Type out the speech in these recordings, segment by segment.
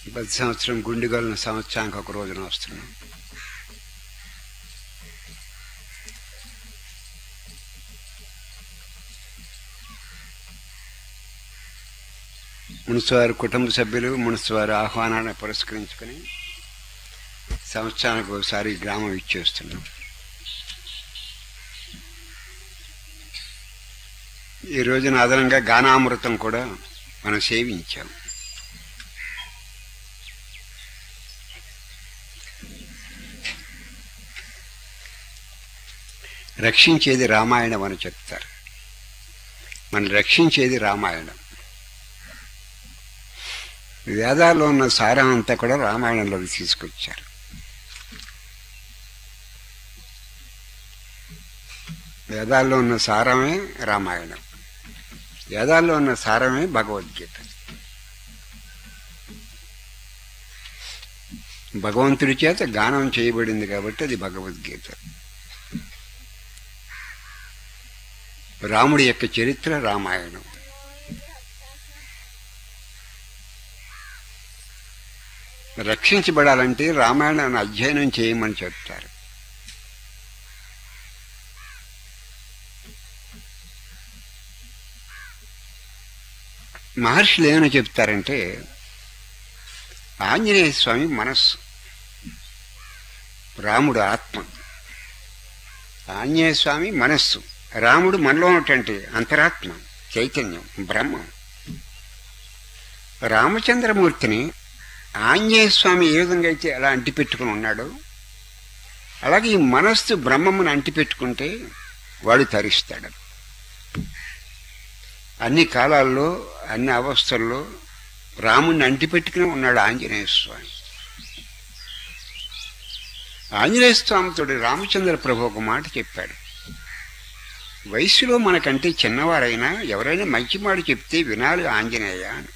ప్రతి సంవత్సరం గుండెగోళ్ళ సంవత్సరానికి ఒక రోజున వస్తున్నాం. మున్సివారి కుటుంబ సభ్యులు మున్సివారి ఆహ్వానాన్ని పురస్కరించుకొని సంవత్సరానికి ఒకసారి గ్రామం ఇచ్చేస్తున్నాం. ఈ రోజున అదనంగా గానామృతం కూడా మనం సేవించాం. రక్షించేది రామాయణం అని చెప్తారు. మనం రక్షించేది రామాయణం. వేదాల్లో ఉన్న సారం అంతా కూడా రామాయణంలోకి తీసుకొచ్చారు. వేదాల్లో ఉన్న సారమే రామాయణం, వేదాల్లో ఉన్న సారమే భగవద్గీత. భగవంతుడి చేత గానం చేయబడింది కాబట్టి అది భగవద్గీత. రాముడి యొక్క చరిత్ర రామాయణం. రక్షించబడాలంటే రామాయణాన్ని అధ్యయనం చేయమని చెప్తారు. మహర్షులు ఏమని చెప్తారంటే, ఆంజనేయ స్వామి మనస్సు, రాముడు ఆత్మ. ఆంజనేయ స్వామి మనస్సు, రాముడు మనలో ఉన్నటువంటి అంతరాత్మ, చైతన్యం, బ్రహ్మం. రామచంద్రమూర్తిని ఆంజనేయ స్వామి ఏ విధంగా అయితే అలా అంటిపెట్టుకుని ఉన్నాడో, అలాగే ఈ మనస్సు బ్రహ్మమును అంటిపెట్టుకుంటే వాడు తరిస్తాడు. అన్ని కాలాల్లో అన్ని అవస్థల్లో రాముడిని అంటిపెట్టుకుని ఉన్నాడు ఆంజనేయ స్వామి. ఆంజనేయ స్వామితో రామచంద్ర ప్రభు ఒక మాట చెప్పాడు. వయసులో మనకంటే చిన్నవారైనా ఎవరైనా మంచి మాట చెప్తే వినాలి ఆంజనేయ అని.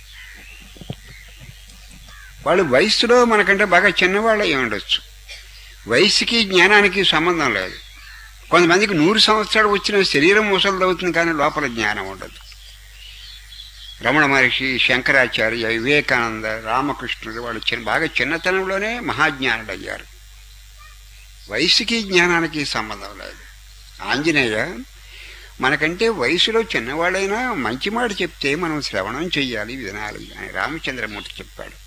వాళ్ళు వయసులో మనకంటే బాగా చిన్నవాళ్ళు అయి ఉండొచ్చు. వయసుకి జ్ఞానానికి సంబంధం లేదు. కొంతమందికి 100 సంవత్సరాలు వచ్చిన శరీరం ముసలిదవుతుంది, కానీ లోపల జ్ఞానం ఉండదు. రమణ మహర్షి, శంకరాచార్య, వివేకానంద, రామకృష్ణుడు వాళ్ళు బాగా చిన్నతనంలోనే మహాజ్ఞానులు అయ్యారు. వయసుకి జ్ఞానానికి సంబంధం లేదు. ఆంజనేయ మనకంటే వయసులో చిన్నవాళ్ళైనా మంచి మాట చెప్తే మనం శ్రవణం చెయ్యాలి, వినాలి అని రామచంద్రమూర్తి చెప్పాడు.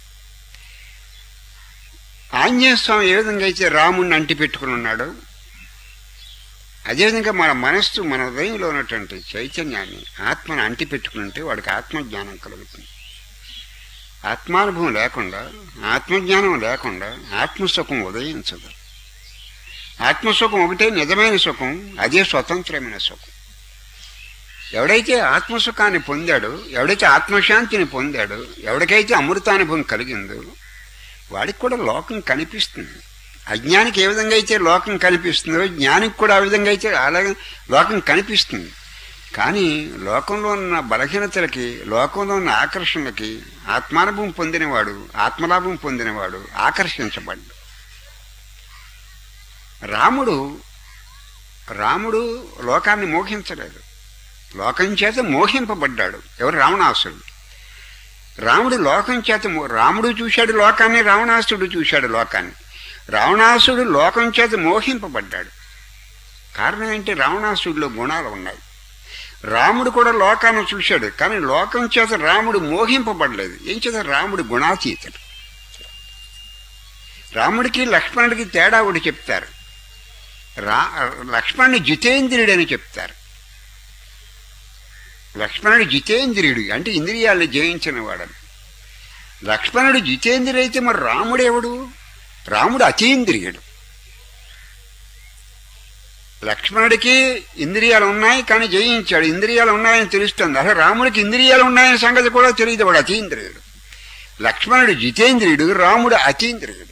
ఆంజనేయ స్వామి ఏ విధంగా అయితే రాముడిని అంటిపెట్టుకుని ఉన్నాడో, అదేవిధంగా మన మనస్సు, మన హృదయంలో ఉన్నటువంటి చైతన్యాన్ని, ఆత్మను అంటిపెట్టుకుంటే వాడికి ఆత్మజ్ఞానం కలుగుతుంది. ఆత్మానుభవం లేకుండా, ఆత్మజ్ఞానం లేకుండా ఆత్మసుఖం ఉదయించదు. ఆత్మసుఖం ఒకటే నిజమైన సుఖం, అదే స్వతంత్రమైన సుఖం. ఎవడైతే ఆత్మసుఖాన్ని పొందాడో, ఎవడైతే ఆత్మశాంతిని పొందాడో, ఎవరికైతే అమృతానుభవం కలిగిందో వాడికి కూడా లోకం కనిపిస్తుంది. అజ్ఞానికి ఏ విధంగా అయితే లోకం కనిపిస్తుందో, జ్ఞానికి కూడా ఆ విధంగా అయితే అలాగే లోకం కనిపిస్తుంది. కానీ లోకంలో ఉన్న బలహీనతలకి, లోకంలో ఉన్న ఆకర్షణలకి ఆత్మానుభవం పొందినవాడు, ఆత్మలాభం పొందినవాడు ఆకర్షించబడ్డాడు. రాముడు లోకాన్ని మోహించలేదు, లోకం చేత మోహింపబడ్డాడు. ఎవరు? రావణాసురుడు. రాముడు లోకం చేత రాముడు చూశాడు లోకాన్ని, రావణాసురుడు చూశాడు లోకాన్ని. రావణాసురుడు లోకం చేత మోహింపబడ్డాడు. కారణం ఏంటి? రావణాసురుడిలో గుణాలు ఉన్నాయి. రాముడు కూడా లోకాన్ని చూశాడు, కానీ లోకం చేత రాముడు మోహింపబడలేదు. ఏం చేత? రాముడు గుణాతీతుడు. రాముడికి లక్ష్మణుడికి తేడా ఒకటి చెప్తారు. లక్ష్మణుడు జితేంద్రియుడని చెప్తారు. లక్ష్మణుడు జితేంద్రియుడు అంటే ఇంద్రియాలను జయించిన వాడని. లక్ష్మణుడు జితేంద్రియుడైతే మరి రాముడెవడు? రాముడు అతీంద్రియుడు. లక్ష్మణుడికి ఇంద్రియాలు ఉన్నాయి కానీ జయించాడు. ఇంద్రియాలు ఉన్నాయని తెలుస్తుంది. అసలు రాముడికి ఇంద్రియాలు ఉన్నాయని సంగతి కూడా తెలియదు. వాడు అతీంద్రియుడు. లక్ష్మణుడు జితేంద్రియుడు, రాముడు అతీంద్రియుడు.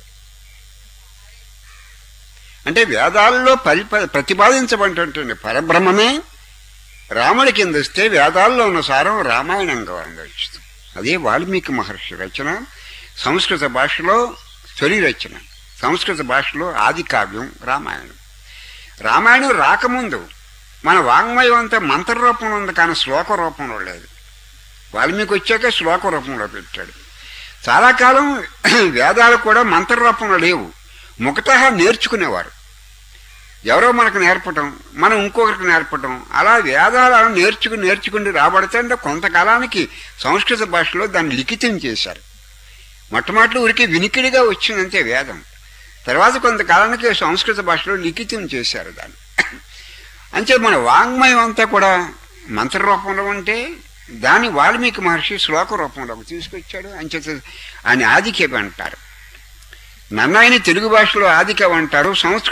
అంటే వేదాల్లో ప్రతిపాదించబడినటువంటి పరబ్రహ్మమే రాముడి కింద వస్తే వేదాల్లో ఉన్న సారం రామాయణంగా అందవచ్చు. అదే వాల్మీకి మహర్షి రచన. సంస్కృత భాషలో తొలి రచన, సంస్కృత భాషలో ఆది కావ్యం రామాయణం. రామాయణం రాకముందు మన వాంగ్మయం అంతా మంత్ర రూపంలో ఉంది, కానీ శ్లోక రూపంలో లేదు. వాల్మీకి వచ్చాక శ్లోక రూపంలో పెట్టాడు. చాలా కాలం వేదాలు కూడా మంత్ర రూపంలో లేవు, ముఖతః నేర్చుకునేవారు. ఎవరో మనకు నేర్పటం, మనం ఇంకొకరికి నేర్పటం, అలా వేదాలను నేర్చుకుని రాబడితే కొంతకాలానికి సంస్కృత భాషలో దాన్ని లిఖితం చేశారు. మొట్టమొదటి ఊరికి వినికిడిగా వచ్చిందంతే వేదం. తర్వాత కొంతకాలానికి సంస్కృత భాషలో లిఖితం చేశారు దాన్ని. అంతే మన వాంగ్మయం అంతా కూడా మంత్ర రూపంలో ఉంటే దాన్ని వాల్మీకి మహర్షి శ్లోక రూపంలోకి తీసుకొచ్చాడు. అంచేత ఆయన ఆదికవి అంటారు. నన్నయని తెలుగు భాషలో ఆదికవి అంటారు,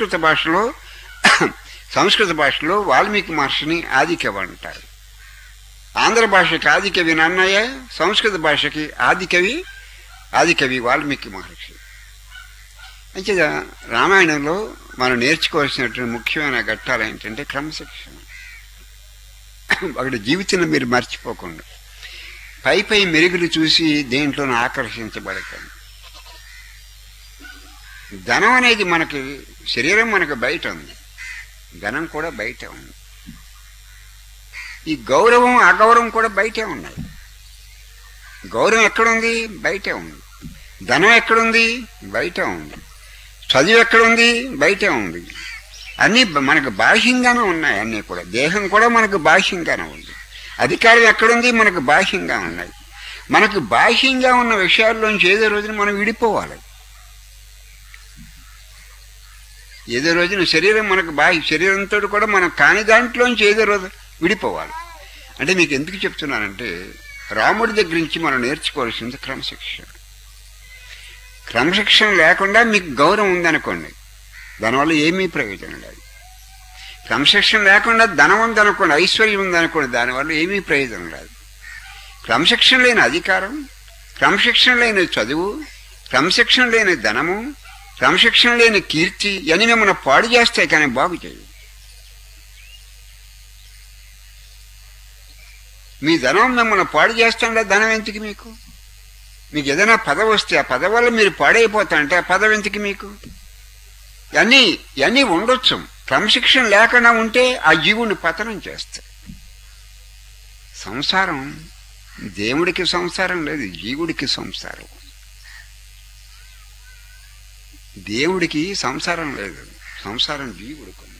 సంస్కృత భాషలో వాల్మీకి మహర్షిని ఆదికవి అంటారు. ఆంధ్ర భాషకి ఆదికవి నన్నయ్య, సంస్కృత భాషకి ఆదికవి వాల్మీకి మహర్షి. అంచేత రామాయణంలో మనం నేర్చుకోవాల్సినటువంటి ముఖ్యమైన ఘట్టాలు ఏంటంటే క్రమశిక్షణ. ఒకటి జీవితంలో మీరు మర్చిపోకుండా పై మెరుగులు చూసి దేంట్లోనూ ఆకర్షించబడకండి. ధనం అనేది మనకి, శరీరం మనకు బయట ఉంది, ధనం కూడా బయట ఉంది. ఈ గౌరవం అగౌరవం కూడా బయటే ఉన్నాయి. గౌరవం ఎక్కడుంది? బయటే ఉంది. ధనం ఎక్కడుంది? బయట ఉంది. చదువు ఎక్కడుంది? బయటే ఉంది. అన్నీ మనకు బాహ్యంగానే ఉన్నాయి. అన్నీ కూడా, దేహం కూడా మనకు బాహ్యంగానే ఉంది. అధికారం ఎక్కడుంది? మనకు బాహ్యంగా ఉన్నాయి. మనకు బాహ్యంగా ఉన్న విషయాల్లోంచి ఏదో రోజున మనం విడిపోవాలి. ఏదో రోజున శరీరం మనకు శరీరంతో కూడా మనం కాని దాంట్లోంచి ఏదో రోజు విడిపోవాలి. అంటే మీకు ఎందుకు చెప్తున్నానంటే, రాముడి దగ్గర నుంచి మనం నేర్చుకోవాల్సింది క్రమశిక్షణ. క్రమశిక్షణ లేకుండా మీకు గౌరవం ఉందనుకోండి, దానివల్ల ఏమీ ప్రయోజనం లేదు. క్రమశిక్షణ లేకుండా ధనం ఉందనుకోండి, ఐశ్వర్యం ఉందనుకోండి, దానివల్ల ఏమీ ప్రయోజనం లేదు. క్రమశిక్షణ లేని అధికారం, క్రమశిక్షణ లేని చదువు, క్రమశిక్షణ లేని ధనము, క్రమశిక్షణ లేని కీర్తి ఇవన్నీ మిమ్మల్ని పాడు చేస్తాయి, కానీ బాగు చేయవు. మీ ధనం మిమ్మల్ని పాడు చేస్తుంటే ధనం ఎందుకు మీకు? మీకు ఏదైనా పదవి వస్తే ఆ పదవి వల్ల మీరు పాడైపోతారంటే ఆ పదవి ఎందుకు మీకు? ఇవన్నీ ఉండొచ్చు. క్రమశిక్షణ లేకుండా ఉంటే ఆ జీవుని పతనం చేస్తాయి. సంసారం దేవుడికి సంసారం లేదు, జీవుడికి సంసారం. దేవుడికి సంసారం లేదు, సంసారం జీవుడికి ఉంది.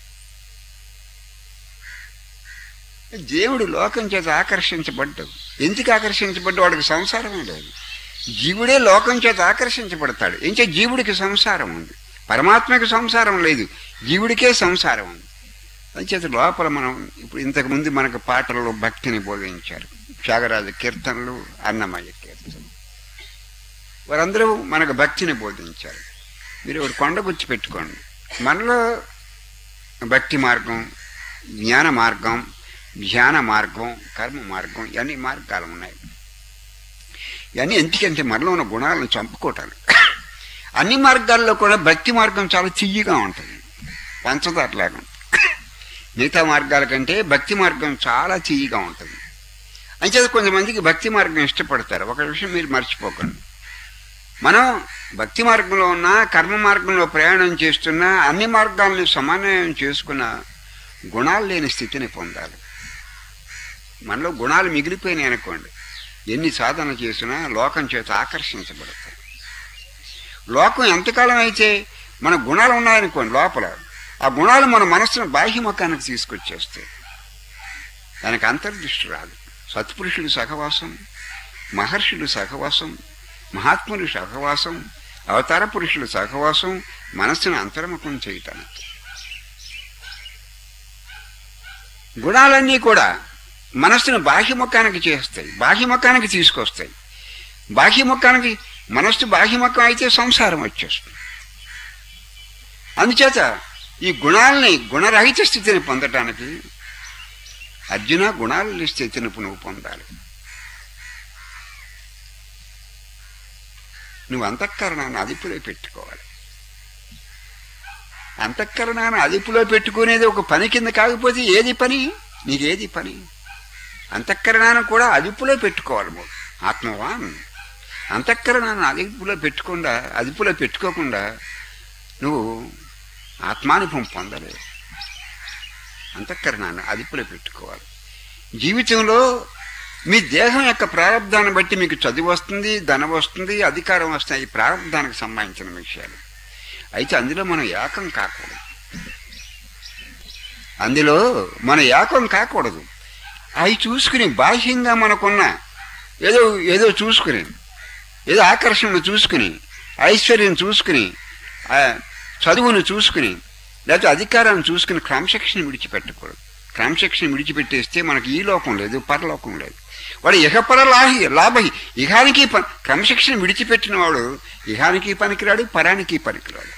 దేవుడు లోకం చేత ఆకర్షించబడ్డాడు. ఎందుకు ఆకర్షించబడ్డా? వాడికి సంసారమే లేదు. జీవుడే లోకం చేత ఆకర్షించబడతాడు. ఇంకే జీవుడికి సంసారం ఉంది, పరమాత్మకి సంసారం లేదు, జీవుడికే సంసారం ఉంది. అంచేత లోపల మనం ఇప్పుడు ఇంతకుముందు మనకు పాటల్లో భక్తిని బోధించారు, త్యాగరాజ కీర్తనలు, అన్నమయ్య కీర్తనలు, వారందరూ మనకు భక్తిని బోధించారు. మీరు ఒక కొండ గుర్చి పెట్టుకోండి, మనలో భక్తి మార్గం, జ్ఞాన మార్గం, ధ్యాన మార్గం, కర్మ మార్గం, ఇవన్నీ మార్గాలు ఉన్నాయి. ఇవన్నీ ఎందుకంటే మనలో ఉన్న గుణాలను చంపుకోవటానికి. అన్ని మార్గాల్లో కూడా భక్తి మార్గం చాలా తియ్యగా ఉంటుంది, పంచదారలాగా ఉంటుంది. మిగతా మార్గాల కంటే భక్తి మార్గం చాలా తియ్యగా ఉంటుంది. అంచేత కొంతమందికి భక్తి మార్గం ఇష్టపడతారు. ఒక విషయం మీరు మర్చిపోకండి, మనం భక్తి మార్గంలో ఉన్నా, కర్మ మార్గంలో ప్రయాణం చేస్తున్నా, అన్ని మార్గాలను సమన్వయం చేసుకున్న గుణాలు లేని స్థితిని పొందాలి. మనలో గుణాలు మిగిలిపోయినాయి అనుకోండి, ఎన్ని సాధన చేసినా లోకం చేత ఆకర్షించబడతాయి. లోకం ఎంతకాలం అయితే మన గుణాలు ఉన్నాయనుకోండి లోపల, ఆ గుణాలు మన మనస్సును బాహ్యముఖానికి తీసుకొచ్చేస్తాయి. దానికి అంతర్దృష్టి రాదు. సత్పురుషులు సహవాసం, మహర్షులు సహవాసం, మహాత్ములు సహవాసం, అవతార పురుషులు సహవాసం మనస్సును అంతర్ముఖం చేయటానికి. గుణాలన్నీ కూడా మనస్సును బాహ్యముఖానికి చేస్తాయి, బాహ్యముఖానికి తీసుకొస్తాయి. బాహ్యముఖానికి మనస్సు బాహ్యముఖం అయితే సంసారం వచ్చేస్తుంది. అందుచేత ఈ గుణాలని, గుణరహిత స్థితిని పొందటానికి అర్జున గుణాల స్థితిని నువ్వు పొందాలి. నువ్వు అంతఃకరణాన్ని అదుపులో పెట్టుకోవాలి. అంతఃకరణాన్ని అదుపులో పెట్టుకునేది ఒక పని కింద కాకపోతే ఏది పని? నీకేది పని? అంతఃకరణాన్ని కూడా అదుపులో పెట్టుకోవాలి. ఆత్మవాన్ అంతఃకరణాన్ని అదుపులో పెట్టుకోకుండా నువ్వు ఆత్మానుభవం పొందలేదు. అంతఃకరణాన్ని అదుపులో పెట్టుకోవాలి. జీవితంలో మీ దేహం యొక్క ప్రారంధాన్ని బట్టి మీకు చదువు వస్తుంది, ధనం వస్తుంది, అధికారం వస్తుంది. ఈ ప్రారంధానికి సంబంధించిన విషయాలు. అయితే అందులో మనం ఏకం కాకూడదు. అందులో మన ఏకం కాకూడదు. అవి చూసుకుని బాహ్యంగా మనకున్న ఏదో చూసుకుని, ఏదో ఆకర్షణను చూసుకుని, ఐశ్వర్యం చూసుకుని, చదువును చూసుకుని, లేకపోతే అధికారాన్ని చూసుకుని క్రమశిక్షణ విడిచిపెట్టకూడదు. క్రమశిక్షణ విడిచిపెట్టేస్తే మనకి ఈ లోకం లేదు, పరలోకం లేదు. వాడు ఇహపర లాభ ఇహానికి క్రమశిక్షణ విడిచిపెట్టిన వాడు ఇహానికి పనికిరాడు, పరానికి పనికిరాడు.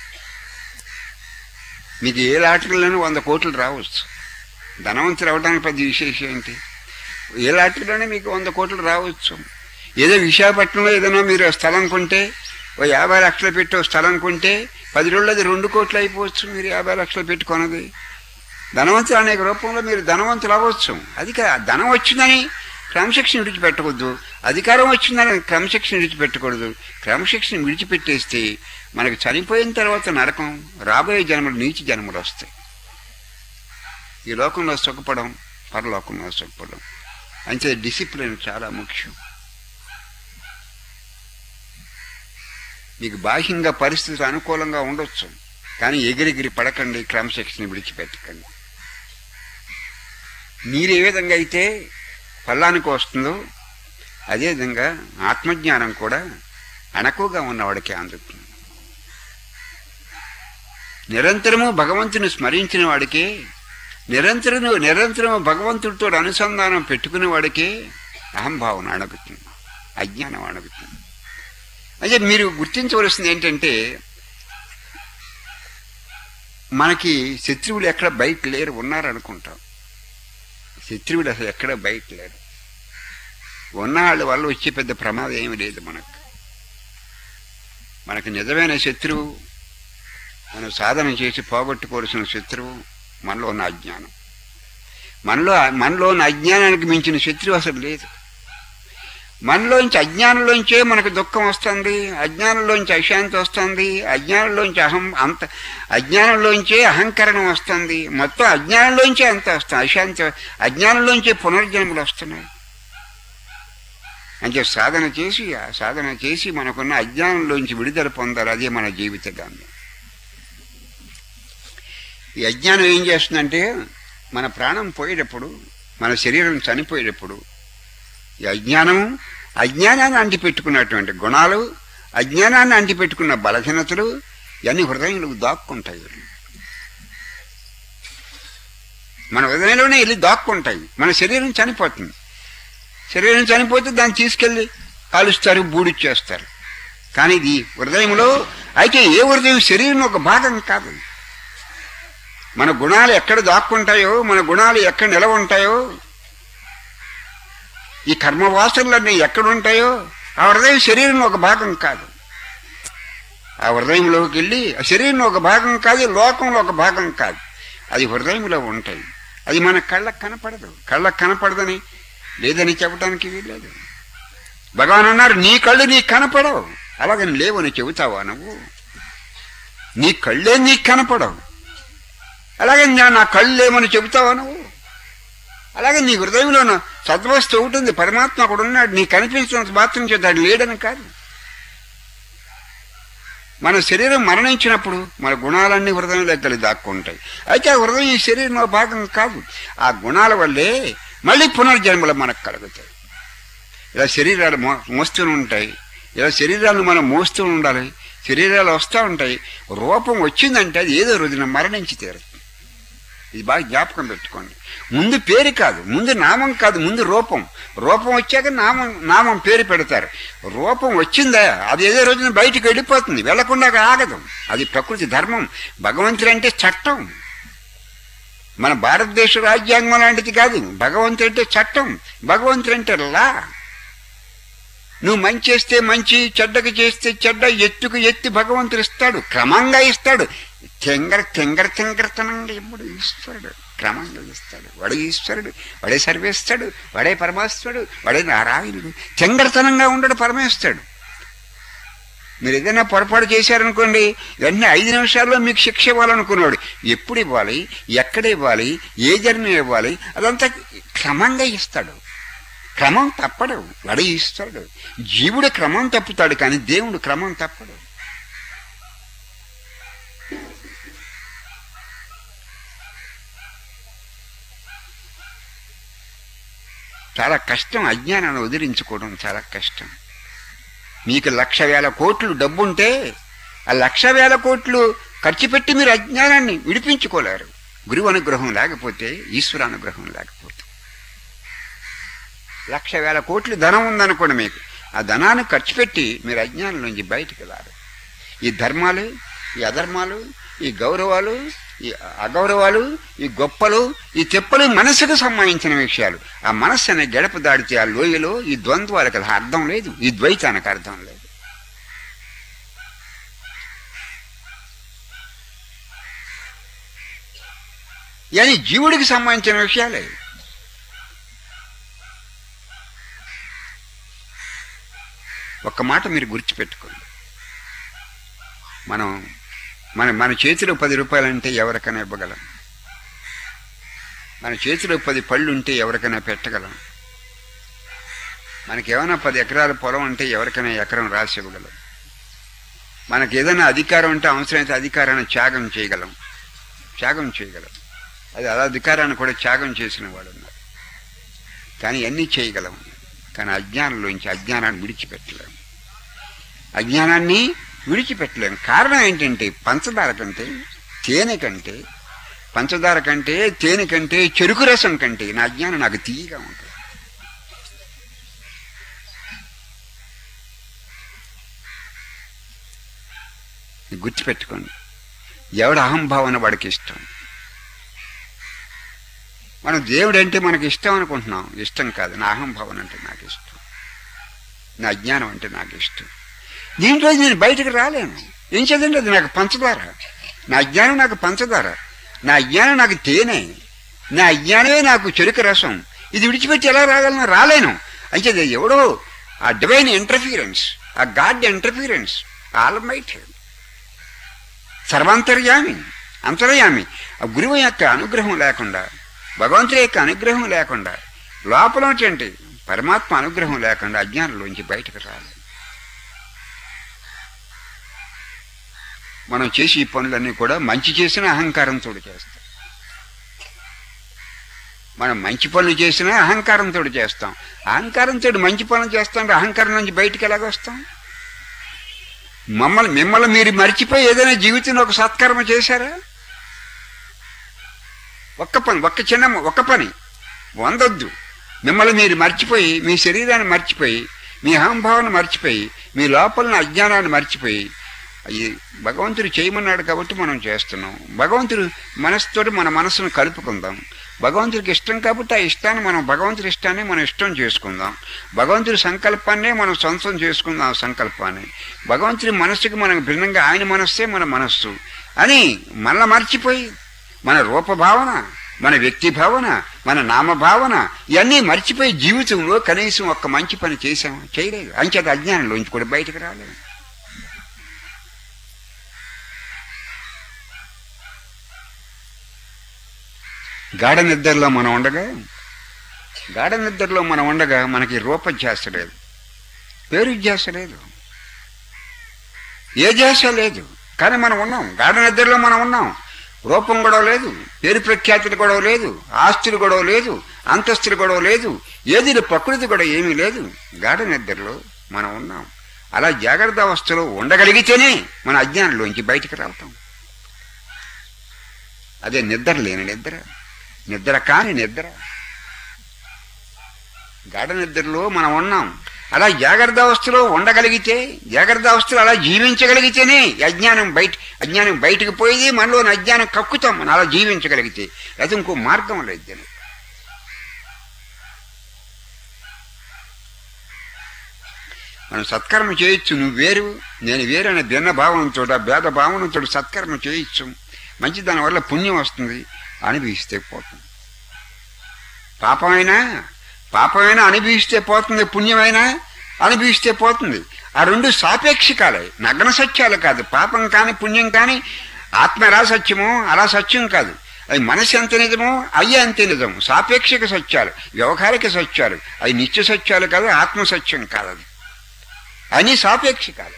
మీకు ఏ లాటరీలోనూ 100 కోట్లు రావచ్చు. ధనవంతులు రావడానికి పెద్ద విశేషం ఏంటి? ఏ లాటరీలోనే మీకు 100 కోట్లు రావచ్చు. ఏదో విశాఖపట్నంలో ఏదైనా మీరు స్థలం కొంటే, 50 లక్షలు పెట్టి స్థలం కొంటే 10 రోజులు అది 2 కోట్లు అయిపోవచ్చు. మీరు 50 లక్షలు పెట్టుకున్నది. ధనవంతులు అనేక రూపంలో మీరు ధనవంతులు అవ్వచ్చు. అది ధనం వచ్చిందని క్రమశిక్షణ విడిచిపెట్టకూడదు. అధికారం వచ్చిందని క్రమశిక్షణ విడిచిపెట్టకూడదు. క్రమశిక్షణ విడిచిపెట్టేస్తే మనకు చనిపోయిన తర్వాత నరకం, రాబోయే జన్మలు నీచి జన్మలు వస్తాయి. ఈ లోకంలో సుఖపడం, పరలోకంలో సుఖపడం. అంటే డిసిప్లిన్ చాలా ముఖ్యం. మీకు బాహ్యంగా పరిస్థితులు అనుకూలంగా ఉండొచ్చు, కానీ ఎగిరిగిరి పడకండి, క్రమశిక్షణ విడిచిపెట్టకండి. మీరు ఏ విధంగా అయితే ఫలానికి వస్తుందో అదేవిధంగా ఆత్మజ్ఞానం కూడా అణకువగా ఉన్నవాడికి అందుతుంది. నిరంతరము భగవంతుని స్మరించిన వాడికి, నిరంతరము భగవంతుడితో అనుసంధానం పెట్టుకునే వాడికి అహంభావన అణగుతుంది, అజ్ఞానం అణగుతుంది. అయితే మీరు గుర్తించవలసింది ఏంటంటే, మనకి శత్రువులు ఎక్కడ బయట లేరు, ఉన్నారనుకుంటాం. శత్రువులు అసలు ఎక్కడ బయట లేరు. ఉన్నవాళ్ళ వల్ల వచ్చే పెద్ద ప్రమాదం ఏమి లేదు. మనకు నిజమైన శత్రువు, మనం సాధన చేసి పోగొట్టుకోవాల్సిన శత్రువు మనలో ఉన్న అజ్ఞానం. మనలో ఉన్న అజ్ఞానానికి మించిన శత్రువు అసలు లేదు. మనలోంచి అజ్ఞానంలోంచే మనకు దుఃఖం వస్తుంది, అజ్ఞానంలోంచి అశాంతి వస్తుంది, అజ్ఞానంలోంచి అజ్ఞానంలోంచే అహంకరణం వస్తుంది. మొత్తం అజ్ఞానంలోంచే అంత వస్తుంది, అశాంతి. అజ్ఞానంలోంచే పునర్జన్మలు వస్తున్నాయి. అంటే సాధన చేసి మనకున్న అజ్ఞానంలోంచి విడుదల పొందాలి. అదే మన జీవిత గమ్యం. ఈ అజ్ఞానం ఏం చేస్తుందంటే, మన ప్రాణం పోయేటప్పుడు, మన శరీరం చనిపోయేటప్పుడు ఈ అజ్ఞానాన్ని అంటిపెట్టుకున్నటువంటి గుణాలు, అజ్ఞానాన్ని అంటిపెట్టుకున్న బలహీనతలు ఇవన్నీ హృదయంలో దాక్కుంటాయి. మన హృదయంలోనే వెళ్ళి దాక్కుంటాయి. మన శరీరం చనిపోతుంది. శరీరం చనిపోతే దాన్ని తీసుకెళ్ళి కాలుస్తారు, బూడిచ్చేస్తారు. కానీ ఇది హృదయంలో. అయితే ఏ హృదయం శరీరం ఒక భాగం కాదు. మన గుణాలు ఎక్కడ దాక్కుంటాయో, మన గుణాలు ఎక్కడ నిలవ ఉంటాయో, ఈ కర్మవాసనలన్నీ ఎక్కడుంటాయో ఆ హృదయం శరీరంలో ఒక భాగం కాదు. ఆ హృదయంలోకి వెళ్ళి ఆ శరీరంలో ఒక భాగం కాదు, లోకంలో ఒక భాగం కాదు. అది హృదయంలో ఉంటాయి. అది మన కళ్ళకు కనపడదని లేదని చెప్పడానికి వీల్లేదు. భగవాన్ అన్నారు, నీ కళ్ళు నీకు కనపడవు, అలాగని లేవని చెబుతావా నువ్వు? నీ కళ్ళే నీకు కనపడవు, అలాగే నా కళ్ళు లేవని చెబుతావా నువ్వు? అలాగే నీ హృదయంలో సద్వస్తు ఉంటుంది, పరమాత్మ అక్కడ ఉన్నాడు. నీ కనిపించినంత మాత్రం చేత అది లేడని కాదు. మన శరీరం మరణించినప్పుడు మన గుణాలన్నీ హృదయంలో కలిసి దాక్కుంటాయి. అయితే ఆ హృదయం ఈ శరీరంలో భాగం కాదు. ఆ గుణాల వల్లే మళ్ళీ పునర్జన్మలు మనకు కలుగుతాయి. ఇలా శరీరాలు మోస్తూ ఉంటాయి, ఇలా శరీరాలను మనం మోస్తూ ఉండాలి. శరీరాలు వస్తూ ఉంటాయి. రూపం వచ్చిందంటే అది ఏదో రోజున మరణించి తీరుతుంది. ఇది బాగా జ్ఞాపకం పెట్టుకోండి. ముందు పేరు కాదు, ముందు నామం కాదు, ముందు రూపం. రూపం వచ్చాక నామం పేరు పెడతారు. రూపం వచ్చిందా అది ఏదో రోజున బయటికి వెళ్ళిపోతుంది, వెళ్లకుండా ఆగదు. అది ప్రకృతి ధర్మం. భగవంతుడు అంటే చట్టం. మన భారతదేశ రాజ్యాంగం లాంటిది కాదు. భగవంతుడు అంటే చట్టం, భగవంతుడు అంటే లా. నువ్వు మంచి చేస్తే మంచి, చెడ్డకు చేస్తే చెడ్డ, ఎత్తుకు ఎత్తి భగవంతుడు ఇస్తాడు, క్రమంగా ఇస్తాడు. తెంగరతనంగా ఇప్పుడు ఈశ్వరుడు క్రమంగా ఇస్తాడు. వాడే ఈశ్వరుడు, వాడే సర్వేస్తాడు, వాడే పరమేశ్వరుడు, వాడే నారాయణుడు. తెంగరతనంగా ఉండడు పరమేశ్వరుడు. మీరు ఏదైనా పొరపాటు చేశారనుకోండి, వెంటనే 5 నిమిషాల్లో మీకు శిక్ష ఇవ్వాలనుకున్నాడు. ఎప్పుడు ఇవ్వాలి, ఎక్కడ ఇవ్వాలి, ఏ జన్మ ఇవ్వాలి, అదంతా క్రమంగా ఇస్తాడు. క్రమం తప్పడు, వాడే ఇస్తాడు. జీవుడు క్రమం తప్పుతాడు కానీ దేవుడు క్రమం తప్పడు. చాలా కష్టం, అజ్ఞానాన్ని వదిలించుకోవడం చాలా కష్టం. మీకు 1,00,000 కోట్లు డబ్బుంటే ఆ 1,00,000 కోట్లు ఖర్చు పెట్టి మీరు అజ్ఞానాన్ని విడిపించుకోలేరు. గురువు అనుగ్రహం లేకపోతే, ఈశ్వర అనుగ్రహం లేకపోతే. 1,00,000 కోట్లు ధనం ఉందనుకోండి మీకు, ఆ ధనాన్ని ఖర్చు పెట్టి మీరు అజ్ఞానం నుంచి బయటికి రారు. ఈ ధర్మాలు, ఈ అధర్మాలు, ఈ గౌరవాలు, ఈ అగౌరవాలు, ఈ గొప్పలు, ఈ తెప్పలు మనసుకు సంబంధించిన విషయాలు. ఆ మనస్సు అనే గడప దాడితే ఆ లోయలో ఈ ద్వంద్వాలకు అర్థం లేదు, ఈ ద్వైతానికి అర్థం లేదు. అని జీవుడికి సంబంధించిన విషయాలే. ఒక్క మాట మీరు గుర్తుపెట్టుకోండి. మన చేతిలో 10 రూపాయలంటే ఎవరికైనా ఇవ్వగలం. మన చేతిలో 10 పళ్ళు ఉంటే ఎవరికైనా పెట్టగలం. మనకేమైనా 10 ఎకరాల పొలం ఉంటే ఎవరికైనా ఎకరం రాసి ఇవ్వగలం. మనకి ఏదైనా అధికారం ఉంటే అవసరమైతే అధికారాన్ని త్యాగం చేయగలం. అది అధికారాన్ని కూడా త్యాగం చేసిన వాడు ఉన్నారు. కానీ అన్నీ చేయగలం. కానీ అజ్ఞానంలోంచి అజ్ఞానాన్ని విడిచిపెట్టలేము. కారణం ఏంటంటే పంచదార కంటే తేనె కంటే చెరుకు రసం కంటే నా అజ్ఞానం నాకు తీయగా ఉంటుంది. గుర్తుపెట్టుకోండి. ఎవడు అహంభావన వాడికి ఇష్టం. మనం దేవుడు అంటే మనకి ఇష్టం అనుకుంటున్నాం. ఇష్టం కాదు. నా అహంభావన అంటే నాకు ఇష్టం, నా అజ్ఞానం అంటే నాకు ఇష్టం. దీంట్లో నేను బయటకు రాలేను. ఏం చదివండి, అది నాకు పంచదార. నా అజ్ఞానం నాకు పంచదార, నా అజ్ఞానం నాకు తేనె, నా అజ్ఞానమే నాకు చెరుకు రసం. ఇది విడిచిపెట్టి ఎలా రాలేను. అయితే ఎవడో ఆ డివైన్ ఇంటర్ఫీరెన్స్, ఆ గాడ్ ఇంటర్ఫీరెన్స్, ఆల్మైటీ, సర్వాంతర్యామి, అంతర్యామి, ఆ గురువు యొక్క అనుగ్రహం లేకుండా, భగవంతుడి యొక్క అనుగ్రహం లేకుండా, లోపల ఏంటి పరమాత్మ అనుగ్రహం లేకుండా అజ్ఞానంలోంచి బయటకు రాలేదు. మనం చేసి ఈ పనులన్నీ కూడా మంచి చేసిన అహంకారంతో చేస్తాం. మనం మంచి పనులు చేసినా అహంకారంతో చేస్తాం. అహంకారంతో మంచి పనులు చేస్తాం. అహంకారం నుంచి బయటికి ఎలాగొస్తాం? మిమ్మల్ని మీరు మర్చిపోయి ఏదైనా జీవితంలో ఒక సత్కర్మ చేశారా? ఒక్క పని వందొద్దు. మిమ్మల్ని మీరు మర్చిపోయి, మీ శరీరాన్ని మర్చిపోయి, మీ అహంభావాన్ని మర్చిపోయి, మీ లోపల అజ్ఞానాన్ని మర్చిపోయి, ఈ భగవంతుడు చేయమన్నాడు కాబట్టి మనం చేస్తున్నాం. భగవంతుడు మనసుతోటి మన మనసును కలుపుకుందాం. భగవంతుడికి ఇష్టం కాబట్టి ఆ ఇష్టాన్ని భగవంతుడి ఇష్టాన్ని మనం ఇష్టం చేసుకుందాం. భగవంతుడి సంకల్పాన్నే మనం సొంతం చేసుకుందాం. సంకల్పాన్ని భగవంతుడి మనస్సుకి మనకు భిన్నంగా ఆయన మనస్సే మన మనస్సు అని మనల్ని మర్చిపోయి, మన రూపభావన, మన వ్యక్తి భావన, మన నామభావన ఇవన్నీ మర్చిపోయి జీవితంలో కనీసం ఒక్క మంచి పని చేయలేదు. అంచేత అజ్ఞానంలోంచి కూడా బయటకు రాలేదు. గాఢ నిద్రలో మనం ఉండగా మనకి రూపధ్యాస లేదు, పేరు ధ్యాస లేదు, ఏ ధ్యాస లేదు. కానీ మనం ఉన్నాం. గాఢ నిద్రలో మనం ఉన్నాం. రూపం గొడవ లేదు, పేరు ప్రఖ్యాతులు గొడవ లేదు, ఆస్తులు గొడవ లేదు, అంతస్తులు గొడవ లేదు, ఏది ప్రకృతి గొడవ ఏమీ లేదు. గాఢ నిద్రలో మనం ఉన్నాం. అలా జాగ్రత్త అవస్థలో ఉండగలిగితేనే మన అజ్ఞానంలోంచి బయటకు రావటం. అదే నిద్ర లేని నిద్ర కాని నిద్ర. గాఢ నిద్రలో మనం ఉన్నాం. అలా జాగ్రత్త అవస్థలో ఉండగలిగితే, జాగ్రత్త అవస్థలో అలా జీవించగలిగితేనే అజ్ఞానం బయటకు పోయేది. మనలోని అజ్ఞానం కక్కుతాం మనం అలా జీవించగలిగితే. అది ఇంకో మార్గం లేదు. మనం సత్కర్మ చేయొచ్చు. నువ్వు వేరు నేను వేరు అనే భిన్న భావనతో, భేద భావనతో సత్కర్మ చేయొచ్చు. మంచి దానివల్ల పుణ్యం వస్తుంది. అనుభవిస్తే పోతుంది. పాపమైనా అనుభవిస్తే పోతుంది, పుణ్యమైనా అనుభవిస్తే పోతుంది. ఆ రెండు సాపేక్షికాలే, నగ్న సత్యాలు కాదు. పాపం కానీ పుణ్యం కానీ ఆత్మ ఎలా సత్యమో అలా సత్యం కాదు. అవి మనసు ఎంత నిజమో అయ్యే అంతే నిజం. సాపేక్షిక సత్యాలు, వ్యవహారిక సత్యాలు, అవి నిత్య సత్యాలు కాదు, ఆత్మ సత్యం కాదు. అది అన్నీ సాపేక్షికాలు.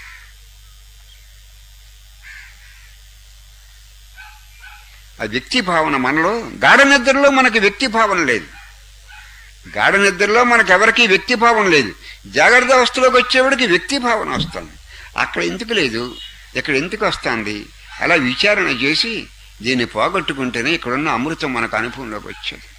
ఆ వ్యక్తి భావన మనలో, గాఢ నిద్రలో మనకి వ్యక్తి భావన లేదు. గాఢ నిద్రలో మనకు ఎవరికి వ్యక్తి భావం లేదు. జాగ్రత్త అవస్థలోకి వచ్చేవాడికి వ్యక్తి భావన వస్తుంది. అక్కడ ఎందుకు లేదు, ఇక్కడ ఎందుకు వస్తుంది? అలా విచారణ చేసి దీన్ని పోగొట్టుకుంటేనే ఇక్కడున్న అమృతం మనకు అనుభవంలోకి వచ్చేది.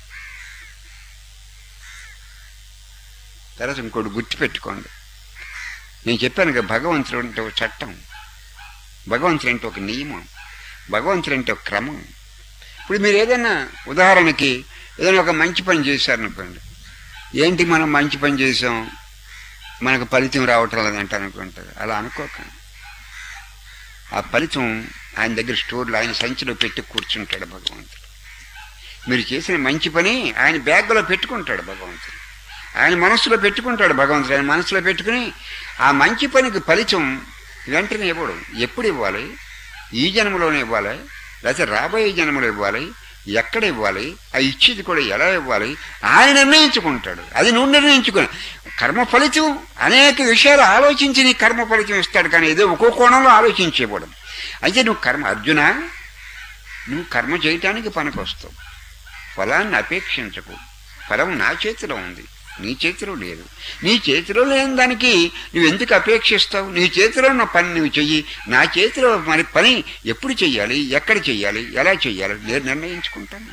తర్వాత ఇంకోటి గుర్తుపెట్టుకోండి, నేను చెప్పాను కదా, భగవంతుడు అంటే ఒక చట్టం, భగవంతుడు అంటే ఒక నియమం, భగవంతుడు అంటే ఒక క్రమం. ఇప్పుడు మీరు ఏదైనా ఉదాహరణకి ఏదైనా ఒక మంచి పని చేశారనుకోండి, ఏంటి మనం మంచి పని చేసాం మనకు ఫలితం రావటం లేదంటే అనుకుంటారు. అలా అనుకోకండి. ఆ ఫలితం ఆయన దగ్గర స్టోర్లో, ఆయన సంచిలో పెట్టి కూర్చుంటాడు భగవంతుడు. మీరు చేసిన మంచి పని ఆయన బ్యాగ్లో పెట్టుకుంటాడు భగవంతుడు, ఆయన మనస్సులో పెట్టుకుంటాడు భగవంతుడు. ఆయన మనస్సులో పెట్టుకుని ఆ మంచి పనికి ఫలితం వెంటనే ఇవ్వడు. ఎప్పుడు ఇవ్వాలి? ఈ జన్మలోనే ఇవ్వాలి, లేకపోతే రాబోయే జన్మలో ఇవ్వాలి, ఎక్కడ ఇవ్వాలి, ఆ ఇచ్చేది కూడా ఎలా ఇవ్వాలి ఆయన నిర్ణయించుకుంటాడు. అది నువ్వు నిర్ణయించుకుని కర్మ ఫలితం అనేక విషయాలు ఆలోచించి నీ కర్మ ఫలితం ఇస్తాడు. కానీ ఏదో ఒక్కో కోణంలో ఆలోచించేవాడు. అయితే నువ్వు అర్జున, నువ్వు కర్మ చేయటానికి పనికి వస్తావు, ఫలాన్ని అపేక్షించకు. ఫలం నా చేతిలో ఉంది, నీ చేతిలో లేదు. నీ చేతిలో లేని దానికి నువ్వెందుకు అపేక్షిస్తావు? నీ చేతిలో ఉన్న పని నువ్వు చెయ్యి. నా చేతిలో మరి పని ఎప్పుడు చెయ్యాలి, ఎక్కడ చెయ్యాలి, ఎలా చెయ్యాలి నేను నిర్ణయించుకుంటాను.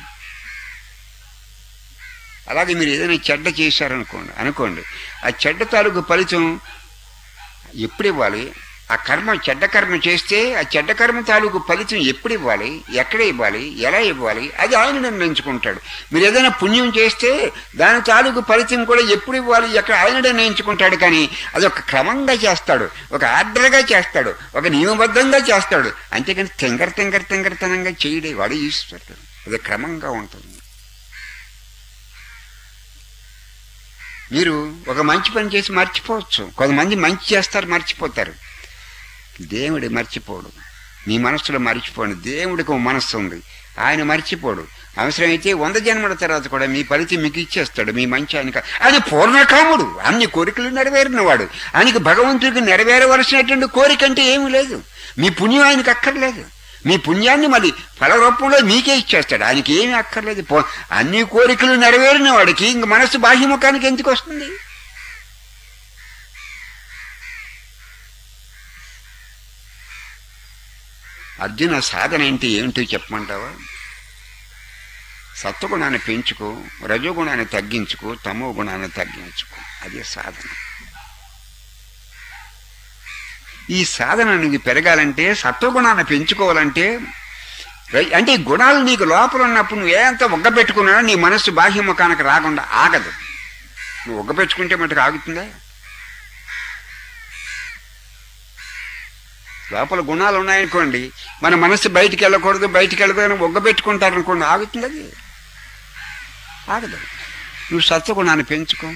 అలాగే మీరు ఏదైనా చెడ్డ చేశారనుకోండి, ఆ చెడ్డ తాలూకు ఫలితం ఎప్పుడు ఇవ్వాలి, ఆ కర్మ చెడ్డ కర్మ చేస్తే ఆ చెడ్డ కర్మ తాలూకు ఫలితం ఎప్పుడు ఇవ్వాలి, ఎక్కడ ఇవ్వాలి, ఎలా ఇవ్వాలి అది ఆయన నిర్ణయించుకుంటాడు. మీరు ఏదైనా పుణ్యం చేస్తే దాని తాలూకు ఫలితం కూడా ఎప్పుడు ఇవ్వాలి, ఎక్కడ ఆయన నిర్ణయించుకుంటాడు. కానీ అది ఒక క్రమంగా చేస్తాడు, ఒక ఆర్డర్గా చేస్తాడు, ఒక నియమబద్ధంగా చేస్తాడు. అంతేకాని తింగరతనంగా చేయడే వాడు ఈశ్వరుడు. అది క్రమంగా ఉంటుంది. మీరు ఒక మంచి పని చేసి మర్చిపోవచ్చు. కొంతమంది మంచి చేస్తారు, మర్చిపోతారు. దేవుడు మర్చిపోడు. మీ మనస్సులో మర్చిపోండి. దేవుడికి ఒక మనస్సు ఉంది, ఆయన మర్చిపోడు. అవసరమైతే 100 జన్మల తర్వాత కూడా మీ ఫలితం మీకు ఇచ్చేస్తాడు. మీ మంచి ఆయన పూర్ణకాముడు, అన్ని కోరికలు నెరవేరిన వాడు. ఆయనకి భగవంతుడికి నెరవేరవలసినటువంటి కోరిక అంటే ఏమీ లేదు. మీ పుణ్యం ఆయనకి అక్కర్లేదు. మీ పుణ్యాన్ని మళ్ళీ ఫల రూపంలో మీకే ఇచ్చేస్తాడు. ఆయనకి ఏమీ అక్కర్లేదు. అన్ని కోరికలు నెరవేరిన వాడికి ఇంక మనస్సు బాహ్యముఖానికి ఎందుకు వస్తుంది? అర్జున, సాధన అంటే ఏమిటో చెప్పమంటావా? సత్వగుణాన్ని పెంచుకో, రజోగుణాన్ని తగ్గించుకో, తమో గుణాన్ని తగ్గించుకో. అదే సాధన. ఈ సాధన నీకు పెరగాలంటే, సత్వగుణాన్ని పెంచుకోవాలంటే, అంటే ఈ గుణాలు నీకు లోపల ఉన్నప్పుడు నువ్వు ఎంత ఒగ్గబెట్టుకున్నా నీ మనస్సు బాహ్యముఖానికి రాకుండా ఆగదు. నువ్వు ఒగ్గబెట్టుకుంటే మటుకు ఆగుతుందా? లోపల గుణాలు ఉన్నాయనుకోండి, మన మనస్సు బయటికి వెళ్ళకూడదు, బయటికి వెళ్ళకూడదు ఒగ్గబెట్టుకుంటారనుకోండి, ఆగుతుంది? అది ఆగదు. నువ్వు సత్వగుణాన్ని పెంచుకో.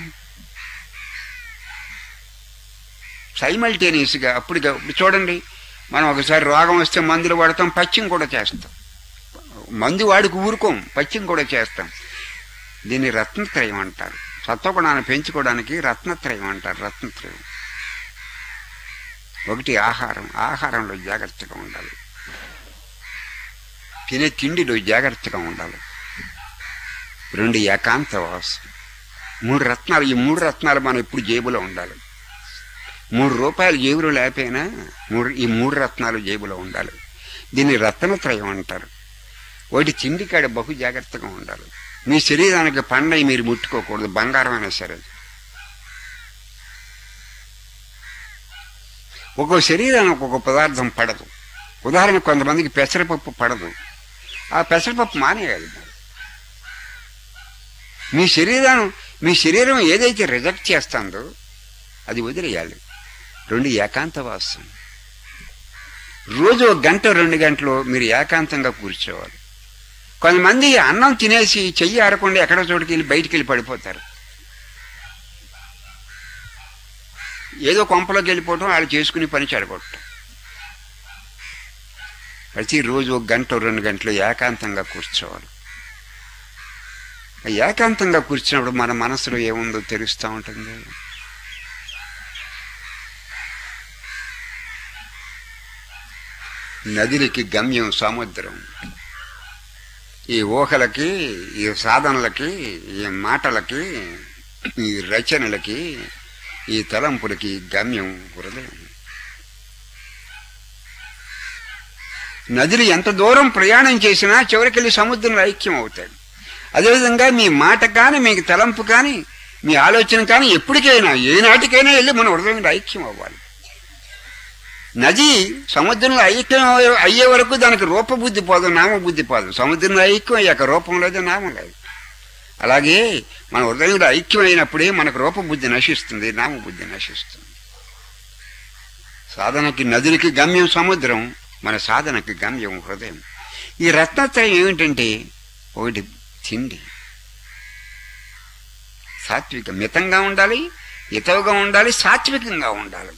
సైమల్టేనియస్గా ఇప్పుడు చూడండి, మనం ఒకసారి రోగం వస్తే మందులు వాడతాం, పచ్చిం కూడా చేస్తాం. మందు వాడికి ఊరుకోం, పచ్చిం కూడా చేస్తాం. దీన్ని రత్నత్రయం అంటారు. సత్వగుణాన్ని పెంచుకోవడానికి రత్నత్రయం అంటారు. రత్నత్రయం ఒకటి ఆహారం. ఆహారంలో జాగ్రత్తగా ఉండాలి. తినే తిండిలో జాగ్రత్తగా ఉండాలి. 2 ఏకాంతవాసం. 3 రత్నాలు. ఈ 3 రత్నాలు మనం ఎప్పుడు జేబులో ఉండాలి. 3 రూపాయలు జేబులో లేకపోయినా ఈ 3 రత్నాలు జేబులో ఉండాలి. దీన్ని రత్నత్రయం అంటారు. ఒకటి తిండి కాడ బహు జాగ్రత్తగా ఉండాలి. మీ శరీరానికి పండై మీరు ముట్టుకోకూడదు, బంగారం అయినా సరే. ఒక్కో శరీరానికి ఒక్కొక్క పదార్థం పడదు. ఉదాహరణకు కొంతమందికి పెసరపప్పు పడదు. ఆ పెసరపప్పు మానేయాలి. మీ శరీరం ఏదైతే రిజెక్ట్ చేస్తుందో అది వదిలేయాలి. 2 ఏకాంతవాసం. రోజు 1 గంట 2 గంటలు మీరు ఏకాంతంగా కూర్చోవాలి. కొంతమంది అన్నం తినేసి చెయ్యి ఆరకుండా ఎక్కడో చోటుకి వెళ్ళి బయటికి వెళ్ళి పడిపోతారు. ఏదో కొంపలోకి వెళ్ళిపోవటం, వాళ్ళు చేసుకుని పని చెడగొట్టడం. ప్రతిరోజు 1 గంట 2 గంటలు ఏకాంతంగా కూర్చోవాలి. ఏకాంతంగా కూర్చున్నప్పుడు మన మనసులో ఏముందో తెలుస్తూ ఉంటుంది. నదులకి గమ్యం సముద్రం. ఈ ఊహలకి, ఈ సాధనలకి, ఈ మాటలకి, ఈ రచనలకి, ఈ తలంపులకి గమ్యం హృదయం. నదులు ఎంత దూరం ప్రయాణం చేసినా చివరికెళ్ళి సముద్రంలో ఐక్యం అవుతాయి. అదేవిధంగా మీ మాట కానీ, మీకు తలంపు కానీ, మీ ఆలోచన కానీ ఎప్పటికైనా ఏనాటికైనా వెళ్ళి మన హృదయంలో ఐక్యం అవ్వాలి. నది సముద్రంలో ఐక్యం అయ్యే వరకు దానికి రూపబుద్ధి పోదు, నామబుద్ధి పోదు. సముద్రంలో ఐక్యం అయ్యాక రూపం లేదు, నామం లేదు. అలాగే మన హృదయంలో ఐక్యం అయినప్పుడే మనకు రూపబుద్ధి నశిస్తుంది, నామబుద్ధి నశిస్తుంది. సాధనకి నదులకి గమ్యం సముద్రం, మన సాధనకి గమ్యం హృదయం. ఈ రత్నత్రయం ఏమిటంటే, ఒకటి తిండి, సాత్విక మితంగా ఉండాలి, హితవుగా ఉండాలి, సాత్వికంగా ఉండాలి.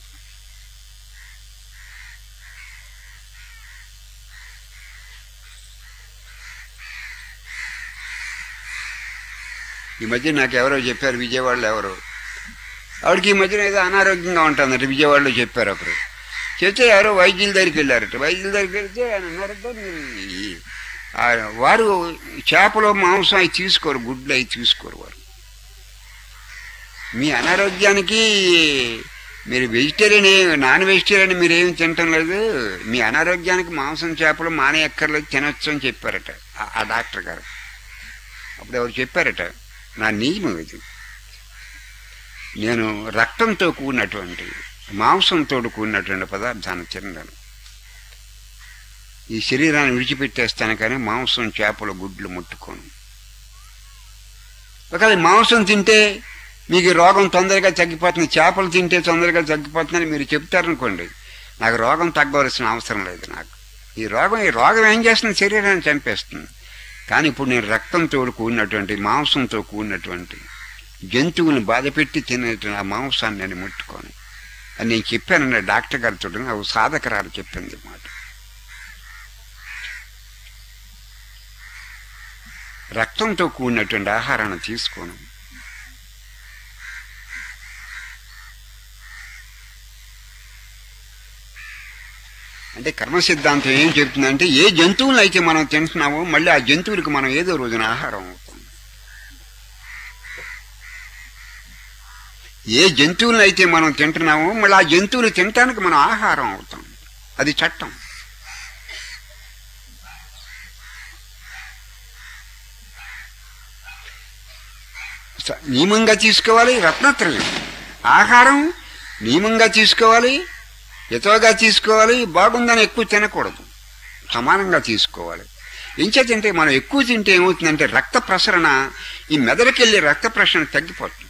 ఈ మధ్య నాకు ఎవరో చెప్పారు, విజయవాడలో ఎవరో, ఆవిడకి ఈ మధ్యన ఏదో అనారోగ్యంగా ఉంటుందంట. విజయవాడలో చెప్పారు ఒకరు. చెప్తే ఎవరో వైద్యుల దగ్గరికి వెళ్ళారట. వైద్యుల దగ్గరికి వెళ్తే ఆయన అన్నారట, వారు చేపలు మాంసం అవి తీసుకోరు, గుడ్లు అవి తీసుకోరు. వారు మీ అనారోగ్యానికి మీరు వెజిటేరియన్, నాన్ వెజిటేరియన్ మీరేమి తినటం లేదు, మీ అనారోగ్యానికి మాంసం చేపలు మానేయక్కర్లేదు, తినొచ్చు అని చెప్పారట ఆ డాక్టర్ గారు. అప్పుడు ఎవరు చెప్పారట, నా నియమం ఇది, నేను రక్తంతో కూడినటువంటి, మాంసంతో కూడినటువంటి పదార్థాన్ని తినను. ఈ శరీరాన్ని విడిచిపెట్టేస్తాను కానీ మాంసం చేపలు గుడ్లు ముట్టుకోను. ఒకవేళ మాంసం తింటే మీకు రోగం తొందరగా తగ్గిపోతుంది, చేపలు తింటే తొందరగా తగ్గిపోతుందని మీరు చెప్తారనుకోండి, నాకు రోగం తగ్గవలసిన అవసరం లేదు. నాకు ఈ రోగం ఏం చేస్తుంది, శరీరాన్ని చంపేస్తుంది. కానీ ఇప్పుడు నేను రక్తంతో కూడినటువంటి, మాంసంతో కూడినటువంటి జంతువులను బాధపెట్టి తినేటువంటి ఆ మాంసాన్ని నేను ముట్టుకోను అని నేను చెప్పానన్న డాక్టర్ గారితో. నాకు సాధకరాలు చెప్పింది మాట. రక్తంతో కూడినటువంటి ఆహారాన్ని తీసుకోను. అంటే కర్మ సిద్ధాంతం ఏం చెప్తుందంటే, ఏ జంతువులను అయితే మనం తింటున్నామో మళ్ళీ ఆ జంతువులకు మనం ఏదో రోజున ఆహారం అవుతాం. ఏ జంతువులను అయితే మనం తింటున్నామో మళ్ళీ ఆ జంతువులు తినటానికి మనం ఆహారం అవుతాం. అది చట్టం. నియమంగా తీసుకోవాలి. రత్నత్రయం ఆహారం నియమంగా తీసుకోవాలి, హితవుగా తీసుకోవాలి. బాగుందని ఎక్కువ తినకూడదు, సమానంగా తీసుకోవాలి. ఎంచేతంటే మనం ఎక్కువ తింటే ఏమవుతుందంటే రక్త ప్రసరణ, ఈ మెదడుకెళ్ళి రక్త ప్రసరణ తగ్గిపోతుంది.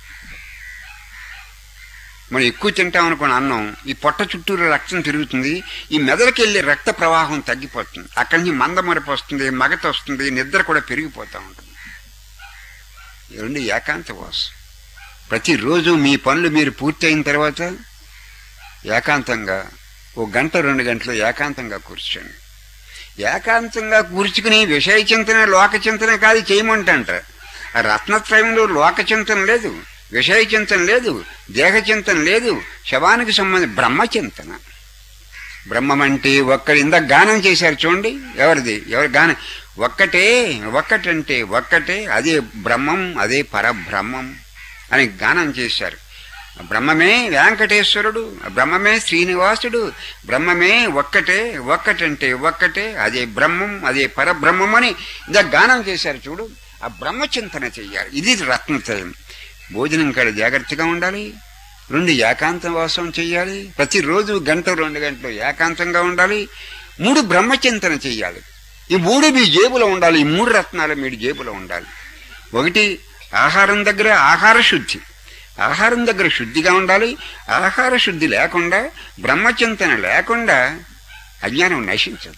మనం ఎక్కువ తింటామనుకోండి అన్నం, ఈ పొట్ట చుట్టూరు రక్తం తిరుగుతుంది, ఈ మెదడుకెళ్ళి రక్త ప్రవాహం తగ్గిపోతుంది. అక్కడి నుంచి మందమరపు వస్తుంది, మగత వస్తుంది, నిద్ర కూడా పెరిగిపోతూ ఉంటుంది. ఏమండి ఏకాంతవాసం. ప్రతిరోజు మీ పనులు మీరు పూర్తి అయిన తర్వాత ఏకాంతంగా 1 గంట 2 గంటలు ఏకాంతంగా కూర్చోండి. ఏకాంతంగా కూర్చుకుని విషయ చింతన, లోక చింతన కాదు చేయమంటంట. ఆ రత్నత్రయంలో లోక చింతన లేదు, విషయ చింతన లేదు, దేహ చింతన లేదు, శవానికి సంబంధించి బ్రహ్మచింతన. బ్రహ్మం అంటే ఒక్కడి ఇందాక గానం చేశారు చూడండి, ఎవరిది ఎవరి గానం, ఒక్కటంటే ఒక్కటే, అదే బ్రహ్మం, అదే పరబ్రహ్మం అని గానం చేశారు. బ్రహ్మమే వెంకటేశ్వరుడు, బ్రహ్మమే శ్రీనివాసుడు, బ్రహ్మమే ఒక్కటంటే ఒక్కటే, అదే బ్రహ్మం, అదే పరబ్రహ్మం అని ఇందాక గానం చేశారు చూడు. ఆ బ్రహ్మచింతన చెయ్యాలి. ఇది రత్నత్రయం. భోజనం కాడ జాగ్రత్తగా ఉండాలి. 2 ఏకాంతవాసం చెయ్యాలి. ప్రతిరోజు 1 గంట 2 గంటలు ఏకాంతంగా ఉండాలి. 3 బ్రహ్మచింతన చెయ్యాలి. ఈ 3 మీ జేబులో ఉండాలి. ఈ 3 రత్నాలు మీ జేబులో ఉండాలి. 1 ఆహారం దగ్గర ఆహార శుద్ధి, ఆహారం దగ్గర శుద్ధిగా ఉండాలి. ఆహార శుద్ధి లేకుండా, బ్రహ్మచింతన లేకుండా అజ్ఞానం నశించదు.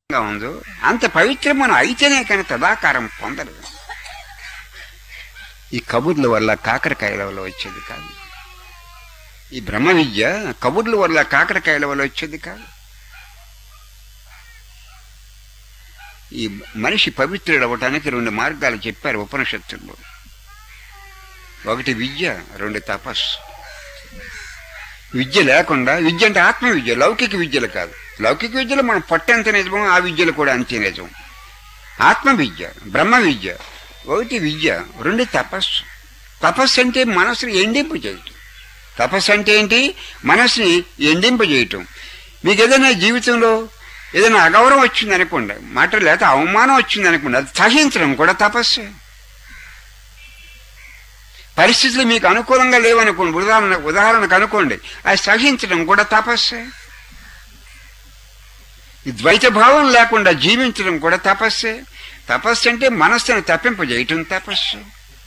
ఉందో అంత పవిత్రం మనం అయితేనే కానీ తదాకారం పొందలేదు. ఈ కబుర్ల వల్ల కాకరకాయల వల్ల వచ్చేది కాదు. ఈ బ్రహ్మ విద్య కబుర్ల వల్ల కాకరకాయల వల్ల వచ్చేది కాదు. ఈ మనిషి పవిత్రుడు అవ్వటానికి 2 మార్గాలు చెప్పారు ఉపనిషత్తుల్లో. ఒకటి విద్య, 2 తపస్సు. విద్య లేకుండా, విద్య అంటే ఆత్మ విద్య, లౌకిక విద్యలు కాదు. లౌకిక విద్యలు మనం పట్టంత నిజం, ఆ విద్యలు కూడా అంతే నిజం. ఆత్మ విద్య, బ్రహ్మ విద్య. ఒకటి విద్య, 2 తపస్సు. తపస్సు అంటే మనసుని ఎండింపజేయటం. తపస్సు అంటే ఏంటి? మనసుని ఎండింపజేయటం. మీకు ఏదైనా జీవితంలో ఏదైనా అగౌరవం వచ్చింది అనుకోండి, మాట లేకపోతే అవమానం వచ్చింది అనుకోండి, అది సహించడం కూడా తపస్సే. పరిస్థితులు మీకు అనుకూలంగా లేవనుకోండి, ఉదాహరణకు అనుకోండి, అది సహించడం కూడా తపస్సే. ఈ ద్వైత భావం లేకుండా జీవించడం కూడా తపస్సే. తపస్సు అంటే మనస్సును తప్పింపజేయటం తపస్సు.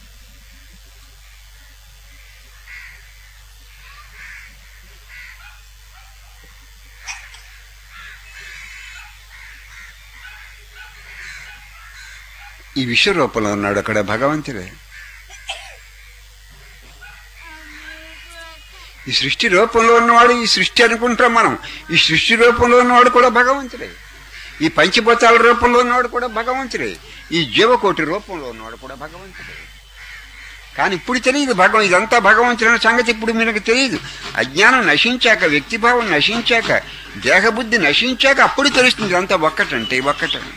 ఈ విశ్వరూపంలో ఉన్నాడు అక్కడ భగవంతుడే. ఈ సృష్టి రూపంలో ఉన్నవాడు ఈ సృష్టి అనుకుంటాం మనం. ఈ సృష్టి రూపంలో ఉన్నవాడు కూడా భగవంతుడే. ఈ పంచభూతాల రూపంలో ఉన్నవాడు కూడా భగవంతుడే. ఈ జీవకోటి రూపంలో ఉన్నవాడు కూడా భగవంతుడే. కానీ ఇప్పుడు తెలియదు ఇదంతా భగవంతుడైన సంగతి ఇప్పుడు మీకు తెలియదు. అజ్ఞానం నశించాక, వ్యక్తిభావం నశించాక, దేహబుద్ధి నశించాక అప్పుడు తెలుస్తుంది ఇదంతా ఒక్కటంటే ఒక్కటని.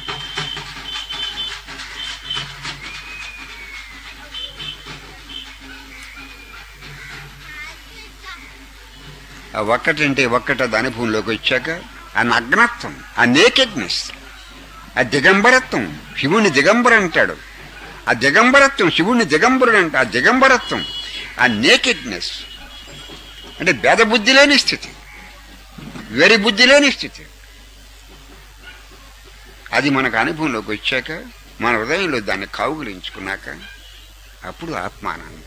ఆ ఒక్కటంటే ఒక్కటది అనుభవంలోకి వచ్చాక ఆ నగ్నత్వం, ఆ నేకెడ్నెస్, ఆ దిగంబరత్వం, శివుని దిగంబర అంటాడు. ఆ దిగంబరత్వం, శివుని దిగంబరుడు అంటే ఆ దిగంబరత్వం, ఆ నేకెడ్నెస్ అంటే భేద బుద్ధి లేని స్థితి, వేరే బుద్ధి లేని స్థితి. అది మనకు అనుభవంలోకి వచ్చాక, మన హృదయంలో దాన్ని కౌగులించుకున్నాక అప్పుడు ఆత్మానందం.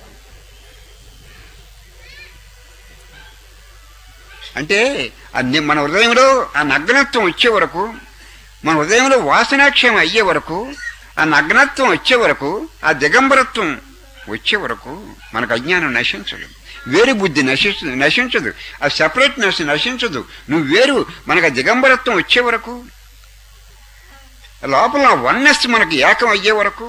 అంటే మన హృదయంలో ఆ నగ్నత్వం వచ్చే వరకు, మన హృదయంలో వాసనాక్షయం అయ్యే వరకు, ఆ నగ్నత్వం వచ్చే వరకు, ఆ దిగంబరత్వం వచ్చే వరకు మనకు అజ్ఞానం నశించదు, వేరు బుద్ధి నశించదు, ఆ సెపరేట్నెస్ నశించదు. నువ్వు వేరు, మనకు ఆ దిగంబరత్వం వచ్చే వరకు, లోపల వన్నెస్ మనకు ఏకం అయ్యే వరకు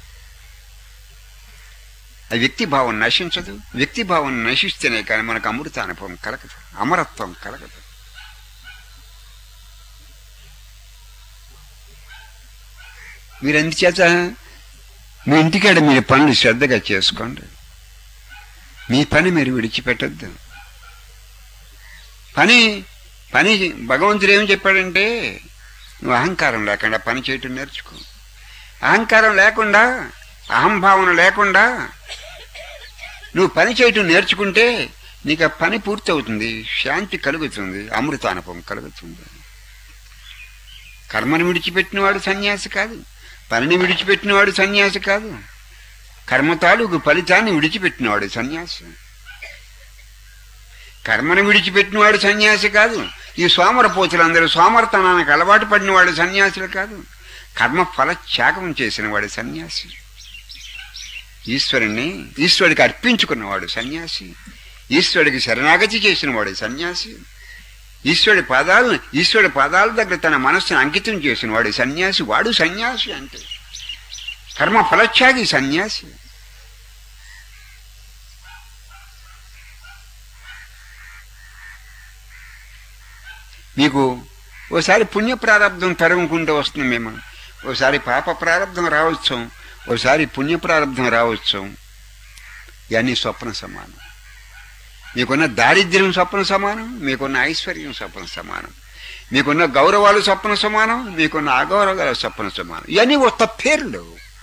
ఆ వ్యక్తిభావం నశించదు. వ్యక్తిభావం నశిస్తేనే కానీ మనకు అమృత అనుభవం కలగదు, అమరత్వం కలగదు. మీరు అందుచేత మీ ఇంటికాడ మీ పనులు శ్రద్ధగా చేసుకోండి. మీ పని మీరు విడిచిపెట్టద్దు. పని భగవంతుడు ఏం చెప్పాడంటే, నువ్వు అహంకారం లేకుండా పని చేయటం నేర్చుకో. అహంకారం లేకుండా, అహంభావన లేకుండా నువ్వు పని చేయటం నేర్చుకుంటే నీకు ఆ పని పూర్తవుతుంది, శాంతి కలుగుతుంది, అమృతానుభవం కలుగుతుంది. కర్మను విడిచిపెట్టినవాడు సన్యాసి కాదు, పనిని విడిచిపెట్టినవాడు సన్యాసి కాదు, కర్మ తాలూకు ఫలితాన్ని విడిచిపెట్టినవాడు సన్యాసి. కర్మను విడిచిపెట్టినవాడు సన్యాసి కాదు. ఈ సోమరపోతులందరూ సోమరతనానికి అలవాటు పడినవాడు సన్యాసులు కాదు, కర్మ ఫల త్యాగం చేసిన వాడు సన్యాసి. ఈశ్వరుడికి అర్పించుకున్నవాడు సన్యాసి, ఈశ్వరుడికి శరణాగతి చేసిన వాడు సన్యాసి, ఈశ్వరుడి పాదాల దగ్గర తన మనస్సును అంకితం చేసిన వాడు సన్యాసి. వాడు సన్యాసి అంటే కర్మ ఫలత్యాగి సన్యాసి. మీకు ఓసారి పుణ్య ప్రారంధం తరుముకుంటూ వస్తుంది మేము, ఓసారి పాప ప్రారంధం రావచ్చు, ఓసారి పుణ్య ప్రారంధం రావచ్చు. ఇవన్నీ స్వప్న సమానం. మీకున్న దారిద్ర్యం స్వప్న సమానం, మీకున్న ఐశ్వర్యం స్వప్న సమానం, మీకున్న గౌరవాలు స్వప్న సమానం, మీకున్న అగౌరవాలు స్వప్న సమానం. ఇవన్నీ ఒక్క పేర్లు.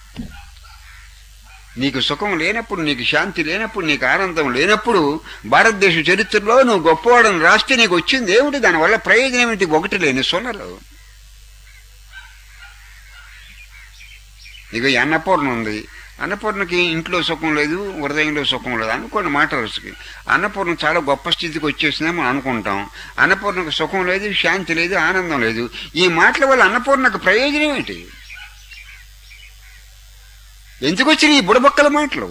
నీకు సుఖం లేనప్పుడు, నీకు శాంతి లేనప్పుడు, నీకు ఆనందం లేనప్పుడు భారతదేశ చరిత్రలో నువ్వు గొప్పవాడని రాస్తే నీకు వచ్చింది ఏమిటి? దానివల్ల ప్రయోజనం ఏమిటి? ఒకటి లేని సొనలు. నీకు అన్నపూర్ణ ఉంది, అన్నపూర్ణకి ఇంట్లో సుఖం లేదు, హృదయంలో సుఖం లేదు అనుకోండి మాట వరుసకి. అన్నపూర్ణ చాలా గొప్ప స్థితికి వచ్చేసిందని మనం అనుకుంటాం. అన్నపూర్ణకు సుఖం లేదు, శాంతి లేదు, ఆనందం లేదు. ఈ మాటల వల్ల అన్నపూర్ణకు ప్రయోజనం ఏంటి? ఎందుకు వచ్చిన ఈ బుడబక్కల మాటలు?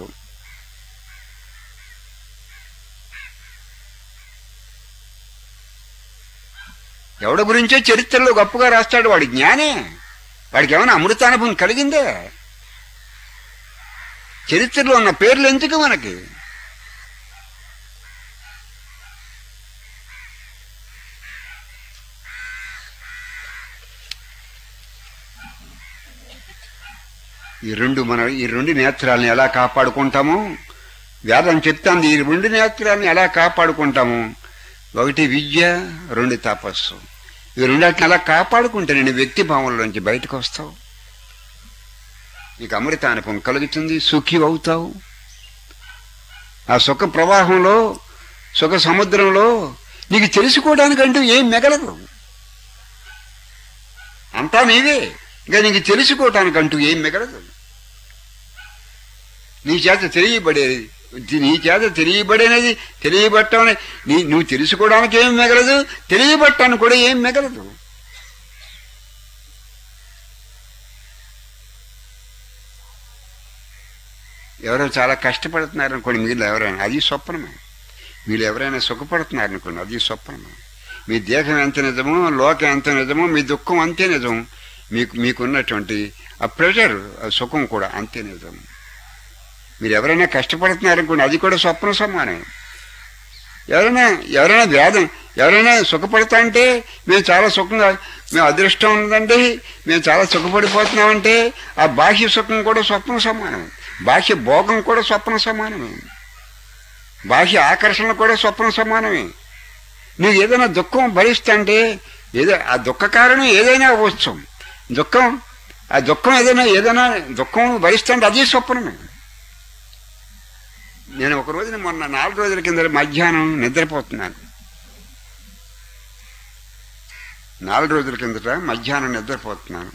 ఎవడ గురించో చరిత్రలో గొప్పగా రాస్తాడు, వాడి జ్ఞానే. వాడికి ఏమైనా అమృతానుభవం కలిగిందే? చరిత్రలో ఉన్న పేర్లు ఎందుకు మనకి? ఈ రెండు నేత్రాలను ఎలా కాపాడుకుంటాము? వేదం చెప్తాను. ఈ రెండు నేత్రాలను ఎలా కాపాడుకుంటాము? ఒకటి విద్య, రెండు తపస్సు. ఈ రెండాటిని ఎలా కాపాడుకుంటే నేను వ్యక్తి భావంలోంచి బయటకు వస్తావు, నీకు అమృతానుభవం కలుగుతుంది, సుఖి అవుతావు. ఆ సుఖ ప్రవాహంలో, సుఖ సముద్రంలో నీకు తెలుసుకోవడానికంటూ ఏం మిగలదు, అంతా నీవే. ఇంకా నీకు తెలుసుకోవటానికంటూ ఏం మిగలదు. నీ చేత తెలియబడేది తెలియబట్టం. నువ్వు తెలుసుకోవడానికి ఏం మిగలదు, తెలియబట్టానికి కూడా ఏం మిగలదు. ఎవరో చాలా కష్టపడుతున్నారనుకోండి, మీరు ఎవరైనా, అది స్వప్నమే. మీరు ఎవరైనా సుఖపడుతున్నారనుకోండి, అది స్వప్నమే. మీ దేహం ఎంత నిజమో, లోకం ఎంత నిజమో, మీ దుఃఖం అంతే నిజం. మీకున్నటువంటి ఆ ప్రెషర్, ఆ సుఖం కూడా అంతే నిజం. మీరు ఎవరైనా కష్టపడుతున్నారనుకోండి, అది కూడా స్వప్న సమానమే. ఎవరైనా సుఖపడతా అంటే మేము చాలా సుఖంగా, మేము అదృష్టం ఉందండి, మేము చాలా సుఖపడిపోతున్నామంటే ఆ బాహ్య సుఖం కూడా స్వప్న సమానమే. బాహ్య భోగం కూడా స్వప్న సమానమే. బాహ్య ఆకర్షణ కూడా స్వప్న సమానమే. నువ్వు ఏదైనా దుఃఖం భరిస్తుంటే ఆ దుఃఖ కారణం ఏదైనా అవ్వచ్చు. ఆ దుఃఖం ఏదైనా దుఃఖం భరిస్తుంటే అది స్వప్నమే. నేను ఒక రోజున మొన్న 4 రోజుల కింద మధ్యాహ్నం నిద్రపోతున్నాను. 4 రోజుల కిందట మధ్యాహ్నం నిద్రపోతున్నాను.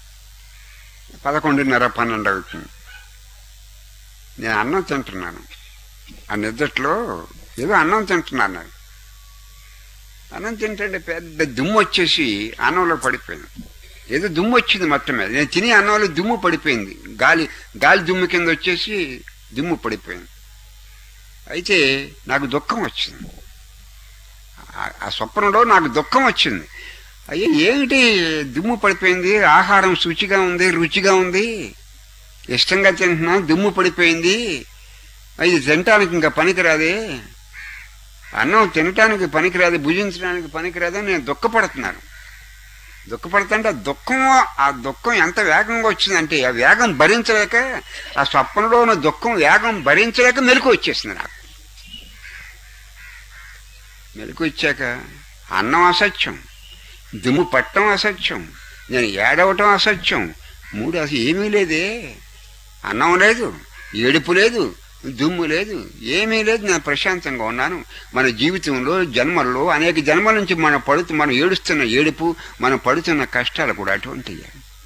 11:30, 12 అవుతుంది. నేను అన్నం తింటున్నాను. ఆ నిద్రలో ఏదో అన్నం తింటున్నాను. అన్నం తింటే పెద్ద దుమ్ము వచ్చేసి అన్నంలో పడిపోయింది. ఏదో దుమ్ము వచ్చింది మొత్తం మీద. నేను తినే అన్నంలో దుమ్ము పడిపోయింది. గాలి దుమ్ము కింద వచ్చేసి దుమ్ము పడిపోయింది. అయితే నాకు దుఃఖం వచ్చింది. ఆ స్వప్నంలో నాకు దుఃఖం వచ్చింది. అయ్యో ఏమిటి దుమ్ము పడిపోయింది, ఆహారం శుచిగా ఉంది, రుచిగా ఉంది, ఇష్టంగా తింటున్నా, దుమ్ము పడిపోయింది, అది తినటానికి ఇంకా పనికిరాదే, అన్నం తినటానికి పనికిరాదు, భుజించడానికి పనికిరాదని నేను దుఃఖపడుతున్నాను. దుఃఖపడుతుంటే ఆ దుఃఖం ఎంత వేగంగా వచ్చిందంటే, ఆ వేగం భరించలేక, ఆ స్వప్నంలో ఉన్న దుఃఖం వేగం భరించలేక మెలకు వచ్చేసింది నాకు. మెలకు వచ్చాక అన్నం అసత్యం, దుమ్ము పట్టడం అసత్యం, నేను ఏడవటం అసత్యం, 3 అసలు ఏమీ లేదే. అన్నం లేదు, ఏడుపు లేదు, దుమ్ము లేదు, ఏమీ లేదు. నేను ప్రశాంతంగా ఉన్నాను. మన జీవితంలో జన్మల్లో అనేక జన్మల నుంచి మనం ఏడుస్తున్న ఏడుపు, మనం పడుతున్న కష్టాలు కూడా అటువంటివి.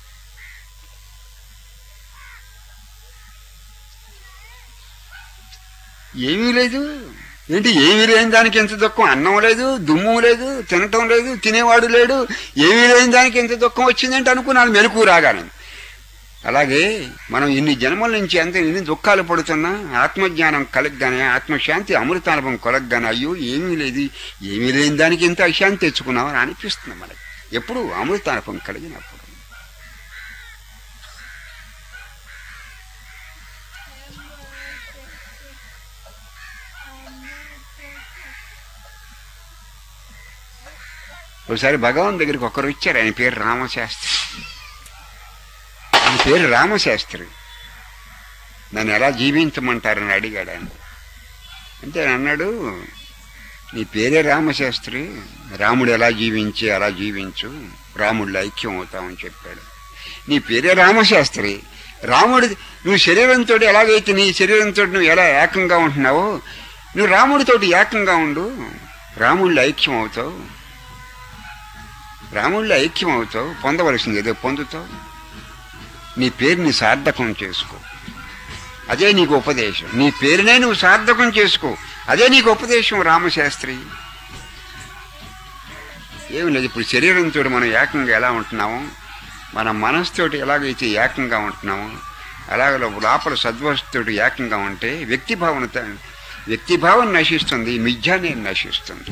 ఏమీ లేదు. ఏంటి ఏమీ లేని దానికి ఎంత దుఃఖం? అన్నం లేదు, దుమ్ము లేదు, తినటం లేదు, తినేవాడు లేడు, ఏమీ లేని దానికి ఎంత దుఃఖం వచ్చిందంటే అనుకున్నాను మెలకు రాగానే. అలాగే మనం ఇన్ని జన్మల నుంచి ఎన్ని దుఃఖాలు పడుతున్నా ఆత్మజ్ఞానం కలగగానే, ఆత్మశాంతి అమృతానుభవం కలగగానే అయ్యో ఏమీ లేదు, ఏమీ లేని దానికి ఇంత అశాంతి తెచ్చుకున్నామని అనిపిస్తుంది మనకి. ఎప్పుడు అమృతానుభవం కలిగినప్పుడు. ఒకసారి భగవాన్ దగ్గరికి ఒకరు వచ్చారు. ఆయన పేరు రామశాస్త్రి. నన్ను ఎలా జీవించమంటారని అడిగాడు ఆయన. అంటే అన్నాడు, నీ పేరే రామశాస్త్రి, రాముడు ఎలా అలా జీవించు, రాముడిలో ఐక్యం అవుతామని చెప్పాడు. నీ పేరే రామశాస్త్రి, రాముడి నువ్వు శరీరంతో ఎలాగైతే నీ శరీరంతో నువ్వు ఎలా ఏకంగా ఉంటున్నావో, నువ్వు రాముడితోటి ఏకంగా ఉండు, రాముడిలో ఐక్యం అవుతావు. రాముడిలో ఐక్యం అవుతావు, పొందవలసింది ఏదో పొందుతావు. నీ పేరుని సార్థకం చేసుకో. అదే నీకు ఉపదేశం. నీ పేరునే నువ్వు సార్థకం చేసుకో, అదే నీకు ఉపదేశం రామశాస్త్రి. ఏమి లేదు. ఇప్పుడు శరీరంతో మనం ఏకంగా ఎలా ఉంటున్నామో, మన మనసుతోటి ఎలాగైతే ఏకంగా ఉంటున్నామో, అలాగే లోపల సద్వస్తుతోటి ఏకంగా ఉంటే వ్యక్తిభావం నశిస్తుంది, మిథ్యాన్ని నశిస్తుంది.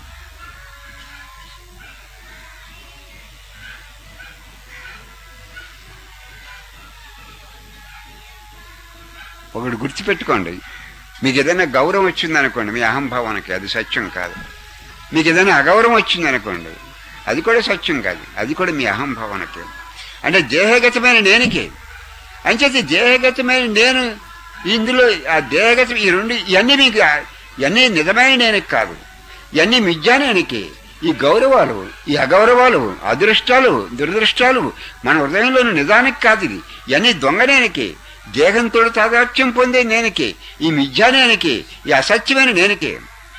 ఒకటి గుర్తుపెట్టుకోండి, మీకు ఏదైనా గౌరవం వచ్చిందనుకోండి మీ అహంభావానికి, అది సత్యం కాదు. మీకు ఏదైనా అగౌరవం వచ్చిందనుకోండి, అది కూడా సత్యం కాదు, అది కూడా మీ అహంభావానికి. అంటే దేహగతమైన నేనుకే. అంచేది దేహగతమైన నేను ఇందులో ఆ దేహగతం ఈ రెండు ఇవన్నీ మీకు ఇవన్నీ నిజమైన నేనకి కాదు, ఇవన్నీ మిథ్యానేనికి. ఈ గౌరవాలు, ఈ అగౌరవాలు, అదృష్టాలు, దురదృష్టాలు మన హృదయంలోని నిజానికి కాదు. ఇది ఇవన్నీ దొంగనేనికి, దేహంతో తాదాత్మ్యం పొందే నేనకి, ఈ మిథ్యానేనికి, ఈ అసత్యమైన నేనకి.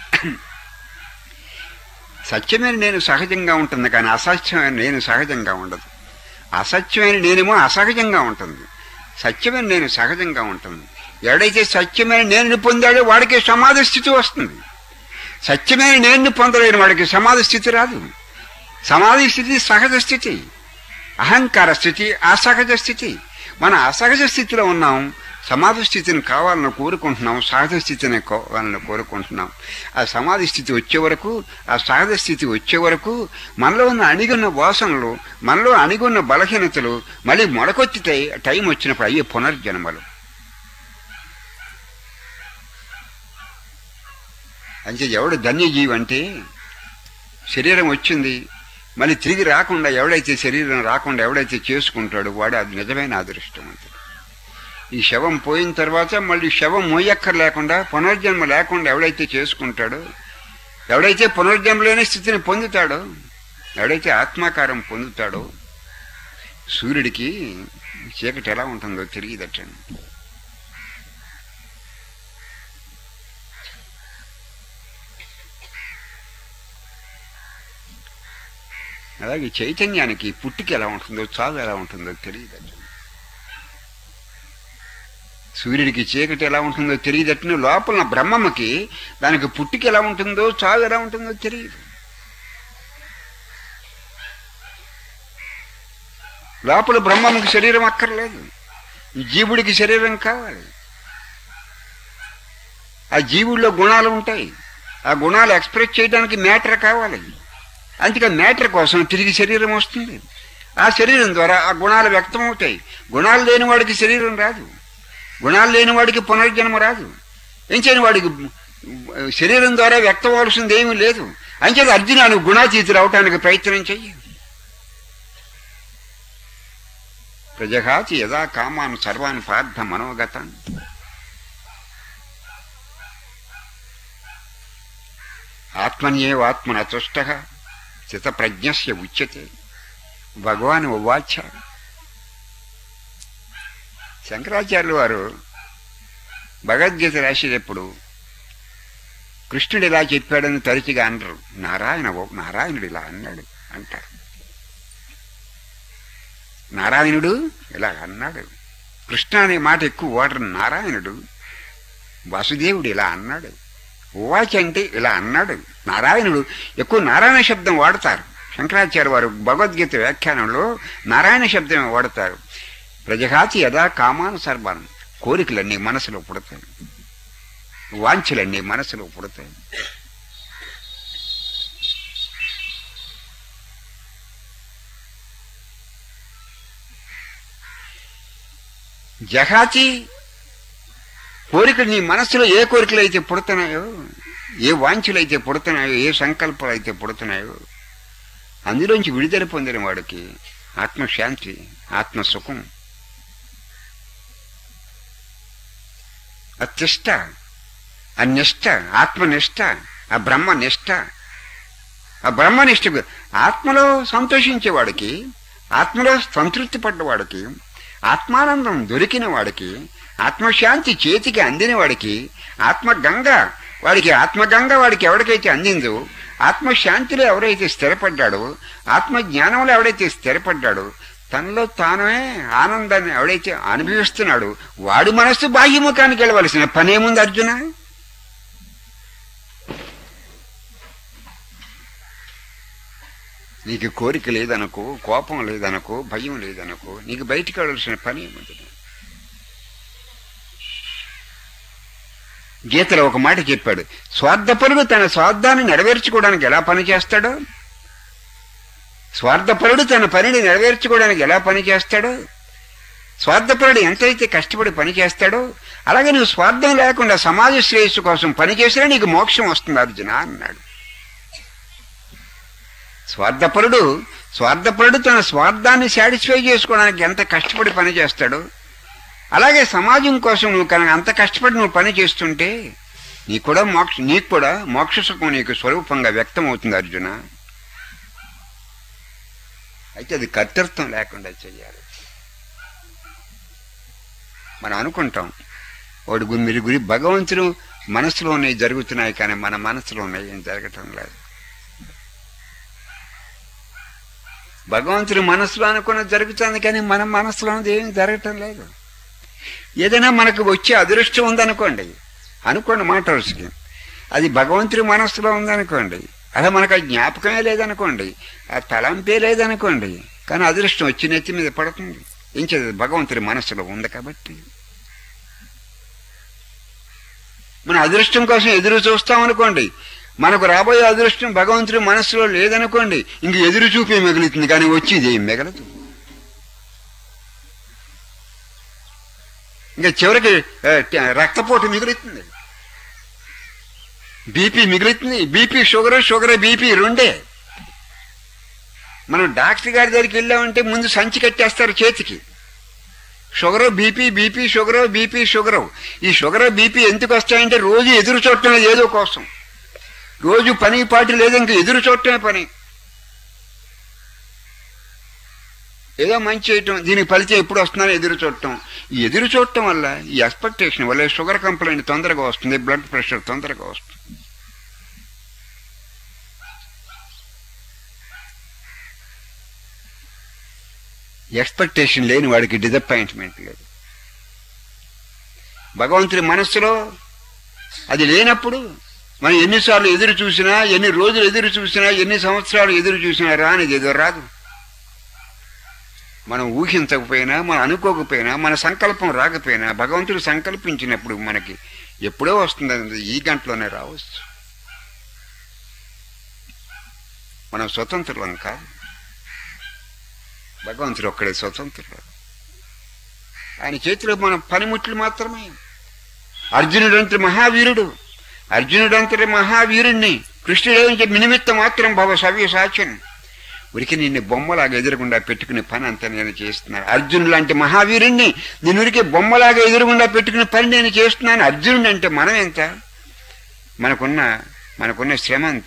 సత్యమైన నేను సహజంగా ఉంటుంది, కానీ అసత్యమైన నేను సహజంగా ఉండదు. అసత్యమైన నేనేమో అసహజంగా ఉంటుంది, సత్యమైన నేను సహజంగా ఉంటుంది. ఎవడైతే సత్యమైన నేను పొందాడో వాడికి సమాధి స్థితి వస్తుంది. సత్యమైన నేను పొందలేని వాడికి సమాధి స్థితి రాదు. సమాధి స్థితి సహజ స్థితి, అహంకార స్థితి అసహజ స్థితి. మన అసహజ స్థితిలో ఉన్నాం, సమాధి స్థితిని కావాలని కోరుకుంటున్నాం, సహజ స్థితిని కావాలని కోరుకుంటున్నాం. ఆ సమాధి స్థితి వచ్చే వరకు, ఆ సహజ స్థితి వచ్చే వరకు మనలో ఉన్న అణిగున్న వాసనలు, మనలో అణిగున్న బలహీనతలు మళ్ళీ మొడకొత్తితే టైం వచ్చినప్పుడు అయ్యే పునర్జన్మలు. అంటే ఎవడు ధన్యజీవి అంటే, శరీరం వచ్చింది మళ్ళీ తిరిగి రాకుండా ఎవడైతే శరీరం రాకుండా ఎవడైతే చేసుకుంటాడో వాడు అది నిజమైన అదృష్టవంతుడు. ఈ శవం పోయిన తర్వాత మళ్ళీ శవం మోయక్కర్ లేకుండా, పునర్జన్మ లేకుండా ఎవడైతే చేసుకుంటాడో, ఎవడైతే పునర్జన్మ లేని స్థితిని పొందుతాడో, ఎవడైతే ఆత్మాకారం పొందుతాడో, సూర్యుడికి చీకటి ఎలా ఉంటుందో తెలియదటండి. అలాగే చైతన్యానికి పుట్టుక ఎలా ఉంటుందో, చావు ఎలా ఉంటుందో తెలియదట. సూర్యుడికి చీకటి ఎలా ఉంటుందో తెలియదట్టు, లోపల బ్రహ్మకి దానికి పుట్టుక ఎలా ఉంటుందో, చావు ఎలా ఉంటుందో తెలియదు. లోపల బ్రహ్మకి శరీరం అక్కర్లేదు, జీవుడికి శరీరం కావాలి. ఆ జీవుల్లో గుణాలు ఉంటాయి, ఆ గుణాలు ఎక్స్ప్రెస్ చేయడానికి మ్యాటర్ కావాలి. అందుకని మ్యాటర్ కోసం తిరిగి శరీరం వస్తుంది. ఆ శరీరం ద్వారా ఆ గుణాలు వ్యక్తమవుతాయి. గుణాలు లేని వాడికి శరీరం రాదు, గుణాలు లేని వాడికి పునర్జన్మ రాదు. ఏం చేయని వాడికి శరీరం ద్వారా వ్యక్తం అవ్వాల్సింది ఏమీ లేదు. అంచేది అర్జున నువ్వు గుణాతీతులు అవటానికి ప్రయత్నం చెయ్యి. ప్రజహాతి యదా కామాన్ సర్వాన్ పార్థ మనోగతాన్. ఆత్మన్యేవాత్మన తుష్టః చిత్తప్రజ్ఞస్య ఉచ్యతే భగవాన్ ఉవాచ. శంకరాచార్యులు వారు భగవద్గీత రాసేటప్పుడు కృష్ణుడు ఇలా చెప్పాడని తరచుగా అనరు, నారాయణుడు ఇలా అన్నాడు అంటారు. నారాయణుడు ఇలా అన్నాడు, కృష్ణ అనే మాట ఎక్కువ వాడరు. నారాయణుడు, వాసుదేవుడు ఇలా అన్నాడు, ఉవాచ అంటే ఇలా అన్నాడు. నారాయణుడు ఎక్కువ నారాయణ శబ్దం వాడతారు. శంకరాచార్య వారు భగవద్గీత వ్యాఖ్యానంలో నారాయణ శబ్దమే వాడతారు. ప్రజహాతి యదా కామాన్ సర్వాన్. కోరికలన్నీ మనసులో పుడతాయి, వాంఛలన్నీ మనసులో పుడతాయి. జహాతి కోరికలు నీ మనసులో ఏ కోరికలు అయితే పుడుతున్నాయో, ఏ వాంఛలు అయితే పుడుతున్నాయో, ఏ సంకల్పాలు అయితే పుడుతున్నాయో అందులోంచి విడుదల పొందిన వాడికి ఆత్మశాంతి, ఆత్మసుఖం, ఆ తిష్ట, ఆ నిష్ట, ఆత్మనిష్ట, ఆ బ్రహ్మనిష్ట, ఆ బ్రహ్మనిష్ట. ఆత్మలో సంతోషించేవాడికి, ఆత్మలో సంతృప్తి పడ్డవాడికి, ఆత్మానందం దొరికిన వాడికి, ఆత్మశాంతి చేతికి అందిన వాడికి, ఆత్మగంగ వాడికి ఎవరికైతే అందిందో, ఆత్మశాంతిలో ఎవరైతే స్థిరపడ్డాడో, ఆత్మజ్ఞానంలో ఎవడైతే స్థిరపడ్డాడో, తనలో తానే ఆనందాన్ని ఎవడైతే అనుభవిస్తున్నాడు వాడి మనస్సు బాహ్యముఖానికి వెళ్ళవలసిన పనేముంది అర్జున? నీకు కోరిక లేదనుకో, కోపం లేదనుకో, భయం లేదనుకో, నీకు బయటికి వెళ్ళవలసిన పని ఏముంది? గీతలో ఒక మాట చెప్పాడు, స్వార్థపరుడు తన స్వార్థాన్ని నెరవేర్చుకోవడానికి ఎలా పని చేస్తాడో, స్వార్థపరుడు తన పనిని నెరవేర్చుకోవడానికి ఎలా పని చేస్తాడో, స్వార్థపరుడు ఎంతైతే కష్టపడి పని చేస్తాడో అలాగే నువ్వు స్వార్థం లేకుండా సమాజ శ్రేయస్సు కోసం పనిచేసినా నీకు మోక్షం వస్తుంది అర్జున అన్నాడు. స్వార్థపరుడు తన స్వార్థాన్ని సాటిస్ఫై చేసుకోవడానికి ఎంత కష్టపడి పని చేస్తాడో అలాగే సమాజం కోసం నువ్వు కనుక అంత కష్టపడి నువ్వు పని చేస్తుంటే నీకు కూడా మోక్ష సుఖం నీకు స్వరూపంగా వ్యక్తం అవుతుంది అర్జున. అయితే అది కర్తృత్వం లేకుండా చెయ్యాలి. మనం అనుకుంటాం వాడు మీరు గురి భగవంతుడు మనసులోనే జరుగుతున్నాయి కానీ మన మనసులోనే ఏం జరగటం లేదు. భగవంతుడి మనసులో అనుకున్న జరుగుతుంది కానీ మన మనసులో ఏం జరగటం లేదు. ఏదైనా మనకు వచ్చే అదృష్టం ఉందనుకోండి, మాట వరుసకి అది భగవంతుడి మనసులో ఉందనుకోండి, అలా మనకు ఆ జ్ఞాపకమే లేదనుకోండి, ఆ తలంపే లేదనుకోండి, కానీ అదృష్టం వచ్చి నెత్తి మీద పడుతుంది. ఏం చేయాలి? భగవంతుడి మనసులో ఉంది కాబట్టి. మన అదృష్టం కోసం ఎదురు చూస్తాం అనుకోండి, మనకు రాబోయే అదృష్టం భగవంతుడి మనసులో లేదనుకోండి, ఇంక ఎదురు చూపే మిగులుతుంది కానీ వచ్చేది ఏం మిగలదు. ఇంకా చివరికి రక్తపోటు మిగులుతుంది, బీపీ మిగులుతుంది. బీపీ షుగర్ బీపీ రెండే. మనం డాక్టర్ గారి దగ్గరికి వెళ్ళామంటే ముందు సంచి కట్టేస్తారు చేతికి, షుగరు బీపీ షుగరు. ఈ షుగర్ బీపీ ఎందుకు వస్తాయంటే రోజు ఎదురు చూడటం ఏదో కోసం, రోజు పని పాటు లేదు, ఇంకా ఎదురు చూడటమే పని, ఏదో మంచి చేయటం, దీనికి ఫలితం ఎప్పుడు వస్తుందని ఎదురు చూడటం. ఈ ఎదురు చూడటం వల్ల, ఈ ఎక్స్పెక్టేషన్ వల్ల షుగర్ కంప్లైంట్ తొందరగా వస్తుంది, బ్లడ్ ప్రెషర్ తొందరగా వస్తుంది. ఎక్స్పెక్టేషన్ లేని వాడికి డిసప్పాయింట్మెంట్ లేదు. భగవంతుడి మనస్సులో అది లేనప్పుడు మనం ఎన్నిసార్లు ఎదురు చూసినా, ఎన్ని రోజులు ఎదురు చూసినా, ఎన్ని సంవత్సరాలు ఎదురు చూసినా రానిది ఏదో రాదు. మనం ఊహించకపోయినా, మనం అనుకోకపోయినా, మన సంకల్పం రాకపోయినా భగవంతుడు సంకల్పించినప్పుడు మనకి ఎప్పుడో వస్తుంది, ఈ గంటలోనే రావచ్చు. మనం స్వతంత్రులం కాదు, భగవంతుడు ఒక్కడే స్వతంత్రుడు. ఆయన చేతిలో మన పనిముట్లు మాత్రమే. అర్జునుడంతటి మహావీరుణ్ణి కృష్ణుడు నిమిత్త మాత్రం భవ సవ్య సాక్ష్యం. ఉరికి నిన్ను బొమ్మలాగా ఎదురుగుండా పెట్టుకునే పని అంతా నేను చేస్తున్నాను. అర్జునుడు లాంటి మహావీరుణ్ణి నేను ఉరికి బొమ్మలాగా ఎదురుగుండా పెట్టుకునే పని నేను చేస్తున్నాను. అర్జునుడు అంటే మనం ఎంత, మనకున్న శ్రమ అంత,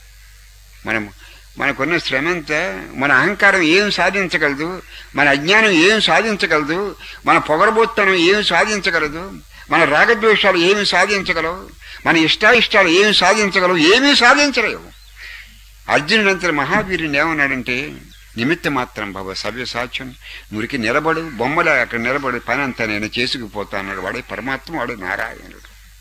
మనకున్న శ్రమ అంతా, మన అహంకారం ఏం సాధించగలదు, మన అజ్ఞానం ఏం సాధించగలదు, మన పొగరబోత్తనం ఏం సాధించగలదు, మన రాగద్వేషాలు ఏమి సాధించగలవు, మన ఇష్టాయిష్టాలు ఏమి సాధించగలవు, ఏమీ సాధించలేవు. అర్జునుడంతటి మహావీరుని ఏమన్నాడంటే నిమిత్త మాత్రం భవ సవ్య సాక్ష్యం. నురికి నిలబడు, బొమ్మలా అక్కడ నిలబడి పని అంతా నేను చేసుకుపోతాన్నాడు. వాడే పరమాత్మ, వాడు నారాయణుడు.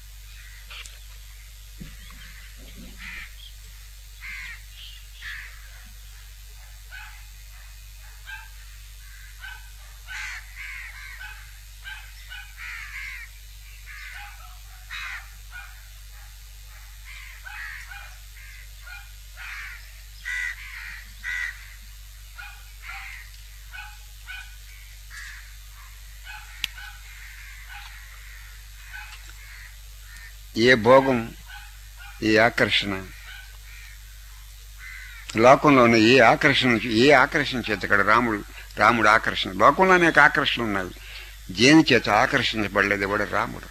ఏ భోగం, ఏ ఆకర్షణ, లోకంలోనే ఏ ఆకర్షణ చేత ఇక్కడ రాముడు ఆకర్షణ. లోకంలో అనేక ఆకర్షణలు ఉన్నాయి, దేని చేత ఆకర్షించబడలేదు కూడా రాముడు.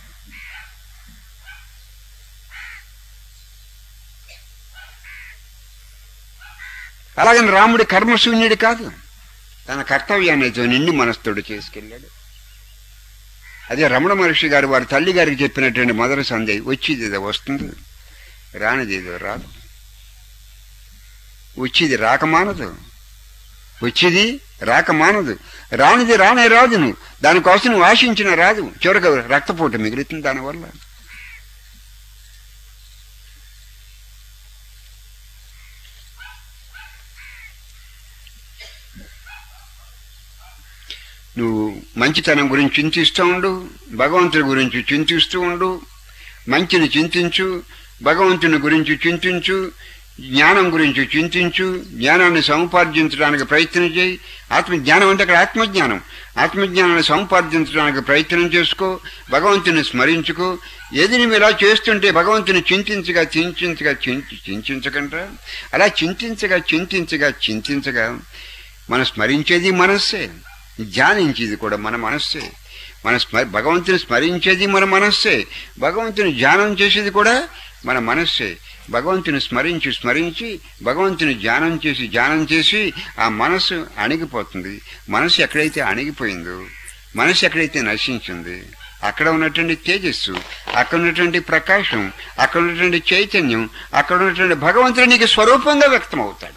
అలాగని రాముడి కర్మశూన్యుడు కాదు, తన కర్తవ్యాన్ని నిండి మనస్తోడు చేసుకెళ్ళాడు. అదే రమణ మహర్షి గారు వారి తల్లి గారికి చెప్పినటువంటి మొదటి సందేహం, వచ్చేది ఏదో వస్తుంది, రానిది ఏదో రాదు. వచ్చేది రాకమానదు, వచ్చేది రాక మానదు. రానిది రానే రాదు. నువ్వు దానికోసం నువ్వు ఆశించిన రాదు. చివరికి రక్తపోటు మిగులుతుంది దానివల్ల. నువ్వు మంచితనం గురించి చింతిస్తూ ఉండు, భగవంతుడి గురించి చింతిస్తూ ఉండు. మంచిని చింతించు, భగవంతుని గురించి చింతించు, జ్ఞానం గురించి చింతించు, జ్ఞానాన్ని సముపార్జించడానికి ప్రయత్నం చేయి. ఆత్మజ్ఞానం అంటే అక్కడ ఆత్మజ్ఞానం. ఆత్మజ్ఞానాన్ని సముపార్జించడానికి ప్రయత్నం చేసుకో, భగవంతుని స్మరించుకో. ఏది నువ్వు ఇలా చేస్తుంటే భగవంతుని చింతించగా అలా చింతించగా మనం స్మరించేది మనస్సే, ధ్యానించేది కూడా మన మనస్సే. భగవంతుని స్మరించేది మన మనస్సే, భగవంతుని ధ్యానం చేసేది కూడా మన మనస్సే. భగవంతుని స్మరించి భగవంతుని ధ్యానం చేసి ఆ మనస్సు అణిగిపోతుంది. మనస్సు ఎక్కడైతే అణిగిపోయిందో, మనస్సు ఎక్కడైతే నశించింది, అక్కడ ఉన్నటువంటి తేజస్సు, అక్కడ ఉన్నటువంటి ప్రకాశం, అక్కడ ఉన్నటువంటి చైతన్యం, అక్కడ ఉన్నటువంటి భగవంతుడు నీకు స్వరూపంగా వ్యక్తం అవుతాడు.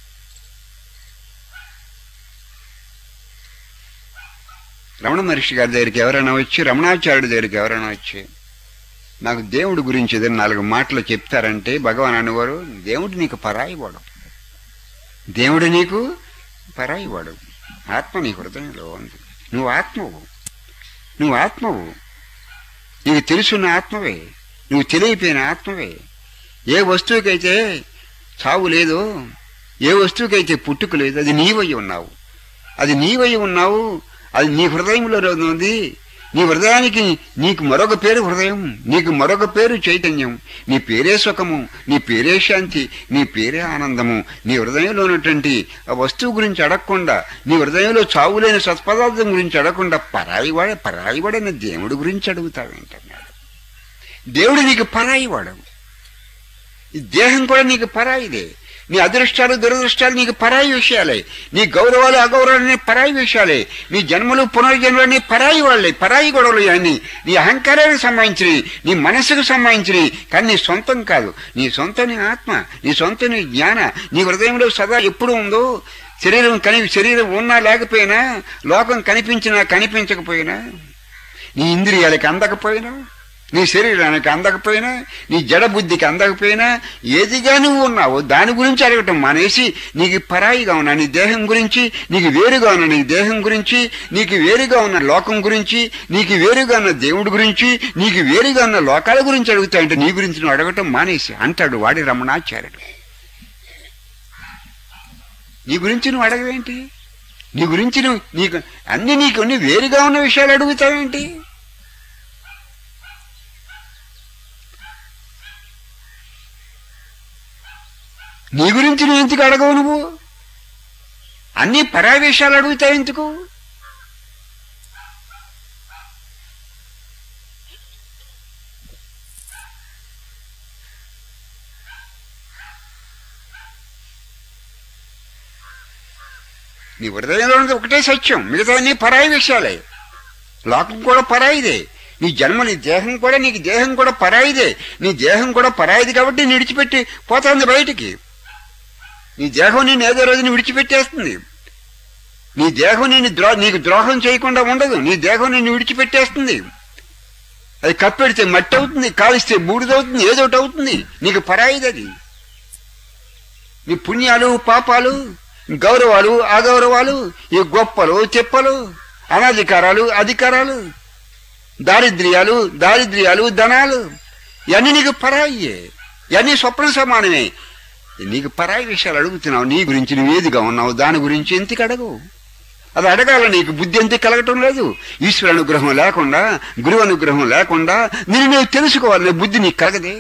రమణ మహర్షి గారి దగ్గరికి ఎవరైనా వచ్చి, రమణాచార్యుడి దగ్గరికి ఎవరైనా వచ్చి నాకు దేవుడి గురించి ఏదైనా 4 మాటలు చెప్తారంటే భగవాన్ అనేవారు, దేవుడు నీకు పరాయివాడు, దేవుడు నీకు పరాయివాడు. ఆత్మ నీ హృదయంలో ఉంది. నువ్వు ఆత్మవు. నీకు తెలుసున్న ఆత్మవే, నువ్వు తెలియపోయిన ఆత్మవే. ఏ వస్తువుకైతే చావు లేదో, ఏ వస్తువుకైతే పుట్టుక లేదు, అది నీవై ఉన్నావు. అది నీ హృదయంలో ఉంది. నీ హృదయానికి నీకు మరొక పేరు హృదయం, నీకు మరొక పేరు చైతన్యం. నీ పేరే సుఖము, నీ పేరే శాంతి, నీ పేరే ఆనందము. నీ హృదయంలో ఉన్నటువంటి ఆ వస్తువు గురించి అడగకుండా, నీ హృదయంలో చావులేని సత్పదార్థం గురించి అడగకుండా పరాయివాడని దేవుడి గురించి అడుగుతావేంటన్నాడు. దేవుడు నీకు పరాయివాడు. ఈ దేహం కూడా నీకు పరాయిదే. నీ అదృష్టాలు దురదృష్టాలు నీకు పరాయి విషయాలే. నీ గౌరవాలు అగౌరవాలన్నీ పరాయి విషయాలే. నీ జన్మలు పునర్జన్మలన్నీ పరాయి వాళ్ళే, పరాయి గొడవలు. అన్నీ నీ అహంకారానికి సంబంధించినవి, నీ మనస్సుకు సంబంధించినవి. కానీ నీ సొంతం కాదు. నీ సొంతం నీ ఆత్మ, నీ సొంతం నీ జ్ఞాన. నీ హృదయంలో సదా ఎప్పుడు ఉందో. శరీరం ఉన్నా లేకపోయినా, లోకం కనిపించినా కనిపించకపోయినా, నీ ఇంద్రియాలకి అందకపోయినా, నీ శరీరానికి అందకపోయినా, నీ జడబుద్ధికి అందకపోయినా, ఏదిగా నువ్వు ఉన్నావో దాని గురించి అడగటం మానేసి, నీకు పరాయిగా ఉన్నా నీ దేహం గురించి, నీకు వేరుగా ఉన్న నీ దేహం గురించి, నీకు వేరుగా ఉన్న లోకం గురించి, నీకు వేరుగా ఉన్న దేవుడి గురించి, నీకు వేరుగా ఉన్న లోకాల గురించి అడుగుతాయంటే నీ గురించి నువ్వు అడగటం మానేసి అంటాడు వాడి రమణాచార్యుడు. నీ గురించి నువ్వు అడగవేంటి? నీ గురించి నీకు వేరుగా ఉన్న విషయాలు అడుగుతావేంటి? నీ గురించి నువ్వు ఎందుకు అడగవు? నువ్వు అన్ని పరావేశాలు అడుగుతావు ఎందుకు? నీ హృదయంలో ఉన్నది ఒకటే సత్యం, మిగతా అన్ని పరాయి విషయాలే. లోకం కూడా పరాయిదే. నీ దేహం కూడా, నీకు దేహం కూడా పరాయిదే. నీ దేహం కూడా పరాయిది కాబట్టి నేను విడిచిపెట్టి పోతుంది బయటికి. నీ దేహం నేను ఏదో రోజుని విడిచిపెట్టేస్తుంది. నీ దేహం నీకు ద్రోహం చేయకుండా ఉండదు. నీ దేహం నిన్ను విడిచిపెట్టేస్తుంది. అది కప్పెడితే మట్టి అవుతుంది, కాలిస్తే బూడిదవుతుంది, ఏదోటి అవుతుంది. నీకు పరాయిది అది. నీ పుణ్యాలు పాపాలు, గౌరవాలు అగౌరవాలు, ఈ గొప్పలు తెప్పలు, అనధికారాలు అధికారాలు, దారిద్ర్యాలు ధనాలు, ఇవన్నీ నీకు పరాయే. ఇవన్నీ స్వప్న సమానమే. నీకు పరాయి విషయాలు అడుగుతున్నావు. నీ గురించి నువ్వు ఏదిగా ఉన్నావు దాని గురించి ఎందుకు అడగవు? అది అడగాల నీకు బుద్ధి ఎందుకు కలగటం లేదు? ఈశ్వర అనుగ్రహం లేకుండా, గురువు అనుగ్రహం లేకుండా నువ్వు తెలుసుకోవాలి. బుద్ధి నీకు కలగదే.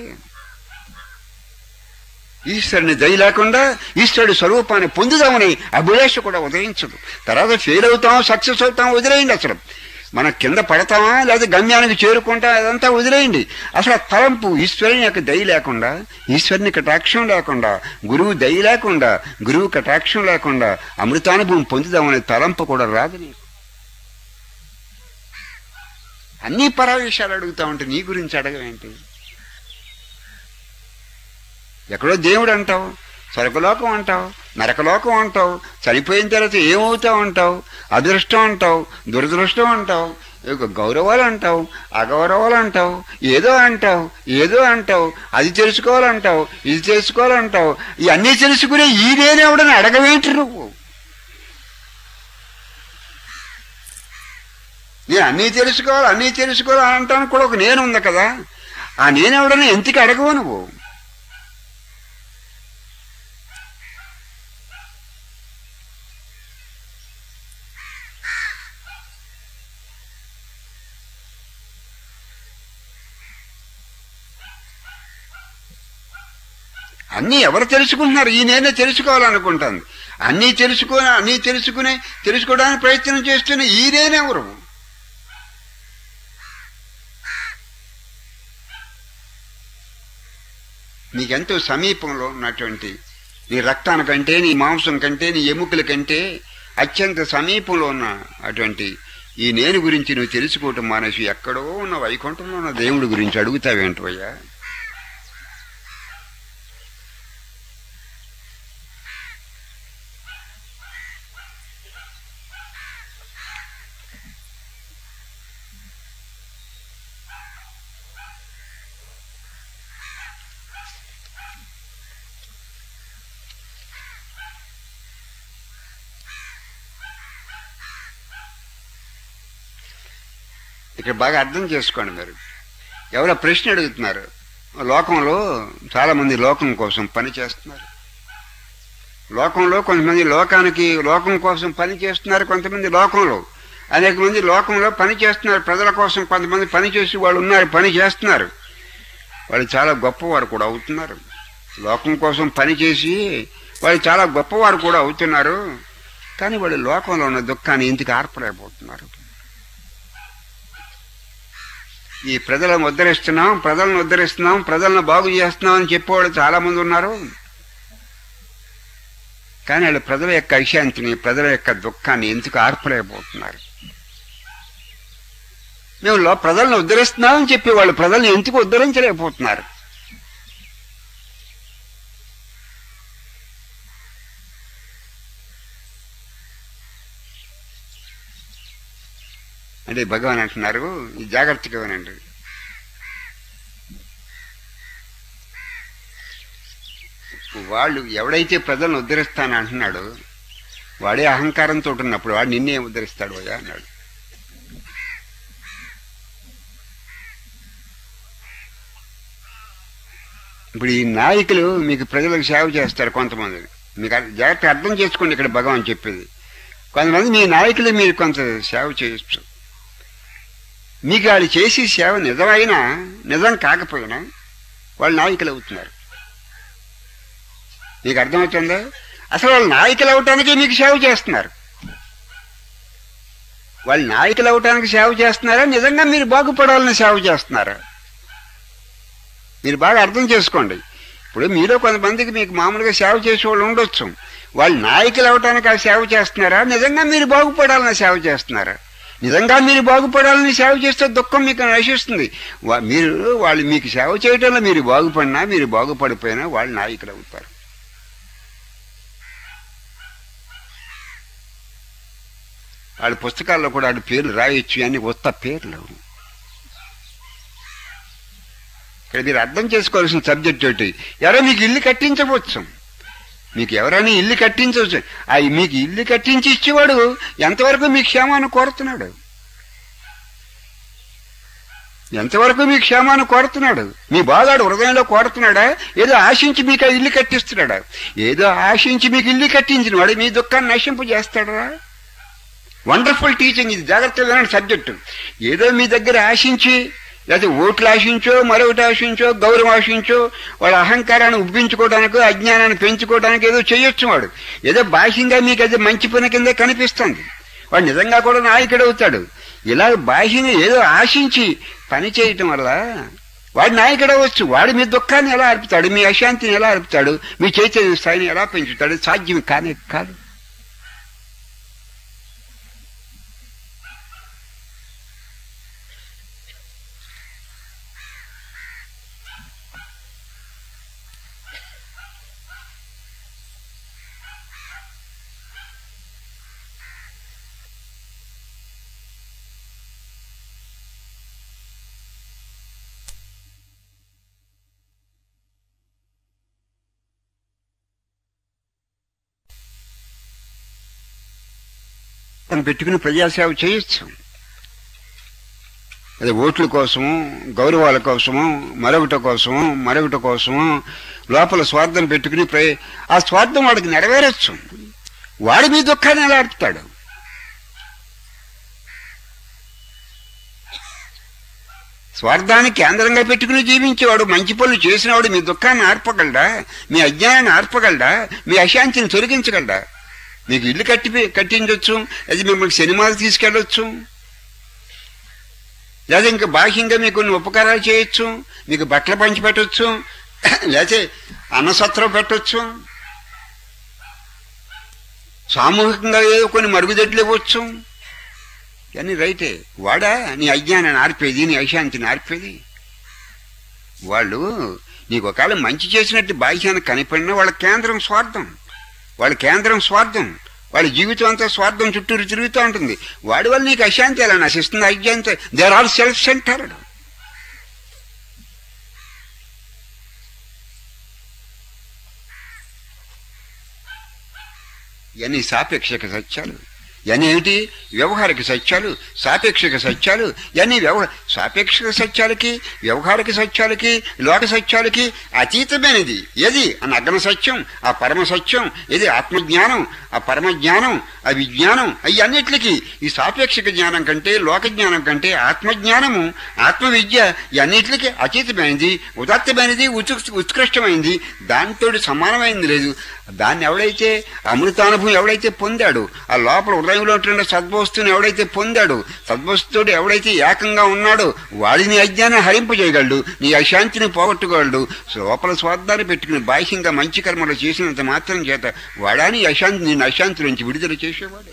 ఈశ్వరుని దయ లేకుండా ఈశ్వరుడి స్వరూపాన్ని పొందుదామని అభిలాష కూడా ఉదయించదు. తర్వాత ఫెయిల్ అవుతాం, సక్సెస్ అవుతాం, వదిలేయండి. అసలు మన కింద పడతామా లేదా గమ్యానికి చేరుకుంటాం, అదంతా వదిలేయండి. అసలు ఆ తలంపు ఈశ్వరుని యొక్క దయ లేకుండా, ఈశ్వరుని కటాక్షం లేకుండా, గురువు దయ లేకుండా, గురువు కటాక్షం లేకుండా అమృతానుభవం పొందుదామనే తలంపు కూడా రాదు నీకు. అన్ని పరావిషయాలు అడుగుతా ఉంటే నీ గురించి అడగవేంటి? ఎక్కడో దేవుడు అంటావు, స్వర్గలోకం అంటావు, నరకలోకం అంటావు, చనిపోయిన తర్వాత ఏమవుతావు అంటావు, అదృష్టం అంటావు, దురదృష్టం అంటావు, గౌరవాలు అంటావు, అగౌరవాలు అంటావు, ఏదో అంటావు, ఏదో అంటావు, అది తెలుసుకోవాలంటావు, ఇది తెలుసుకోవాలంటావు. ఇవన్నీ తెలుసుకునే ఈ నేనెవడని అడగవేంటి నువ్వు? నేను అన్నీ తెలుసుకోవాలి అంటానికి కూడా ఒక నేను ఉంది కదా. ఆ నేనెవడని ఎందుకు అడగవు నువ్వు? అన్నీ ఎవరు తెలుసుకుంటున్నారు? ఈ నేనే తెలుసుకోవాలనుకుంటాను. అన్నీ తెలుసుకోవడానికి ప్రయత్నం చేస్తున్న ఈ నేనెవరు? నీకెంతో సమీపంలో ఉన్నటువంటి నీ రక్తానికంటే, నీ మాంసం కంటే, నీ ఎముకల కంటే అత్యంత సమీపంలో ఉన్న అటువంటి ఈ నేను గురించి నువ్వు తెలుసుకోవటం మానేసి ఎక్కడో ఉన్న వైకుంఠంలో ఉన్న దేవుడి గురించి అడుగుతావేంటవయ్యా? ఇక్కడ బాగా అర్థం చేసుకోండి. మీరు ఎవరో ప్రశ్న అడుగుతున్నారు. లోకంలో చాలామంది లోకం కోసం పని చేస్తున్నారు. లోకంలో కొంతమంది లోకం కోసం పని చేస్తున్నారు. కొంతమంది లోకంలో అనేక మంది లోకంలో పని చేస్తున్నారు. ప్రజల కోసం కొంతమంది పని చేసి వాళ్ళు ఉన్నారు, పని చేస్తున్నారు. వాళ్ళు చాలా గొప్పవారు కూడా అవుతున్నారు. లోకం కోసం పని చేసి వాళ్ళు చాలా గొప్పవారు కూడా అవుతున్నారు. కానీ వాళ్ళు లోకంలో ఉన్న దుఃఖాన్ని ఇంటికి ఆర్పలేకపోతున్నారు. ఈ ప్రజలను ఉద్ధరిస్తున్నాం, ప్రజలను బాగు చేస్తున్నాం అని చెప్పేవాళ్ళు చాలా మంది ఉన్నారు. కానీ వాళ్ళు ప్రజల యొక్క అశాంతిని, ప్రజల యొక్క దుఃఖాన్ని ఎందుకు ఆర్పలేకపోతున్నారు? మేము ప్రజలను ఉద్ధరిస్తున్నామని చెప్పి వాళ్ళు ప్రజల్ని ఎందుకు ఉద్ధరించలేకపోతున్నారు? అంటే భగవాన్ అంటున్నారు, జాగ్రత్తగా వినండి. వాళ్ళు ఎవడైతే ప్రజలను ఉద్ధరిస్తానంటున్నాడో వాడే అహంకారంతో ఉన్నప్పుడు వాడు నిన్నే ఉద్ధరిస్తాడు అయ్యా అన్నాడు. ఇప్పుడు ఈ నాయకులు మీకు ప్రజలకు సేవ చేస్తారు. కొంతమంది మీకు జాగ్రత్త అర్థం చేసుకోండి. ఇక్కడ భగవాన్ చెప్పేది, కొంతమంది మీ నాయకులు మీరు కొంత సేవ చేయొచ్చు. మీకు వాళ్ళు చేసి సేవ నిజమైనా నిజం కాకపోయినా వాళ్ళు నాయకులు అవుతున్నారు. మీకు అర్థమవుతుందా? అసలు వాళ్ళు నాయకులు అవటానికి మీకు సేవ చేస్తున్నారు. వాళ్ళు నాయకులు అవటానికి సేవ చేస్తున్నారా, నిజంగా మీరు బాగుపడాలని సేవ చేస్తున్నారా? మీరు బాగా అర్థం చేసుకోండి. ఇప్పుడు మీలో కొంతమందికి మీకు మామూలుగా సేవ చేసే వాళ్ళు ఉండొచ్చు. వాళ్ళు నాయకులు అవటానికి ఆ సేవ చేస్తున్నారా, నిజంగా మీరు బాగుపడాలని సేవ చేస్తున్నారా? నిజంగా మీరు బాగుపడాలని సేవ చేస్తే దుఃఖం మీకు నశిస్తుంది. వాళ్ళు మీకు సేవ చేయడంలో మీరు బాగుపడినా, మీరు బాగుపడిపోయినా వాళ్ళు నాయకులు అవుతారు. వాళ్ళ పుస్తకాల్లో కూడా వాళ్ళ పేర్లు రాయొచ్చు, అన్ని కొత్త పేర్లు. ఇక్కడ మీరు అర్థం చేసుకోవాల్సిన సబ్జెక్ట్ ఒకటి, ఎవరో మీకు ఇల్లు కట్టించవచ్చు, మీకు ఎవరైనా ఇల్లు కట్టించవచ్చు. మీకు ఇల్లు కట్టించి ఇచ్చేవాడు ఎంతవరకు మీ క్షేమాన్ని కోరుతున్నాడు? ఎంతవరకు మీ క్షేమాన్ని కోరుతున్నాడు? మీ బాగాడు హృదయంలో కోరుతున్నాడా? ఏదో ఆశించి మీకు ఆ ఇల్లు కట్టిస్తున్నాడా? ఏదో ఆశించి మీకు ఇల్లు కట్టించిన వాడు మీ దుఃఖాన్ని నశింపు చేస్తాడా? వండర్ఫుల్ టీచింగ్ ఇది, జాగ్రత్తగా సబ్జెక్టు. ఏదో మీ దగ్గర ఆశించి, లేకపోతే ఓట్లు ఆశించో, మరొకటి ఆశించో, గౌరవం ఆశించో, వాళ్ళ అహంకారాన్ని ఉబ్బించుకోవడానికి, అజ్ఞానాన్ని పెంచుకోవడానికి ఏదో చేయొచ్చు. వాడు ఏదో బాహ్యంగా మీకు అది మంచి పని కింద కనిపిస్తుంది. వాడు నిజంగా కూడా నాయకుడు అవుతాడు. ఇలా బాహ్యంగా ఏదో ఆశించి పని చేయటం వల్ల వాడు నాయకుడు అవ్వచ్చు. వాడు మీ దుఃఖాన్ని ఎలా అర్పుతాడు, మీ అశాంతిని ఎలా అర్పుతాడు, మీ చైతన్య స్థాయిని ఎలా పెంచుతాడు? సాధ్యం కానే కాదు. తను పెట్టుకుని ప్రజాసేవ చేయొచ్చు. అది ఓట్ల కోసము, గౌరవాల కోసము, మరొకటి కోసము లోపల స్వార్థం పెట్టుకుని ఆ స్వార్థం వాడికి నెరవేరచ్చు. వాడి మీ దుఃఖాన్ని ఎలా ఆడుతాడు? స్వార్థాన్ని కేంద్రంగా పెట్టుకుని జీవించేవాడు, మంచి పనులు చేసినవాడు మీ దుఃఖాన్ని ఆర్పగలడా? మీ అజ్ఞానాన్ని ఆర్పగలడా? మీ అశాంతిని తొలగించగలడా? మీకు ఇల్లు కట్టించవచ్చు, అది మిమ్మల్ని సినిమాలు తీసుకెళ్ళొచ్చు, లేదా ఇంకా బాహ్యంగా మీకు కొన్ని ఉపకారాలు చేయొచ్చు, మీకు బట్టలు పంచి పెట్టచ్చు, లేకపోతే అన్నసత్రం పెట్టచ్చు, సామూహికంగా ఏదో కొన్ని మరుగుదొడ్లు ఇవ్వచ్చు. ఇవన్నీ రైటే. వాడా నీ అజ్ఞానాన్ని ఆర్పేది, నీ అశాంతిని ఆర్పేది? వాళ్ళు నీకు ఒకవేళ మంచి చేసినట్టు బాహ్యాన్ని కనిపడినా వాళ్ళ కేంద్రం స్వార్థం, వాళ్ళ జీవితం అంతా స్వార్థం చుట్టూరు తిరుగుతూ ఉంటుంది. వాడి వల్ల నీకు అశాంతి ఎలా నశిస్తుంది? అజ్ఞాంతి. They are all self centred. ఇవన్నీ సాపేక్షక సత్యాలు. ఇవన్నీ ఏమిటి? వ్యవహారిక సత్యాలు, సాపేక్షక సత్యాలు. ఇవన్నీ సాపేక్షక సత్యాలకి, వ్యవహారిక సత్యాలకి, లోక సత్యాలకి అతీతమైనది ఏది? ఆ నగ్న సత్యం, ఆ పరమ సత్యం ఏది? ఆత్మజ్ఞానం, ఆ పరమజ్ఞానం, ఆ విజ్ఞానం. అన్నిటికీ ఈ సాపేక్షక జ్ఞానం కంటే, లోక జ్ఞానం కంటే ఆత్మజ్ఞానము, ఆత్మవిద్య ఇవన్నిటికీ అతీతమైనది, ఉదాత్తమైనది, ఉత్కృష్టమైనది. దానితో సమానమైనది లేదు. దాన్ని ఎవడైతే అమృతానుభవం ఎవడైతే పొందాడు, ఆ లోపల హృదయంలో ఉంటున్న సద్వస్తుని ఎవడైతే పొందాడు, సద్వస్తుడు ఎవడైతే ఏకంగా ఉన్నాడో వాడిని అజ్ఞానం హరింపజేయగలడు, నీ అశాంతిని పోగొట్టుకోగలడు. లోపల స్వార్థాన్ని పెట్టుకుని బాహ్యంగా మంచి కర్మలు చేసినంత మాత్రం చేత వాడాని అశాంతి, నేను అశాంతి నుంచి విడుదల చేసేవాడే.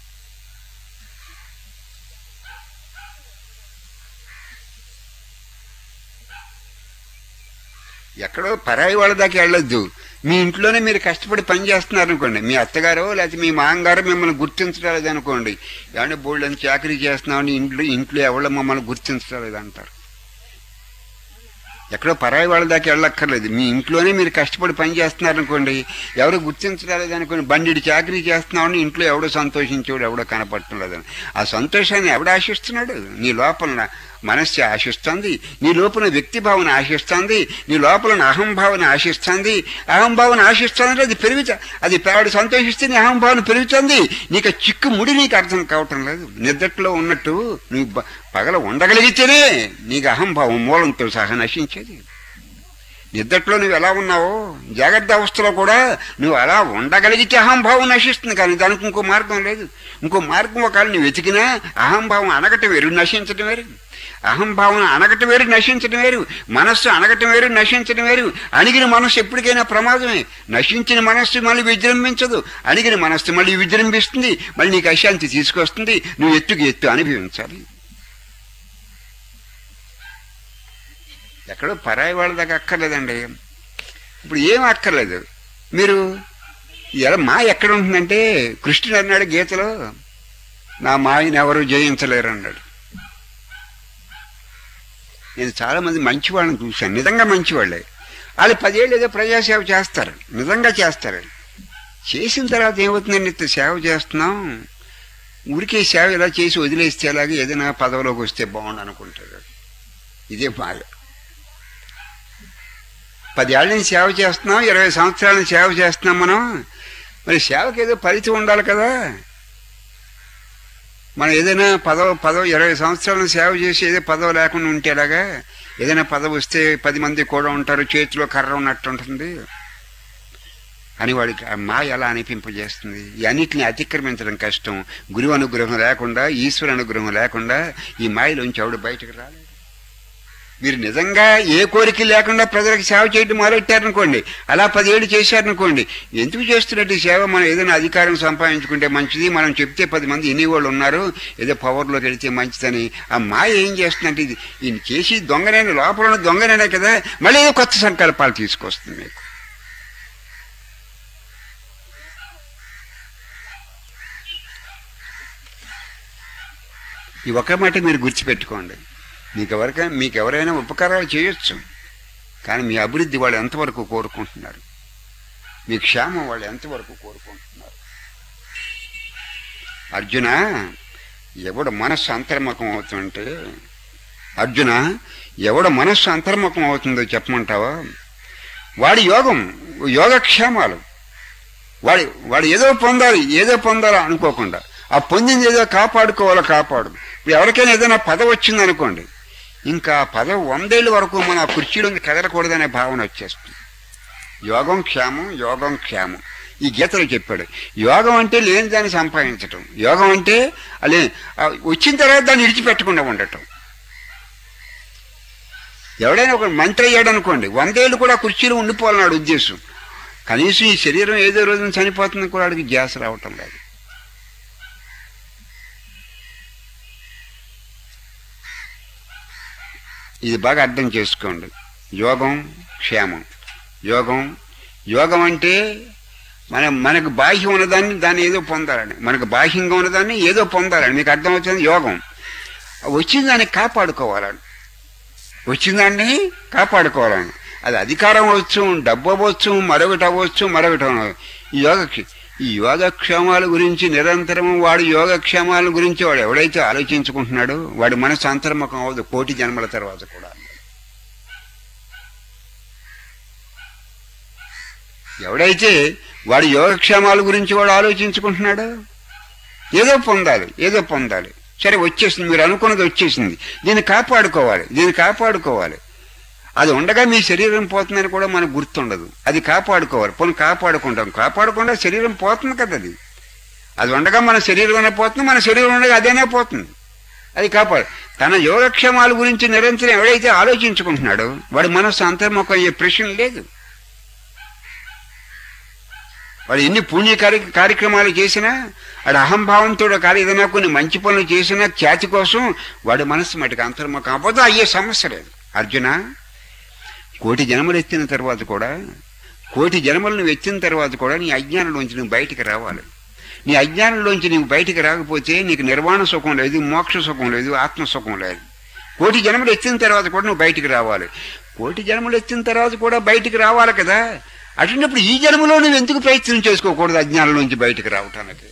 ఎక్కడో పరాయి వాళ్ళ దాకా వెళ్ళొద్దు. మీ ఇంట్లోనే మీరు కష్టపడి పని చేస్తున్నారు అనుకోండి, మీ అత్తగారో లేకపోతే మీ మామగారో మిమ్మల్ని గుర్తించలేదు అనుకోండి, ఏమంటే బోల్డని చాకరీ చేస్తున్నామని ఇంట్లో ఎవరో మమ్మల్ని గుర్తించలేదు అంటారు. ఎక్కడో పరాయి వాళ్ళ దాకా వెళ్ళక్కర్లేదు. మీ ఇంట్లోనే మీరు కష్టపడి పని చేస్తున్నారు అనుకోండి, ఎవరు గుర్తించలేదు అనుకోండి, బండిడి చాకరీ చేస్తున్నామని ఇంట్లో ఎవడో సంతోషించేవాడు ఎవడో కనపడటం లేదని. ఆ సంతోషాన్ని ఎవడు ఆశిస్తున్నాడు? నీ లోపల మనస్సు ఆశిస్తుంది, నీ లోపల వ్యక్తి భావన ఆశిస్తుంది, నీ లోపల అహంభావన ఆశిస్తుంది. అహంభావన ఆశిస్తుంది, అది అది వాడు సంతోషిస్తే నీ అహంభావన పెరుగుతుంది. నీకు చిక్కు ముడి నీకు అర్థం కావటం లేదు. నిద్రలో ఉన్నట్టు నువ్వు పగల ఉండగలిగితేనే నీకు అహంభావం మూలంతో సహా నశించేది. నిద్రలో నువ్వు ఎలా ఉన్నావో జాగ్రత్త అవస్థలో కూడా నువ్వు అలా ఉండగలిగితే అహంభావం నశిస్తుంది. కానీ దానికి ఇంకో మార్గం లేదు. ఇంకో మార్గం ఒకవేళ నువ్వు వెతికినా అహంభావం అనగటం వేరు, నశించడం వేరు. అహంభావన అనగటం వేరు, నశించడం వేరు. మనస్సు అనగటం వేరు, నశించడం వేరు. అణిగిన మనస్సు ఎప్పటికైనా ప్రమాదమే. నశించిన మనస్సు మళ్ళీ విజృంభించదు, అణిగిన మనస్సు మళ్ళీ విజృంభిస్తుంది, మళ్ళీ నీకు అశాంతి తీసుకొస్తుంది. నువ్వు ఎత్తు అనుభవించాలి. ఎక్కడో పరాయి వాళ్ళ దాకా అక్కర్లేదండి. ఇప్పుడు ఏం అక్కర్లేదు. మీరు ఎలా మా ఎక్కడ ఉంటుందంటే, కృష్ణుడు అన్నాడు గీతలో, నా మాయని ఎవరు జయించలేరు అన్నాడు. నేను చాలామంది మంచివాళ్ళని చూశాను, నిజంగా మంచివాళ్ళే. వాళ్ళు 10 ఏళ్ళు ఏదో ప్రజాసేవ చేస్తారు, నిజంగా చేస్తారు. చేసిన తర్వాత ఏమవుతుందండి, ఇంత సేవ చేస్తున్నాం, ఊరికే సేవ ఇలా చేసి వదిలేస్తే అలాగే ఏదైనా పదవిలోకి వస్తే బాగుండు అనుకుంటారు. ఇదే బాధ. 10 ఏళ్ళ నుంచి సేవ చేస్తున్నాం, 20 సంవత్సరాల నుంచి సేవ చేస్తున్నాం మనం. మరి సేవకి ఏదో ఫలితం ఉండాలి కదా. మనం ఏదైనా పదవి 20 సంవత్సరాలను సేవ చేసి ఏదో పదవి లేకుండా ఉంటేలాగా, ఏదైనా పదవి వస్తే 10 మంది కూడా ఉంటారు, చేతిలో కర్ర ఉన్నట్టు ఉంటుంది అని వాడికి మా ఎలా అనిపింపజేస్తుంది. ఈ అన్నిటిని అతిక్రమించడం కష్టం. గురువు అనుగ్రహం లేకుండా, ఈశ్వర అనుగ్రహం లేకుండా ఈ మాయలోంచి ఎవడు బయటకు రాలేదు. మీరు నిజంగా ఏ కోరిక లేకుండా ప్రజలకు సేవ చేయడం మొదలెట్టారనుకోండి, అలా 10 ఏళ్ళు చేశారనుకోండి, ఎందుకు చేస్తున్నట్టు సేవ? మనం ఏదైనా అధికారం సంపాదించుకుంటే మంచిది, మనం చెప్తే 10 మంది ఇనేవాళ్ళు ఉన్నారు, ఏదో పవర్లోకి వెళితే మంచిదని. ఆ మాయ ఏం చేస్తుందంటే, ఇది ఈయన చేసి దొంగనైనా లోపల ఉన్న దొంగనైనా కదా, మళ్ళీ ఏదో కొత్త సంకల్పాలు తీసుకొస్తుంది మీకు. ఈ ఒక్క మాట మీరు గుర్తుపెట్టుకోండి. మీకు ఎవరైనా ఉపకారాలు చేయొచ్చు, కానీ మీ అభివృద్ధి వాళ్ళు ఎంతవరకు కోరుకుంటున్నారు, మీ క్షేమం వాళ్ళు ఎంతవరకు కోరుకుంటున్నారు? అర్జున ఎవడు మనస్సు అంతర్ముఖం అవుతుంటే, అర్జున ఎవడు మనస్సు అంతర్ముఖం అవుతుందో చెప్పమంటావా? వాడి యోగక్షేమాలు వాడు ఏదో పొందాలి అనుకోకుండా ఆ పొందింది ఏదో కాపాడు. ఇప్పుడు ఎవరికైనా ఏదైనా పదవి వచ్చింది అనుకోండి, ఇంకా పదవి 100 ఏళ్ళ వరకు మన ఆ కుర్చీలోంచి కదలకూడదనే భావన వచ్చేస్తుంది. యోగం క్షేమం ఈ గీతలో చెప్పాడు. యోగం అంటే లేని దాన్ని సంపాదించటం, యోగం అంటే అలే వచ్చిన తర్వాత దాన్ని విడిచిపెట్టకుండా ఉండటం. ఎవడైనా ఒక మంత్రి అయ్యాడు అనుకోండి, 100 ఏళ్ళు కూడా కుర్చీలో ఉండిపోవాలన్నాడు ఉద్దేశం. కనీసం ఈ శరీరం ఏదో రోజున చనిపోతుంది కూడా వాడికి ధ్యాస రావటం లేదు. ఇది బాగా అర్థం చేసుకోండి. యోగం క్షేమం. యోగం అంటే మనకు బాహ్యం ఉన్నదాన్ని దాన్ని ఏదో పొందాలని, మనకు బాహ్యంగా ఉన్నదాన్ని ఏదో పొందాలని మీకు అర్థమవుతుంది. యోగం వచ్చిందాన్ని కాపాడుకోవాలని, అది అధికారం అవ్వచ్చు, డబ్బు అవ్వచ్చు, మరొకటి అవ్వచ్చు. ఈ యోగక్షేమాల గురించి నిరంతరం వాడు యోగక్షేమాల గురించి వాడు ఎవడైతే ఆలోచించుకుంటున్నాడో వాడి మనసు అంతర్ముఖం అవ్వదు 1,000,000 జన్మల తర్వాత కూడా. ఎవడైతే వాడి యోగక్షేమాల గురించి వాడు ఆలోచించుకుంటున్నాడో ఏదో పొందాలి. సరే వచ్చేసింది, మీరు అనుకున్నది వచ్చేసింది, దీన్ని కాపాడుకోవాలి. అది ఉండగా మీ శరీరం పోతుందని కూడా మనకు గుర్తుండదు. అది కాపాడుకోవాలి. పోనీ కాపాడకుండా శరీరం పోతుంది కదా. అది ఉండగా మన శరీరం పోతుంది, మన శరీరం ఉండగా అదేనే పోతుంది. అది తన యోగక్షేమాల గురించి నిరంతరం ఎవడైతే ఆలోచించుకుంటున్నాడో వాడి మనస్సు అంతర్ముఖం అయ్యే ప్రశ్న లేదు. వాడు ఎన్ని పుణ్య కార్యక్రమాలు చేసినా, వాడు అహంభావంతో ఏదైనా కొన్ని మంచి పనులు చేసినా ఖ్యాతి కోసం వాడి మనస్సు మటుకు అంతర్ముఖం అవ్వదు. అయ్యే సమస్య లేదు. అర్జున 1,000,000 జన్మలు ఎత్తిన తర్వాత కూడా, 1,000,000 జన్మలు నువ్వు ఎత్తిన తర్వాత కూడా నీ అజ్ఞానంలోంచి నువ్వు బయటికి రావాలి. నీ అజ్ఞానంలోంచి నువ్వు బయటికి రాకపోతే నీకు నిర్వాణ సుఖం లేదు, మోక్ష సుఖం లేదు, ఆత్మసుఖం లేదు. 1,000,000 జన్మలు ఎత్తిన తర్వాత కూడా నువ్వు బయటికి రావాలి. 1,000,000 జన్మలు ఎత్తిన తర్వాత కూడా బయటికి రావాలి కదా. అటువంటిప్పుడు ఈ జన్మలో నువ్వు ఎందుకు ప్రయత్నం చేసుకోకూడదు అజ్ఞానంలోంచి బయటికి రావటానికి?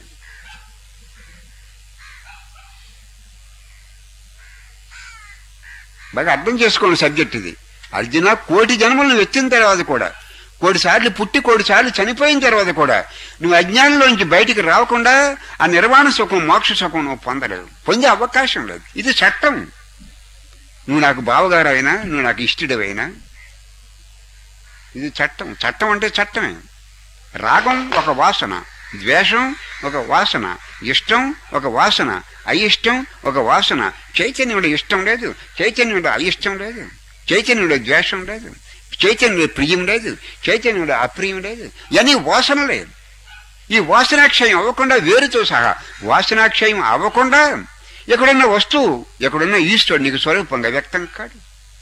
బాగా అర్థం చేసుకోండి సబ్జెక్ట్ ఇది. అర్జున 1,000,000 జన్మలు నువ్వు ఎత్తిన తర్వాత కూడా, 1,000,000 సార్లు పుట్టి 1,000,000 సార్లు చనిపోయిన తర్వాత కూడా నువ్వు అజ్ఞానంలోంచి బయటికి రాకుండా ఆ నిర్వాణ సుఖం మోక్ష సుఖం నువ్వు పొందలేవు, పొందే అవకాశం లేదు. ఇది చట్టం. నువ్వు నాకు బావగారు అయినా, నువ్వు నాకు ఇష్టడవైనా, ఇది చట్టం అంటే చట్టమే. రాగం ఒక వాసన, ద్వేషం ఒక వాసన, ఇష్టం ఒక వాసన, అయిష్టం ఒక వాసన. చైతన్యంలో ఇష్టం లేదు, చైతన్యంలో అయిష్టం లేదు, చైతన్యంలో ద్వేషం లేదు, చైతన్యంలో ప్రియం లేదు, చైతన్యంలో అప్రియం లేదు. ఇవన్నీ వాసన లేదు. ఈ వాసనాక్షయం అవ్వకుండా, వేరుతో సహా వాసనాక్షయం అవ్వకుండా ఎక్కడున్న వస్తువు, ఎక్కడున్న ఈశ్వరుడు నీకు స్వరూపంగా వ్యక్తం కాడు.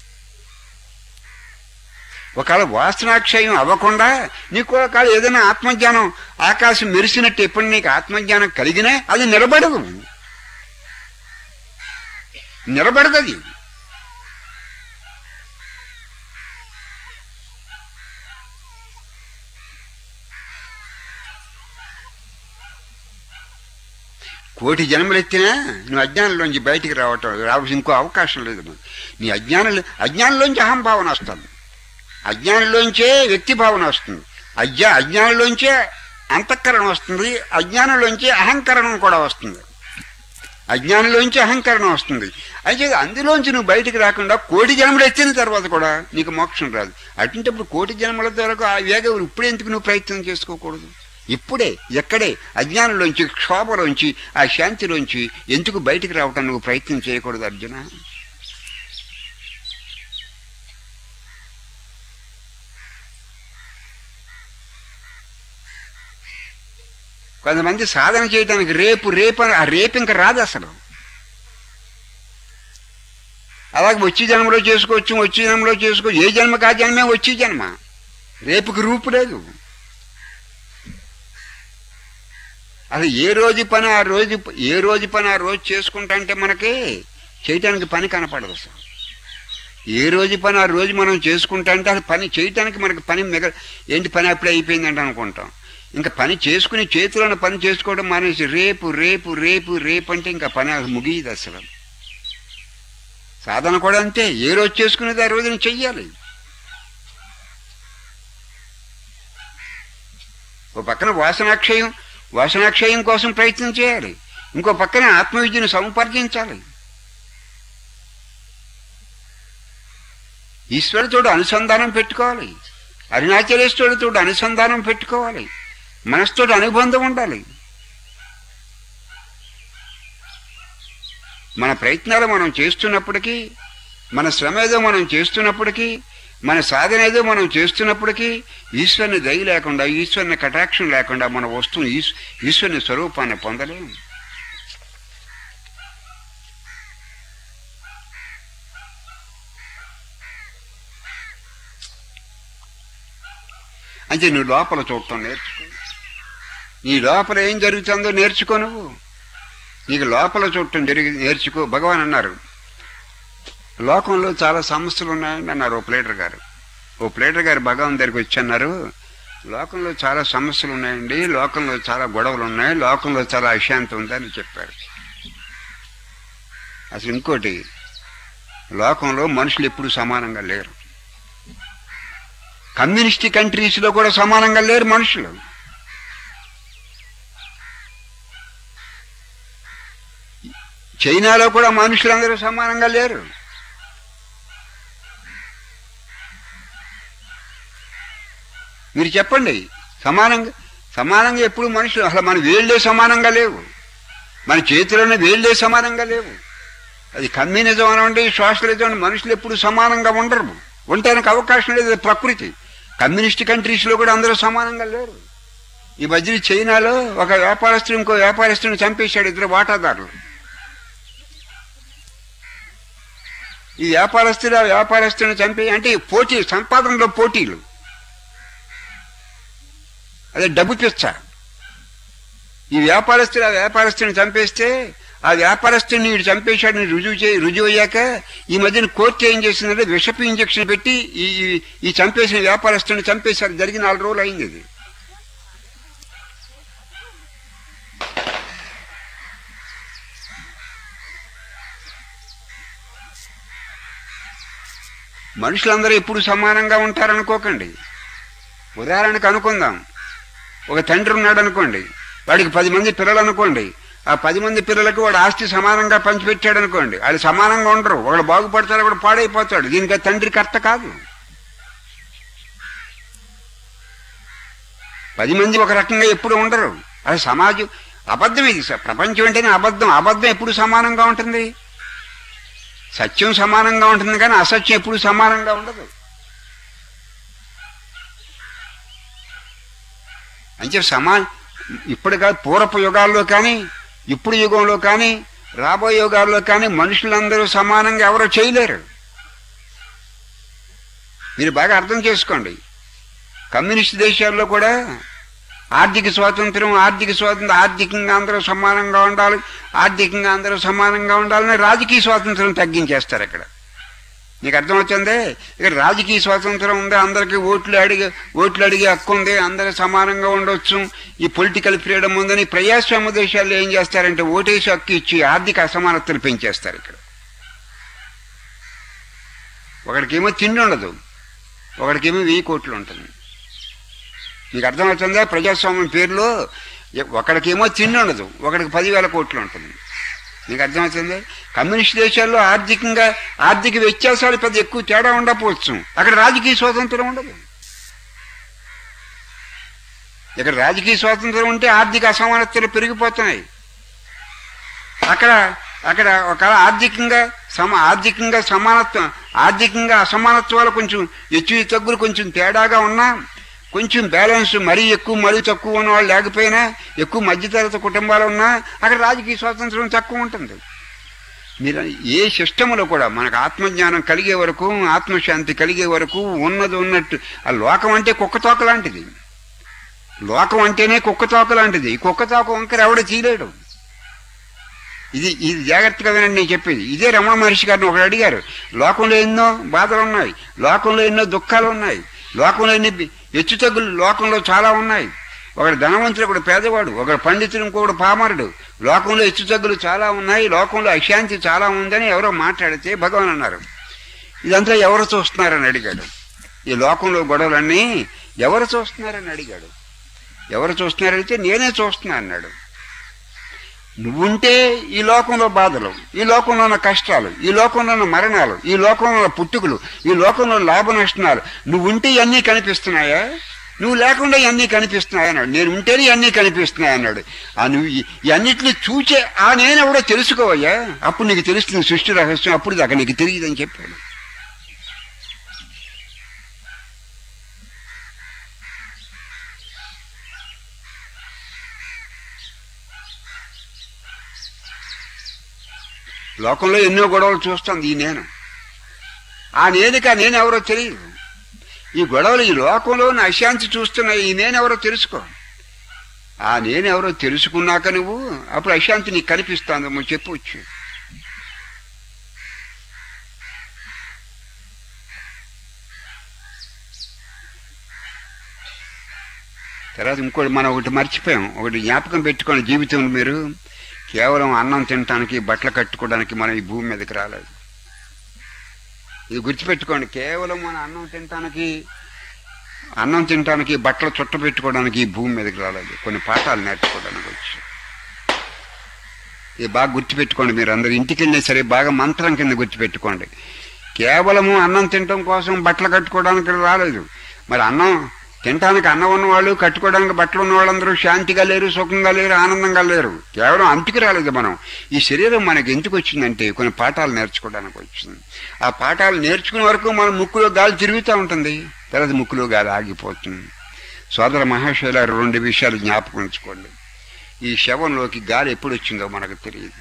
ఒకవేళ వాసనాక్షయం అవ్వకుండా నీకు ఒకవేళ ఏదైనా ఆత్మజ్ఞానం, ఆకాశం మెరిసినట్టు ఎప్పుడు నీకు ఆత్మజ్ఞానం కలిగినా అది నిలబడదు. అది 1,000,000 జన్మలు ఎత్తినా నువ్వు అజ్ఞానంలోంచి బయటికి రావాల్సిన ఇంకో అవకాశం లేదు. నీ అజ్ఞానంలోంచి అహంభావన వస్తుంది, అజ్ఞానంలోంచే వ్యక్తి భావన వస్తుంది, అజ్ఞానంలోంచే అంతఃకరణం వస్తుంది, అజ్ఞానంలోంచి అహంకరణం కూడా వస్తుంది, అజ్ఞానంలోంచి అహంకరణం వస్తుంది. అయితే అందులోంచి నువ్వు బయటికి రాకుండా 1,000,000 జన్మలు ఎత్తిన తర్వాత కూడా నీకు మోక్షం రాదు. అటువంటిప్పుడు 1,000,000 జన్మల వరకు ఆ వేగం ఇప్పుడు ఎందుకు నువ్వు ప్రయత్నం చేసుకోకూడదు? ఇప్పుడే ఎక్కడే అజ్ఞానంలోంచి, క్షోభలోంచి, ఆ శాంతిలోంచి ఎందుకు బయటికి రావటం నువ్వు ప్రయత్నం చేయకూడదు అర్జున? కొంతమంది సాధన చేయడానికి రేపు ఆ రేపు ఇంకా రాదు అసలు. అలాగే వచ్చే జన్మలో చేసుకోవచ్చు, ఏ జన్మకు ఆ జన్మే వచ్చే జన్మ. రేపుకి రూపు లేదు. అసలు ఏ రోజు పని ఆ రోజు చేసుకుంటా అంటే మనకి చేయటానికి పని కనపడదు అసలు. ఏ రోజు పని ఆ రోజు మనం చేసుకుంటా అంటే అది పని చేయటానికి మనకి పని ఏంటి పని అప్పుడే అయిపోయిందంటే అనుకుంటాం. ఇంకా పని చేసుకుని చేతిలోని పని చేసుకోవడం మానేసి రేపు రేపు రేపు రేపు అంటే ఇంకా పని ముగియదు అసలు. సాధన కూడా అంతే, ఏ రోజు చేసుకునేది ఆ రోజున చెయ్యాలి. ఓ పక్కన వాసనాక్షయం కోసం ప్రయత్నం చేయాలి, ఇంకో పక్కన ఆత్మవిద్యను సముపార్జించాలి. ఈశ్వరుడితోడు అనుసంధానం పెట్టుకోవాలి, అరుణాచలేశ్వరుడితో అనుసంధానం పెట్టుకోవాలి, మనసుతో అనుబంధం ఉండాలి. మన ప్రయత్నాలు మనం చేస్తున్నప్పటికీ, మన శ్రమ ఏదో మనం చేస్తున్నప్పటికీ, మన సాధన ఏదో మనం చేస్తున్నప్పటికీ ఈశ్వరుని దయ లేకుండా, ఈశ్వరుని కటాక్షం లేకుండా మన వస్తువు ఈశ్వరుని స్వరూపాన్ని పొందలేము. అంటే నువ్వు లోపల చూడటం నేర్చుకో, నీ లోపల ఏం జరుగుతుందో నేర్చుకో. నువ్వు నీకు లోపల చూడటం నేర్చుకో. భగవాన్ అన్నారు, లోకంలో చాలా సమస్యలు ఉన్నాయని అన్నారు ఓ ప్లేటర్ గారు భగవాన్ దగ్గరికి వచ్చి అన్నారు, లోకంలో చాలా సమస్యలు ఉన్నాయండి, లోకంలో చాలా గొడవలు ఉన్నాయి, లోకంలో చాలా అశాంతి ఉందని చెప్పారు. అసలు ఇంకోటి, లోకంలో మనుషులు ఎప్పుడు సమానంగా లేరు. కమ్యూనిస్ట్ కంట్రీస్లో కూడా సమానంగా లేరు మనుషులు. చైనాలో కూడా మనుషులందరూ సమానంగా లేరు. మీరు చెప్పండి, సమానంగా ఎప్పుడు మనుషులు, అసలు మన వేళ్లే సమానంగా లేవు, మన చేతిలోనే వేళ్లే సమానంగా లేవు. అది కమ్యూనిజం అనండి, సోషలిజం అని మనుషులు ఎప్పుడు సమానంగా ఉండరు, ఉండటానికి అవకాశం లేదు. ప్రకృతి. కమ్యూనిస్ట్ కంట్రీస్లో కూడా అందరూ సమానంగా లేరు. ఈ మధ్య చైనాలో ఒక వ్యాపారస్తుడు ఇంకో వ్యాపారస్తుడిని చంపేశాడు, ఇద్దరు వాటాదారులు. ఈ వ్యాపారస్తుడిని చంపే అంటే పోటీ, సంపాదనలో పోటీలు, అదే డబ్బు పిచ్చ. ఈ వ్యాపారస్తుడిని చంపేస్తే ఆ వ్యాపారస్తుడిని వీడు చంపేశాడని రుజువు అయ్యాక ఈ మధ్యన కోర్టు ఏం చేసిందంటే విషపు ఇంజక్షన్ పెట్టి ఈ చంపేసిన వ్యాపారస్తుడిని చంపేశారు. జరిగి 4 రోజులు అయింది. ఇది మనుషులందరూ ఎప్పుడు సమానంగా ఉంటారనుకోకండి. ఉదాహరణకు అనుకుందాం, ఒక తండ్రి ఉన్నాడు అనుకోండి, వాడికి 10 మంది పిల్లలు అనుకోండి. ఆ 10 మంది పిల్లలకు వాడు ఆస్తి సమానంగా పంచిపెట్టాడు అనుకోండి, వాళ్ళు సమానంగా ఉండరు. ఒకడు బాగుపడతాడు, ఒకడు పాడైపోతాడు. దీనికి తండ్రి కర్త కాదు. 10 మంది ఒక రకంగా ఎప్పుడు ఉండరు. అది సమాజం అబద్ధం. ఇది ప్రపంచం అంటేనే అబద్ధం ఎప్పుడు సమానంగా ఉంటుంది. సత్యం సమానంగా ఉంటుంది కానీ అసత్యం ఎప్పుడు సమానంగా ఉండదు. అంటే ఇప్పుడు కాదు, పూర్వపు యుగాల్లో కానీ, ఇప్పుడు యుగంలో కానీ, రాబోయే యుగాల్లో కానీ మనుషులందరూ సమానంగా ఎవరో చేయలేరు. మీరు బాగా అర్థం చేసుకోండి. కమ్యూనిస్ట్ దేశాల్లో కూడా ఆర్థిక స్వాతంత్రం ఆర్థికంగా అందరూ సమానంగా ఉండాలని రాజకీయ స్వాతంత్రం తగ్గించేస్తారు. ఇక్కడ నీకు అర్థమవుతుంది. ఇక్కడ రాజకీయ స్వాతంత్రం ఉంది, అందరికీ ఓట్లు అడిగే హక్కు ఉంది, అందరూ సమానంగా ఉండొచ్చు, ఈ పొలిటికల్ ఫ్రీడమ్ ఉందని ప్రజాస్వామ్య దేశాల్లో ఏం చేస్తారంటే ఓటేసి హక్కు ఇచ్చి ఆర్థిక అసమానతలు పెంచేస్తారు. ఇక్కడ ఒకడికేమో తిండి ఉండదు, ఒకడికేమో 1000 కోట్లు ఉంటుంది. మీకు అర్థమవుతుందా? ప్రజాస్వామ్యం పేరులో ఒకడికేమో తిండి ఉండదు, ఒకడికి 10,000 కోట్లు ఉంటుంది. మీకు అర్థమవుతుంది. కమ్యూనిస్ట్ దేశాల్లో ఆర్థిక వ్యత్యాసాలు పెద్ద ఎక్కువ తేడా ఉండకపోవచ్చు, అక్కడ రాజకీయ స్వాతంత్రం ఉండదు. ఇక్కడ రాజకీయ స్వాతంత్రం ఉంటే ఆర్థిక అసమానతలు పెరిగిపోతున్నాయి. అక్కడ ఒక ఆర్థికంగా అసమానత్వాలు కొంచెం హెచ్చు తగ్గులు కొంచెం తేడాగా ఉన్నా, కొంచెం బ్యాలెన్స్, మరీ ఎక్కువ మరీ తక్కువ ఉన్న వాళ్ళు లేకపోయినా, ఎక్కువ మధ్యతరగతి కుటుంబాలు ఉన్నా అక్కడ రాజకీయ స్వాతంత్రం తక్కువ ఉంటుంది. మీరు ఏ సిస్టంలో కూడా మనకు ఆత్మజ్ఞానం కలిగే వరకు, ఆత్మశాంతి కలిగే వరకు ఉన్నది ఉన్నట్టు. ఆ లోకం అంటే కుక్కతోక లాంటిది. లోకం అంటేనే కుక్కతోక లాంటిది. ఈ కుక్కతోక వంకర ఎవడో తీయలేడు. ఇది జాగ్రత్తగా వినండి నేను చెప్పేది. ఇదే రమణ మహర్షి గారిని ఒకరు అడిగారు, లోకంలో ఎన్నో బాధలు ఉన్నాయి, లోకంలో ఎన్నో దుఃఖాలు ఉన్నాయి, లోకంలో ఎన్ని హెచ్చుతగ్గులు లోకంలో చాలా ఉన్నాయి, ఒకడు ధనవంతుడు, ఒకడు పేదవాడు, ఒకడు పండితుడు, ఇంకొకడు పామరుడు. లోకంలో హెచ్చుతగ్గులు చాలా ఉన్నాయి, లోకంలో అశాంతి చాలా ఉందని ఎవరో మాట్లాడితే భగవాన్ అన్నారు, ఇదంతా ఎవరు చూస్తున్నారని అడిగాడు. ఈ లోకంలో గొడవలన్నీ ఎవరు చూస్తున్నారని అడిగాడు. ఎవరు చూస్తున్నారంటే నేనే చూస్తున్నా అన్నాడు. నువ్వుంటే ఈ లోకంలో బాధలు, ఈ లోకంలో ఉన్న కష్టాలు, ఈ లోకంలో ఉన్న మరణాలు, ఈ లోకంలో ఉన్న పుట్టుకులు, ఈ లోకంలో లాభ నష్టాలు, నువ్వుంటే ఇవన్నీ కనిపిస్తున్నాయా? నువ్వు లేకుండా ఇవన్నీ కనిపిస్తున్నాయి అన్నాడు. నేను ఉంటేనే ఇవన్నీ కనిపిస్తున్నాయి అన్నాడు. నువ్వు ఇవన్నిటిని చూచే నేనెవడో తెలుసుకోవయ్యా, అప్పుడు నీకు తెలుస్తుంది సృష్టి రహస్యం, అప్పుడు దాకా నీకు తెలియదని చెప్పాడు. లోకంలో ఎన్నో గొడవలు చూస్తుంది ఈ నేను. నేనెవరో తెలియదు. ఈ గొడవలు ఈ లోకంలో అశాంతి చూస్తున్నా ఈ నేనెవరో తెలుసుకో. నేనెవరో తెలుసుకున్నాక నువ్వు అప్పుడు అశాంతి నీకు కనిపిస్తాందేమో చెప్పవచ్చు. తర్వాత ఇంకోటి మనం ఒకటి మర్చిపోయాం, ఒకటి జ్ఞాపకం పెట్టుకోండి జీవితంలో. మీరు కేవలం అన్నం తినటానికి, బట్టలు కట్టుకోవడానికి మనం ఈ భూమి మీదకి రాలేదు. ఇది గుర్తుపెట్టుకోండి. కేవలం మన అన్నం తినటానికి బట్టలు చుట్ట పెట్టుకోవడానికి ఈ భూమి మీదకి రాలేదు. కొన్ని పాఠాలు నేర్చుకోవడానికి వచ్చి. ఇది బాగా గుర్తుపెట్టుకోండి. మీరు అందరు ఇంటికి వెళ్ళినా సరే బాగా మంత్రం కింద గుర్తుపెట్టుకోండి. కేవలము అన్నం తినటం కోసం, బట్టలు కట్టుకోవడానికి రాలేదు. మరి అన్నం తినటానికి అన్నం ఉన్నవాళ్ళు, కట్టుకోవడానికి బట్టలు ఉన్న వాళ్ళందరూ శాంతిగా లేరు, సుఖంగా లేరు, ఆనందంగా లేరు. కేవలం అంటికి రాలేదు మనం. ఈ శరీరం మనకి ఎందుకు వచ్చిందంటే కొన్ని పాఠాలు నేర్చుకోవడానికి వచ్చింది. ఆ పాఠాలు నేర్చుకునే వరకు మన ముక్కులో గాలి తిరుగుతూ ఉంటుంది, తర్వాత ముక్కులో గాలి ఆగిపోతుంది. సోదర మహాశైలారు 2 విషయాలు జ్ఞాపకం ఉంచుకోండి. ఈ శవంలోకి గాలి ఎప్పుడు వచ్చిందో మనకు తెలియదు.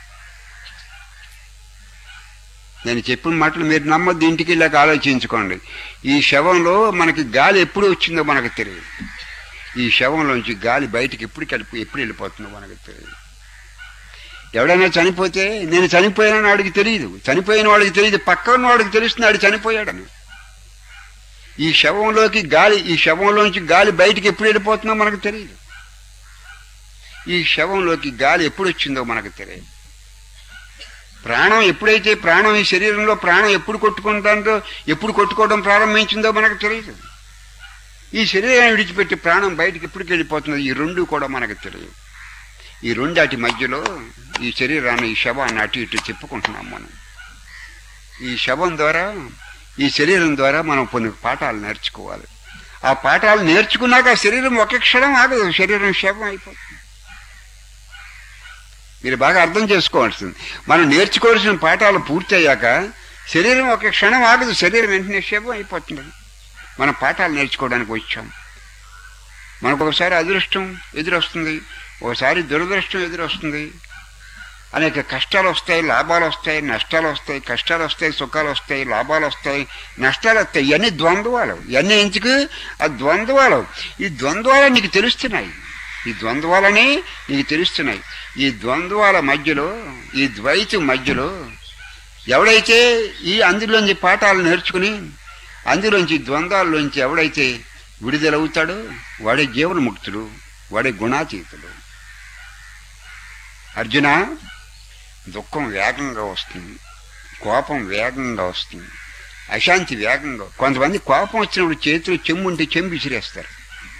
నేను చెప్పిన మాటలు మీరు నమ్మద్దు, ఇంటికి వెళ్ళాక ఆలోచించుకోండి. ఈ శవంలో మనకి గాలి ఎప్పుడు వచ్చిందో మనకు తెలియదు. ఈ శవంలోంచి గాలి బయటికి ఎప్పుడు వెళ్ళిపోతుందో మనకు తెలియదు. ఎవడైనా చనిపోతే నేను చనిపోయానని వాడికి తెలియదు, చనిపోయిన వాడికి తెలియదు, పక్కన వాడికి తెలుస్తుంది వాడు చనిపోయాడని. ఈ శవంలోంచి గాలి బయటికి ఎప్పుడు వెళ్ళిపోతుందో మనకు తెలియదు. ఈ శవంలోకి గాలి ఎప్పుడు వచ్చిందో మనకు తెలియదు. ప్రాణం ఎప్పుడైతే ఈ శరీరంలో ప్రాణం ఎప్పుడు కొట్టుకోవడం ప్రారంభించిందో మనకు తెలియదు. ఈ శరీరాన్ని విడిచిపెట్టి ప్రాణం బయటికి ఎప్పటికి వెళ్ళిపోతుందో ఈ 2 కూడా మనకు తెలియదు. ఈ 2 మధ్యలో ఈ శరీరాన్ని, ఈ శవాన్ని అటు ఇటు చెప్పుకుంటున్నాం మనం. ఈ శవం ద్వారా, ఈ శరీరం ద్వారా మనం కొన్ని పాఠాలు నేర్చుకోవాలి. ఆ పాఠాలు నేర్చుకున్నాక ఆ శరీరం ఒక క్షణం ఆగదు, శరీరం శవం అయిపోతుంది. మీరు బాగా అర్థం చేసుకోవాల్సింది. మనం నేర్చుకోవాల్సిన పాఠాలు పూర్తయ్యాక శరీరం ఒక క్షణం ఆగదు, శరీరం వెంటనే శవం అయిపోతుంది. మనం పాఠాలు నేర్చుకోవడానికి వచ్చాం. మనకు ఒకసారి అదృష్టం ఎదురొస్తుంది, ఒకసారి దురదృష్టం ఎదురొస్తుంది. అనేక కష్టాలు వస్తాయి, లాభాలు వస్తాయి, నష్టాలు వస్తాయి, కష్టాలు వస్తాయి, సుఖాలు వస్తాయి, లాభాలు వస్తాయి, నష్టాలు వస్తాయి. ఇవన్నీ ద్వంద్వాలు. ఇవన్నీ ఎందుకు? ఆ ద్వంద్వాలు. ఈ ద్వంద్వాలు నీకు తెలుస్తున్నాయి. ఈ ద్వంద్వాలని నీకు తెలుస్తున్నాయి. ఈ ద్వంద్వాల మధ్యలో, ఈ ద్వైతం మధ్యలో ఎవడైతే అందులోంచి పాఠాలు నేర్చుకుని అందులోంచి ద్వంద్వాల్లోంచి ఎవడైతే విడుదలవుతాడో వాడే జీవన్ముక్తుడు, వాడే గుణాతీతుడు. అర్జున, దుఃఖం వేగంగా వస్తుంది, కోపం వేగంగా వస్తుంది, అశాంతి వేగంగా. కొంతమంది కోపం వచ్చినప్పుడు చేతిలో చెంబుంటే చెంబు విసిరేస్తారు.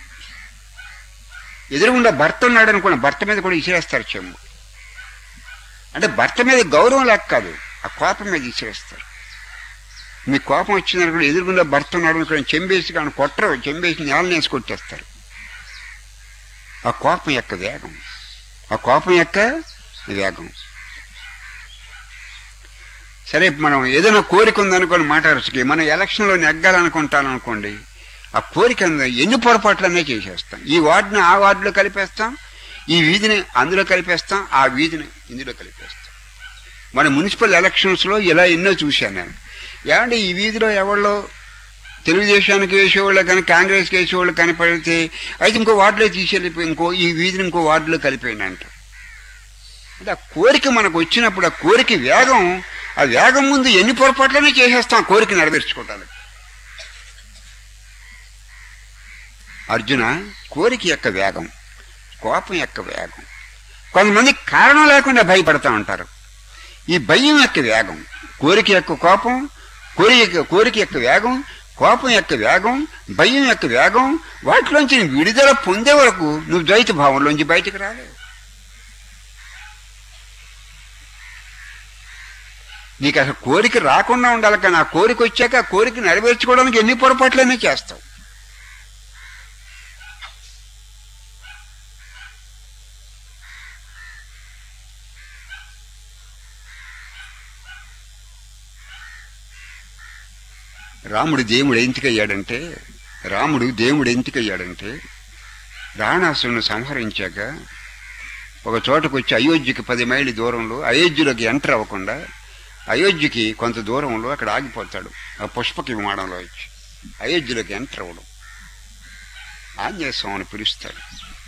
ఎదురుగుండా భర్త ఉన్నాడు అనుకోండి, భర్త మీద కూడా విసిరేస్తారు చెంబు. అంటే భర్త మీద గౌరవం లేక కాదు, ఆ కోపం మీద విసిరేస్తారు. మీ కోపం వచ్చిందనుకోండి, ఎదురుగుండా భర్త ఉన్నాడు అనుకోండి, చెంబేసి కానీ కొట్టరు, చెంబేసి నేలనేసి కొట్టేస్తారు. ఆ కోపం యొక్క వేగం, ఆ కోపం యొక్క వేగం. సరే, మనం ఏదైనా కోరిక ఉందనుకోండి, మాట్లాడచ్చుకి మనం ఎలక్షన్లో నెగ్గాలనుకుంటాననుకోండి, ఆ కోరిక ఎన్ని పొరపాట్లనే చేసేస్తాం. ఈ వార్డుని ఆ వార్డులో కలిపేస్తాం, ఈ వీధిని అందులో కలిపేస్తాం, ఆ వీధిని ఇందులో కలిపేస్తాం. మన మున్సిపల్ ఎలక్షన్స్లో ఇలా ఎన్నో చూశాను నేను. ఏమంటే ఈ వీధిలో ఎవరిలో తెలుగుదేశానికి వేసేవాళ్ళు కానీ కాంగ్రెస్కి వేసేవాళ్ళు కనపడితే అయితే ఇంకో వార్డులో తీసుకెళ్ళిపోయి ఈ వీధిని ఇంకో వార్డులో కలిపోయినంట. అంటే ఆ కోరిక మనకు వచ్చినప్పుడు ఆ కోరిక వేగం, ఆ వేగం ముందు ఎన్ని పొరపాట్లనే చేసేస్తాం కోరిక నెరవేర్చుకోవటానికి. అర్జున, కోరిక యొక్క వేగం, కోపం యొక్క వేగం. కొంతమంది కారణం లేకుండా భయపడతా ఉంటారు. ఈ భయం యొక్క వేగం, కోరిక యొక్క కోపం, కోరిక యొక్క వేగం, కోపం యొక్క వేగం, భయం యొక్క వేగం, వాటిలోంచి విడుదల పొందే వరకు నువ్వు ద్వైత భావంలోంచి బయటకు రాలేవు. నీకు అసలు కోరిక రాకుండా ఉండాలి, కానీ ఆ కోరిక వచ్చాక ఆ కోరిక నెరవేర్చుకోవడానికి ఎన్ని పొరపాట్లనే చేస్తావు. రాముడు దేవుడు ఎందుకయ్యాడంటే రావణాసురుని సంహరించాక ఒక చోటకు వచ్చి అయోధ్యకి 10 మైళ్ళ దూరంలో, అయోధ్యలోకి ఎంటర్ అవ్వకుండా అయోధ్యకి కొంత దూరంలో అక్కడ ఆగిపోతాడు. ఆ పుష్పక విమానంలో వచ్చి అయోధ్యలోకి ఎంటర్ అవ్వడం. ఆంజనేయ స్వామిని పిలుస్తాడు.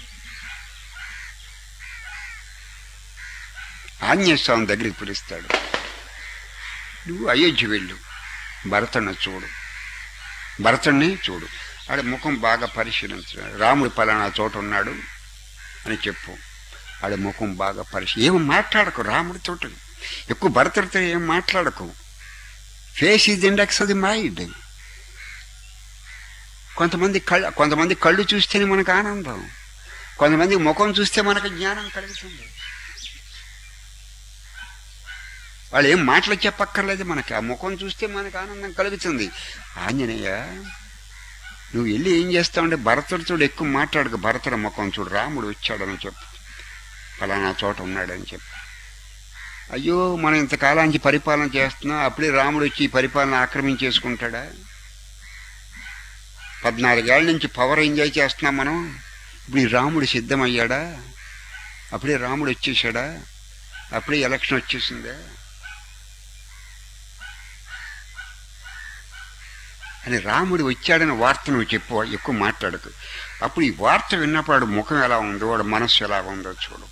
ఆంజనేయ స్వామి దగ్గరికి పిలుస్తాడు. నువ్వు అయోధ్య వెళ్ళు, భరతుడిని చూడు, ఆడ ముఖం బాగా పరిశీలించాడు. రాముడు పలానా చోట ఉన్నాడు అని చెప్పు. ఆడ ముఖం బాగా ఏం మాట్లాడకు, రాముడితో ఎక్కువ, భరతుడితో ఏం మాట్లాడకు. Face is index of the mind. కొంతమంది కళ్ళు చూస్తేనే మనకు ఆనందం, కొంతమంది ముఖం చూస్తే మనకు జ్ఞానం కలుగుతుంది. వాళ్ళు ఏం మాటలు చెప్పక్కర్లేదు, మనకి ఆ ముఖం చూస్తే మనకు ఆనందం కలుగుతుంది. ఆంజనేయ, నువ్వు వెళ్ళి ఏం చేస్తావంటే భరతుడితో ఎక్కువ మాట్లాడక, భరతుడి ముఖం చూడు, రాముడు వచ్చాడని చెప్పు, ఫలానా చోట ఉన్నాడని చెప్పు. అయ్యో, మనం ఇంతకాలానికి పరిపాలన చేస్తున్నాం, అప్పుడే రాముడు వచ్చి ఈ పరిపాలన ఆక్రమించేసుకుంటాడా? 14 ఏళ్ళ నుంచి పవర్ ఎంజాయ్ చేస్తున్నాం మనం, ఇప్పుడు ఈ రాముడు సిద్ధమయ్యాడా? అప్పుడే రాముడు వచ్చేసాడా? అప్పుడే ఎలక్షన్ వచ్చేసిందా అని రాముడు వచ్చాడని వార్త నువ్వు చెప్పు, ఎక్కువ మాట్లాడకు. అప్పుడు ఈ వార్త విన్నప్పుడు వాడు ముఖం ఎలా ఉందో, వాడు మనస్సు ఎలా ఉందో చూడు.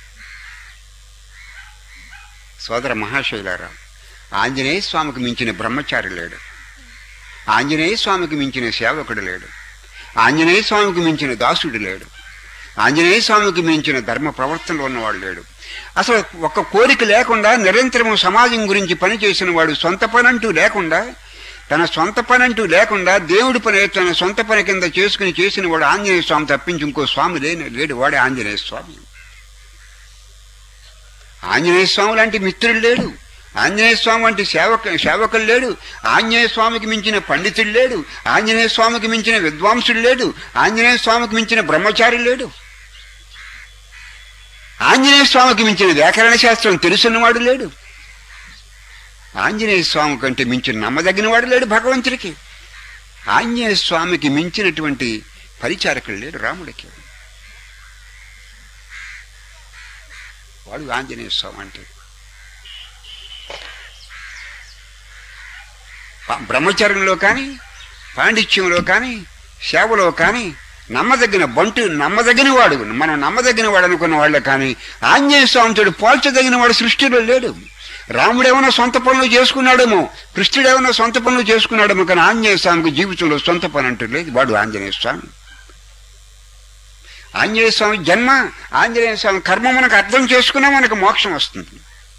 సోదర మహాశైలారా, ఆంజనేయ స్వామికి మించిన బ్రహ్మచారి లేడు, ఆంజనేయ స్వామికి మించిన సేవకుడు లేడు, ఆంజనేయ స్వామికి మించిన దాసుడు లేడు, ఆంజనేయ స్వామికి మించిన ధర్మ ప్రవర్తనలో ఉన్నవాడు లేడు. అసలు ఒక్క కోరిక లేకుండా నిరంతరము సమాజం గురించి పనిచేసిన వాడు, సొంత పని అంటూ లేకుండా, తన సొంత పని అంటూ లేకుండా దేవుడి పని తన సొంత పని కింద చేసిన వాడు ఆంజనేయ స్వామి తప్పించి ఇంకో స్వామి లేడు. వాడే ఆంజనేయ స్వామి. ఆంజనేయ స్వామి లాంటి మిత్రుడు లేడు, ఆంజనేయ స్వామి వంటి సేవకులు లేడు, ఆంజనేయ స్వామికి మించిన పండితుడు లేడు, ఆంజనేయ స్వామికి మించిన విద్వాంసుడు లేడు, ఆంజనేయ స్వామికి మించిన బ్రహ్మచారి లేడు, ఆంజనేయ స్వామికి మించిన వ్యాకరణ శాస్త్రం తెలుసున్నవాడు లేడు, ఆంజనేయ స్వామి కంటే మించిన నమ్మదగిన వాడు లేడు భగవంతుడికి. ఆంజనేయ స్వామికి మించినటువంటి పరిచారకుడు లేడు రాముడికి. వాడు ఆంజనేయ స్వామి అంటే. బ్రహ్మచర్యంలో కానీ, పాండిత్యంలో కానీ, సేవలో కానీ నమ్మదగిన వాడు, మనం నమ్మదగిన వాడు అనుకున్న వాళ్ళు కానీ ఆంజనేయ స్వామితో పోల్చదగిన వాడు సృష్టిలో లేడు. రాముడేమన్నా సొంత పనులు చేసుకున్నాడేమో, కృష్ణుడేమన్నా సొంత పనులు చేసుకున్నాడేమో, కానీ ఆంజనేయ స్వామికి జీవితంలో సొంత పని అంటూ లేదు. వాడు ఆంజనేయ స్వామి. ఆంజనేయ స్వామి జన్మ, ఆంజనేయ స్వామి కర్మ మనకు అర్థం చేసుకున్నా మనకు మోక్షం వస్తుంది.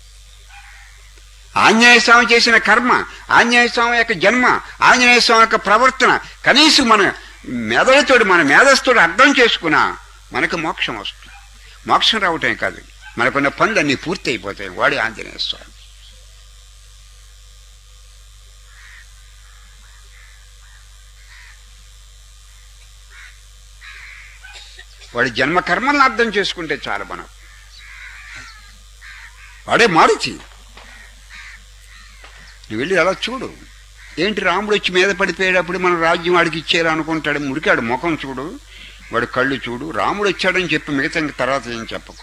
ఆంజనేయ స్వామి చేసిన కర్మ, ఆంజనేయ స్వామి యొక్క జన్మ, ఆంజనేయ స్వామి యొక్క ప్రవర్తన కనీసం మన మేధస్తోడు అర్థం చేసుకున్నా మనకు మోక్షం వస్తుంది. మోక్షం రావటమే కాదు, మనకున్న పనులు అన్నీ పూర్తి అయిపోతాయి. వాడు ఆంజనేయ స్వామి. వాడి జన్మ కర్మలను అర్థం చేసుకుంటే చాలు మనం. వాడే మారుతి. నువ్వు వెళ్ళి అలా చూడు. ఏంటి రాముడు వచ్చి మీద పడిపోయేటప్పుడు మనం రాజ్యం వాడికి ఇచ్చేయాలనుకుంటాడు. మురికాడు ముఖం చూడు, వాడు కళ్ళు చూడు. రాముడు వచ్చాడని చెప్పి మిగతా తర్వాత ఏం చెప్పకు.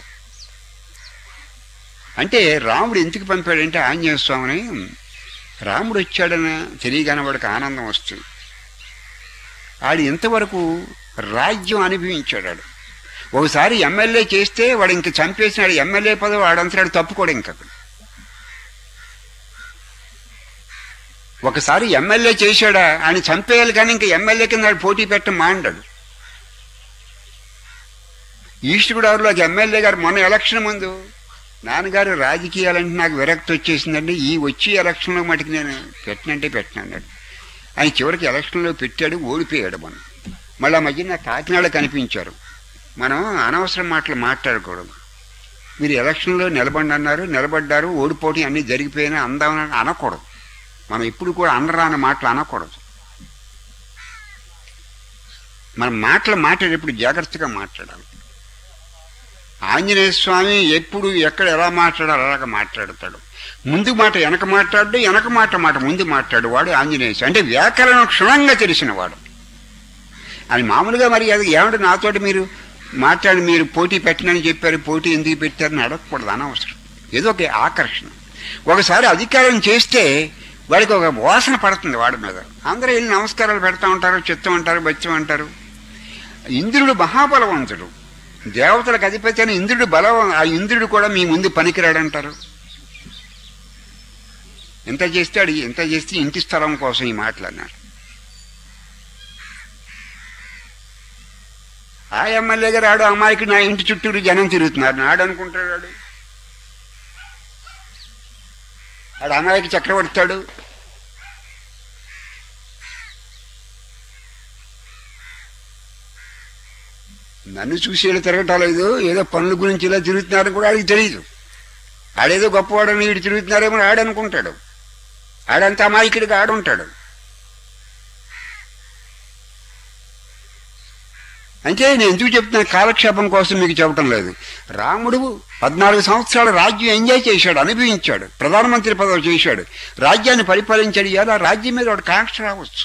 అంటే రాముడు ఎందుకు పంపాడంటే ఆంజనేయ స్వామిని, రాముడు వచ్చాడని తెలియగానే వాడికి ఆనందం వస్తుంది. ఆడు ఇంతవరకు రాజ్యం అనుభవించాడు. ఒకసారి ఎమ్మెల్యే చేస్తే వాడు ఇంక చంపేసినాడు. ఎమ్మెల్యే పదవి వాడంతరాడు తప్పుకోడు. ఇంక ఒకసారి ఎమ్మెల్యే చేశాడా ఆయన చంపేయాలి, కానీ ఇంకా ఎమ్మెల్యే కింద పోటీ పెట్ట మాండాడు. ఈస్ట్ గోదావరిలోకి ఎమ్మెల్యే గారు మొన్న ఎలక్షన్ ముందు, నాన్నగారు రాజకీయాలంటే నాకు విరక్తి వచ్చేసిందండి, ఈ వచ్చి ఎలక్షన్లో మటుకు నేను పెట్టనంటే పెట్టను అన్నాడు. ఆయన చివరికి ఎలక్షన్లో పెట్టాడు, ఓడిపోయాడు. మనం మళ్ళీ ఆ మధ్య నాకు కాకినాడ కనిపించారు. మనం అనవసరం మాటలు మాట్లాడకూడదు. మీరు ఎలక్షన్లో నిలబడి అన్నారు, నిలబడ్డారు, ఓడిపోవడం అన్నీ జరిగిపోయినా అందామని అనకూడదు. మనం ఎప్పుడు కూడా అనరాని మాటలు అనకూడదు. మనం మాట్లాడేటప్పుడు జాగ్రత్తగా మాట్లాడాలి. ఆంజనేయ స్వామి ఎప్పుడు ఎక్కడ ఎలా మాట్లాడాలో అలాగ మాట్లాడతాడు. ముందు మాట వెనక మాట్లాడు, వెనక మాట ముందు మాట్లాడు. వాడు ఆంజనేయ స్వామి అంటే వ్యాకరణం క్షుణ్ణంగా తెలిసిన వాడు. అది మామూలుగా మరి అది ఏమంటే నాతోటి మీరు మాట్లాడి మీరు పోటీ పెట్టనని చెప్పారు, పోటీ ఎందుకు పెట్టారని అడగకూడదు, అనవసరం. ఏదో ఒక ఆకర్షణ. ఒకసారి అధికారం చేస్తే వాడికి ఒక వాసన పడుతుంది వాడి మీద. అందరూ వెళ్ళి నమస్కారాలు పెడతా ఉంటారు, చిత్తం అంటారు, బత్యం అంటారు. ఇంద్రుడు మహాబలవంతుడు, దేవతలకు అధిపతి అని ఇంద్రుడు ఆ ఇంద్రుడు కూడా మీ ముందు పనికిరాడంటారు. ఎంత చేస్తే ఇంటి స్థలం కోసం ఈ మాటలు అన్నారు. ఆ ఎమ్మెల్యే గారు ఆడు అమ్మాయికి నా ఇంటి చుట్టూరు జనం తిరుగుతున్నారు ఆడు అనుకుంటాడు. ఆడు అమ్మాయికి చక్రవర్తాడు. నన్ను చూసి వీళ్ళు తిరగటలేదు, ఏదో పనుల గురించి ఇలా తిరుగుతున్నారని కూడా ఆడికి తెలియదు. ఆడేదో గొప్పవాడని వీడు తిరుగుతున్నారేమో ఆడనుకుంటాడు. ఆడంత అమాయకుడిగా ఆడుంటాడు. అంటే నేను ఎందుకు చెప్తున్నా, కాలక్షేపం కోసం మీకు చెప్పటం లేదు. రాముడు 14 సంవత్సరాల రాజ్యం ఎంజాయ్ చేశాడు, అనుభవించాడు, ప్రధానమంత్రి పదవి చేశాడు, రాజ్యాన్ని పరిపాలించాడు. ఇలా రాజ్యం మీద వాడు కాంక్ష రావచ్చు.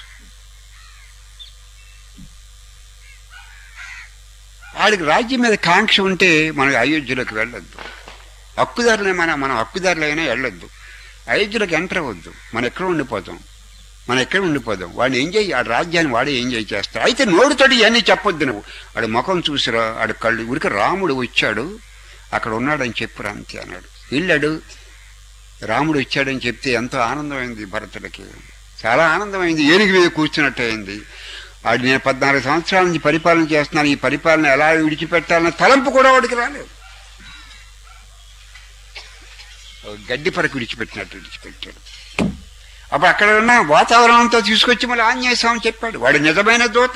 వాడికి రాజ్యం మీద కాంక్ష ఉంటే మనం అయోధ్యలోకి వెళ్ళొద్దు. హక్కుదారులే మనం హక్కుదారులైనా వెళ్ళొద్దు. అయోధ్యలోకి ఎంటర్ అవ్వద్దు. మనం ఎక్కడ ఉండిపోతాం. వాడిని ఎంజాయ్, ఆ రాజ్యాన్ని వాడే ఎంజాయ్ చేస్తాడు. అయితే నోడుతోటి ఇవన్నీ చెప్పొద్దు నువ్వు. వాడి ముఖం చూసిరా, వాడి కళ్ళు ఉరికి రాముడు వచ్చాడు అక్కడ ఉన్నాడని చెప్పురా అంతే అన్నాడు. వెళ్ళాడు, రాముడు వచ్చాడని చెప్తే ఎంతో ఆనందమైంది భరతుడికి, చాలా ఆనందమైంది. ఏనుగు మీద కూర్చున్నట్టు అయింది. వాడు నేను 14 సంవత్సరాల నుంచి పరిపాలన చేస్తున్నాను, ఈ పరిపాలన ఎలా విడిచిపెట్టాలన్న తలంపు కూడా వాడికి రాలేదు. గడ్డి పరకు విడిచిపెట్టినట్టు విడిచిపెట్టాడు. అప్పుడు అక్కడ ఉన్న వాతావరణంతో తీసుకొచ్చి మళ్ళీ ఆంజనేయ స్వామి చెప్పాడు. వాడు నిజమైన దూత.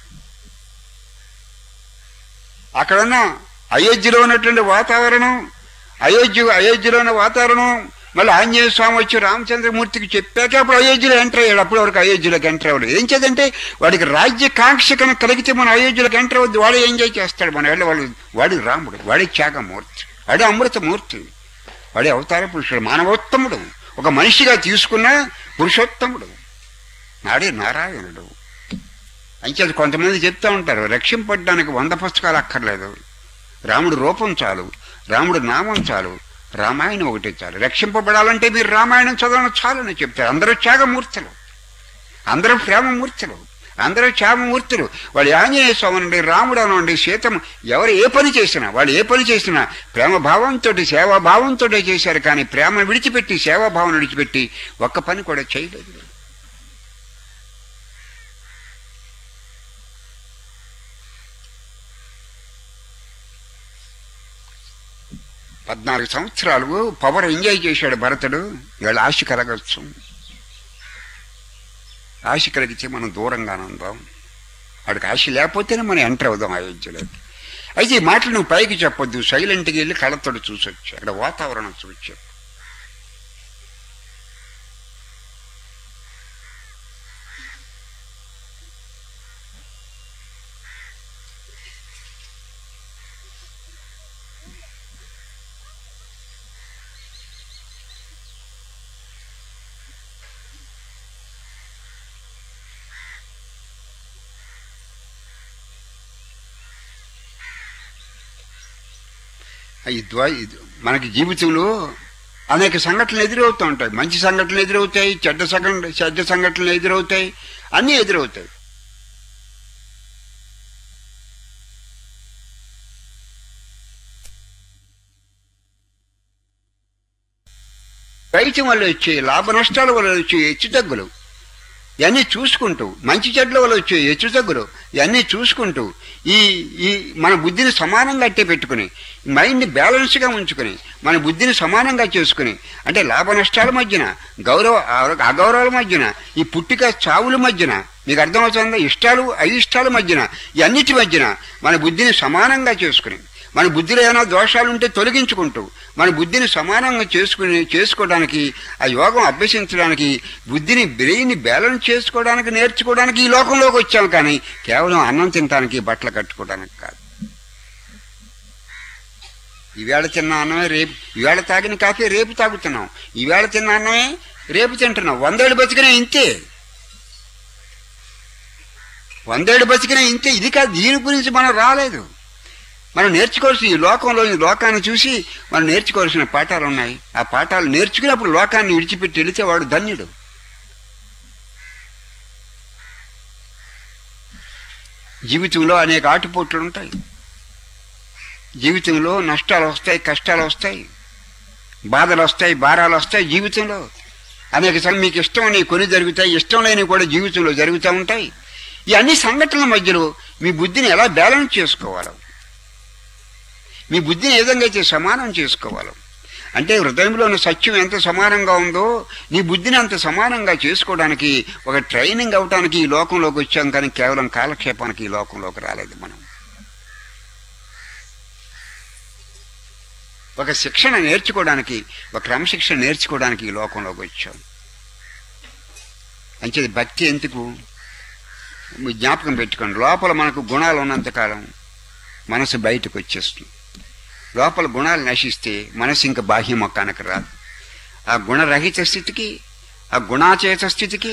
అక్కడున్న అయోధ్యలో ఉన్నటువంటి వాతావరణం, అయోధ్యలో ఉన్న వాతావరణం మళ్ళీ ఆంజనేయ స్వామి వచ్చి రామచంద్రమూర్తికి చెప్పాక అప్పుడు అయోధ్యలో ఎంటర్ అయ్యాడు. అప్పుడు వరకు అయోధ్యలోకి ఎంటర్ అవ్వడు. ఏం చేద్దంటే వాడికి రాజ్య కాంక్ష కనుక కలిగితే మనం అయోధ్యలోకి ఎంటర్ అవ్వద్దు. వాడే ఎంజాయ్ చేస్తాడు. మన వాడు రాముడు, వాడే త్యాగమూర్తి, వాడే అమృతమూర్తి, వాడే అవతార పురుషుడు, మానవోత్తముడు, ఒక మనిషిగా తీసుకున్న పురుషోత్తముడు, నాడే నారాయణుడు. అంచేది కొంతమంది చెప్తా ఉంటారు, రక్షింపడానికి 100 పుస్తకాలు అక్కర్లేదు, రాముడు రూపం చాలు, రాముడు నామం చాలు, రామాయణం ఒకటే చాలు. రక్షింపబడాలంటే మీరు రామాయణం చదవడం చాలని చెప్తారు. అందరూ త్యాగమూర్తులు, అందరూ ప్రేమమూర్తులు, అందరూ త్యాగమూర్తులు. వాళ్ళు ఆంజనేయ స్వామి నుండి, రాముడు అనండి, సీతమ్మ, ఎవరు ఏ పని చేసినా, వాళ్ళు ఏ పని చేసినా ప్రేమభావంతో సేవాభావంతో చేశారు. కానీ ప్రేమను విడిచిపెట్టి, సేవాభావం విడిచిపెట్టి ఒక్క పని కూడా చేయలేదు. 14 సంవత్సరాలు పవర్ ఎంజాయ్ చేశాడు భరతుడు. ఇవాళ ఆశ కలగచ్చు. ఆశ కలిగితే మనం దూరంగానే ఉందాం. వాడికి ఆశ లేకపోతేనే మనం ఎంటర్ అవుదాం అయోధ్యలోకి. అయితే ఈ మాటలు నువ్వు పైకి చెప్పొద్దు, సైలెంట్గా వెళ్ళి కళ్ళతోటి చూసొచ్చు, అక్కడ వాతావరణం చూసొచ్చు. మనకి జీవితంలో అనేక సంఘటనలు ఎదురవుతూ ఉంటాయి. మంచి సంఘటనలు ఎదురవుతాయి, చెడ్డ సంఘటనలు ఎదురవుతాయి, అన్నీ ఎదురవుతాయి. రైతు వల్ల వచ్చే లాభ నష్టాల వల్ల వచ్చే హెచ్చుతగ్గులు ఇవన్నీ చూసుకుంటూ, మంచి చెడ్ల వల్ల వచ్చే హెచ్చుతగ్గులు ఇవన్నీ చూసుకుంటూ ఈ ఈ మన బుద్ధిని సమానంగా అట్టే పెట్టుకుని మైండ్ని బ్యాలెన్స్గా ఉంచుకుని మన బుద్ధిని సమానంగా చేసుకుని అంటే లాభ నష్టాల మధ్యన గౌరవ అగౌరవాల మధ్యన ఈ పుట్టిక చావుల మధ్యన మీకు అర్థమవుతుందా ఇష్టాలు అయిష్టాల మధ్యన ఈ అన్నిటి మధ్యన మన బుద్ధిని సమానంగా చేసుకుని మన బుద్ధిలో ఏమైనా దోషాలు ఉంటే తొలగించుకుంటూ మన బుద్ధిని సమానంగా చేసుకోవడానికి ఆ యోగం అభ్యసించడానికి బుద్ధిని బ్రెయిన్ని బ్యాలెన్స్ చేసుకోవడానికి నేర్చుకోవడానికి ఈ లోకంలోకి వచ్చాం కానీ కేవలం అన్నం తినడానికి బట్టలు కట్టుకోవడానికి కాదు. ఈవేళ తిన్న అన్నమే రేపు ఈవేళ తాగిన కాఫీ రేపు తాగుతున్నాం ఈవేళ తిన్న అన్నమే రేపు తింటున్నాం 100 ఏళ్ళు బతికినా ఇంతే 100 ఏళ్ళు బతికినా ఇంతే ఇది కాదు దీని గురించి మనం రాలేదు మనం నేర్చుకోవాల్సిన ఈ లోకాన్ని చూసి మనం నేర్చుకోవాల్సిన పాఠాలు ఉన్నాయి ఆ పాఠాలు నేర్చుకున్నప్పుడు లోకాన్ని విడిచిపెట్టి వెళితే వాడు ధన్యుడు. జీవితంలో అనేక ఆటుపోట్లు ఉంటాయి జీవితంలో నష్టాలు వస్తాయి కష్టాలు వస్తాయి బాధలు వస్తాయి భారాలు వస్తాయి జీవితంలో అనేక సార్లు మీకు ఇష్టం కొన్ని జరుగుతాయి ఇష్టం లేనివి కూడా జీవితంలో జరుగుతూ ఉంటాయి. ఈ అన్ని సంఘటనల మధ్యలో మీ బుద్ధిని ఎలా బ్యాలెన్స్ చేసుకోవాలి మీ బుద్ధిని ఏ విధంగా అయితే సమానం చేసుకోవాలి అంటే హృదయంలో ఉన్న సత్యం ఎంత సమానంగా ఉందో నీ బుద్ధిని అంత సమానంగా చేసుకోవడానికి ఒక ట్రైనింగ్ అవటానికి ఈ లోకంలోకి వచ్చాం కానీ కేవలం కాలక్షేపానికి ఈ లోకంలోకి రాలేదు మనం ఒక శిక్షణ నేర్చుకోవడానికి ఒక క్రమశిక్షణ నేర్చుకోవడానికి ఈ లోకంలోకి వచ్చాం. అంచేది భక్తి ఎందుకు జ్ఞాపకం పెట్టుకోండి లోపల మనకు గుణాలు ఉన్నంతకాలం మనసు బయటకు వచ్చేస్తుంది లోపల గుణాలు నశిస్తే మనసు ఇంకా బాహ్య మొక్కానికి రాదు. ఆ గుణరహిత స్థితికి ఆ గుణాచేత స్థితికి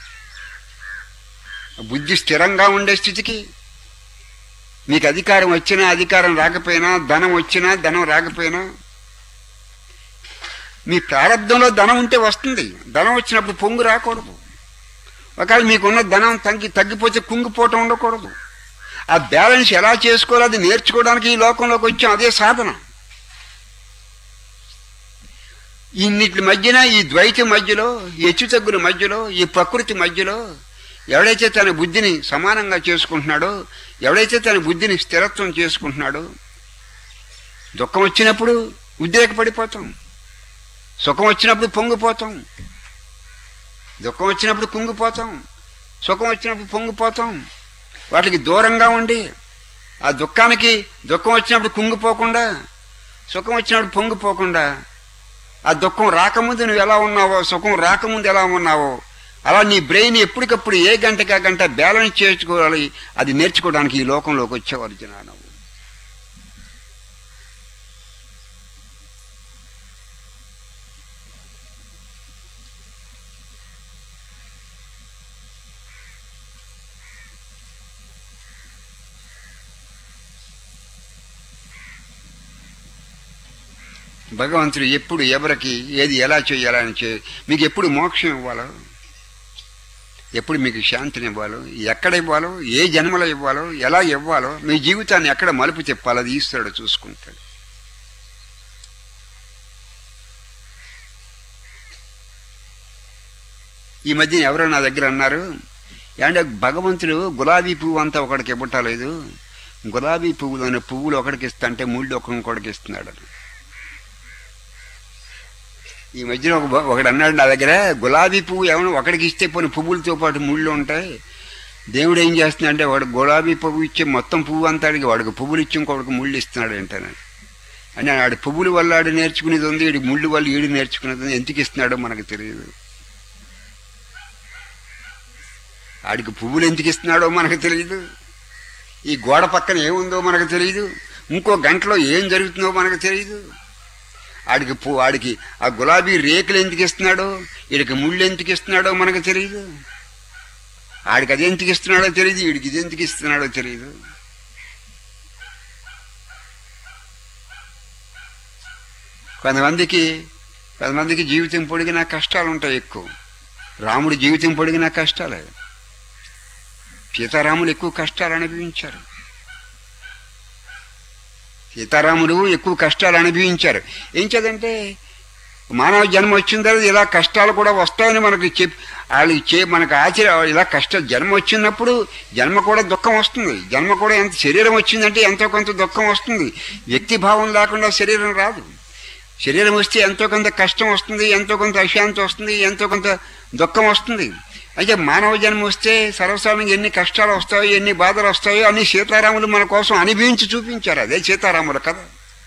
బుద్ధి స్థిరంగా ఉండే స్థితికి మీకు అధికారం వచ్చినా అధికారం రాకపోయినా ధనం వచ్చినా ధనం రాకపోయినా మీ ప్రారంభంలో ధనం ఉంటే వస్తుంది ధనం వచ్చినప్పుడు పొంగు రాకూడదు ఒకవేళ మీకున్న ధనం తగ్గిపోతే కుంగిపోవటం ఉండకూడదు. ఆ బ్యాలెన్స్ ఎలా చేసుకోవాలో అది నేర్చుకోవడానికి ఈ లోకంలోకి వచ్చాం అదే సాధన. ఇన్నిటి మధ్యన ఈ ద్వైతం మధ్యలో ఈ హెచ్చుతగ్గుల మధ్యలో ఈ ప్రకృతి మధ్యలో ఎవడైతే తన బుద్ధిని సమానంగా చేసుకుంటున్నాడో ఎవడైతే తన బుద్ధిని స్థిరత్వం చేసుకుంటున్నాడో దుఃఖం వచ్చినప్పుడు ఉద్రేకపడిపోతాం సుఖం వచ్చినప్పుడు పొంగిపోతాం దుఃఖం వచ్చినప్పుడు కుంగిపోతాం సుఖం వచ్చినప్పుడు పొంగిపోతాం వాటికి దూరంగా ఉండి ఆ దుఃఖం వచ్చినప్పుడు కుంగిపోకుండా సుఖం వచ్చినప్పుడు పొంగిపోకుండా ఆ దుఃఖం రాకముందు నువ్వు ఎలా ఉన్నావో సుఖం రాకముందు ఎలా ఉన్నావో అలా నీ బ్రెయిన్ ఎప్పటికప్పుడు ఏ గంటకి ఆ గంట బ్యాలెన్స్ చేసుకోవాలి అది నేర్చుకోవడానికి ఈ లోకంలోకి వచ్చావు అర్జున నువ్వు. భగవంతుడు ఎప్పుడు ఎవరికి ఏది ఎలా చేయాలని మీకు ఎప్పుడు మోక్షం ఇవ్వాలో ఎప్పుడు మీకు శాంతిని ఇవ్వాలో ఎక్కడ ఇవ్వాలో ఏ జన్మలో ఇవ్వాలో ఎలా ఇవ్వాలో మీ జీవితాన్ని ఎక్కడ మలుపు తిప్పాలో అది ఈశ్వరుడు చూసుకుంటాడు. ఈ మధ్య ఎవరో నా దగ్గర అన్నారు అంటే భగవంతుడు గులాబీ పువ్వు అంతా ఒకడికి ఇవ్వటలేదు గులాబీ పువ్వులోని పువ్వులు ఒకడికి ఇస్తా అంటే ముళ్ళు ఒకడికి ఇస్తున్నాడు. ఈ మధ్యన ఒకడు అన్నాడు నా దగ్గర గులాబీ పువ్వు ఏమైనా ఒకడికి ఇస్తే పోనీ పువ్వులతో పాటు ముళ్ళు ఉంటాయి దేవుడు ఏం చేస్తున్నాడంటే వాడు గులాబీ పువ్వు ఇచ్చే మొత్తం పువ్వు అంతా అడిగి వాడికి పువ్వులు ఇచ్చి ఇంకొకడికి ముళ్ళు ఇస్తున్నాడు ఏంటని అంటే ఆడు పువ్వుల వల్ల ఆడు నేర్చుకునేది ఉంది వీడి ముళ్ళు వల్ల ఈడు నేర్చుకునేది ఉంది ఎందుకు ఇస్తున్నాడో మనకు తెలియదు. ఆడికి పువ్వులు ఎందుకు ఇస్తున్నాడో మనకు తెలియదు ఈ గోడ పక్కన ఏముందో మనకు తెలియదు ఇంకో గంటలో ఏం జరుగుతుందో మనకు తెలియదు. ఆడికి ఆ గులాబీ రేకులు ఎందుకు ఇస్తున్నాడో వీడికి ముళ్ళు ఎందుకు ఇస్తున్నాడో మనకు తెలియదు. ఆడికి అది ఎందుకు ఇస్తున్నాడో తెలియదు వీడికి ఇది ఎందుకు ఇస్తున్నాడో తెలియదు. కొంతమందికి జీవితం పొడిగిన కష్టాలు ఉంటాయి ఎక్కువ. రాముడి జీవితం పొడిగిన కష్టాలే సీతారాములు ఎక్కువ కష్టాలు అనుభవించారు సీతారాములు ఎక్కువ కష్టాలు అనుభవించారు. ఏం చదంటే మానవ జన్మ వచ్చిన తర్వాత ఇలా కష్టాలు కూడా వస్తాయని మనకి వాళ్ళు మనకు ఇలా జన్మ వచ్చినప్పుడు జన్మ కూడా దుఃఖం వస్తుంది. జన్మ కూడా ఎంత శరీరం వచ్చిందంటే ఎంతో కొంత దుఃఖం వస్తుంది. వ్యక్తి భావం లేకుండా శరీరం రాదు. శరీరం వస్తే ఎంతో కొంత కష్టం వస్తుంది, ఎంతో కొంత అశాంతి వస్తుంది, ఎంతో కొంత దుఃఖం వస్తుంది. అయితే మానవ జన్మ వస్తే సర్వసాధారణంగా ఎన్ని కష్టాలు వస్తాయో, ఎన్ని బాధలు వస్తాయో అన్ని సీతారాములు మన కోసం అనుభవించి చూపించారు. అదే సీతారాముల కథ.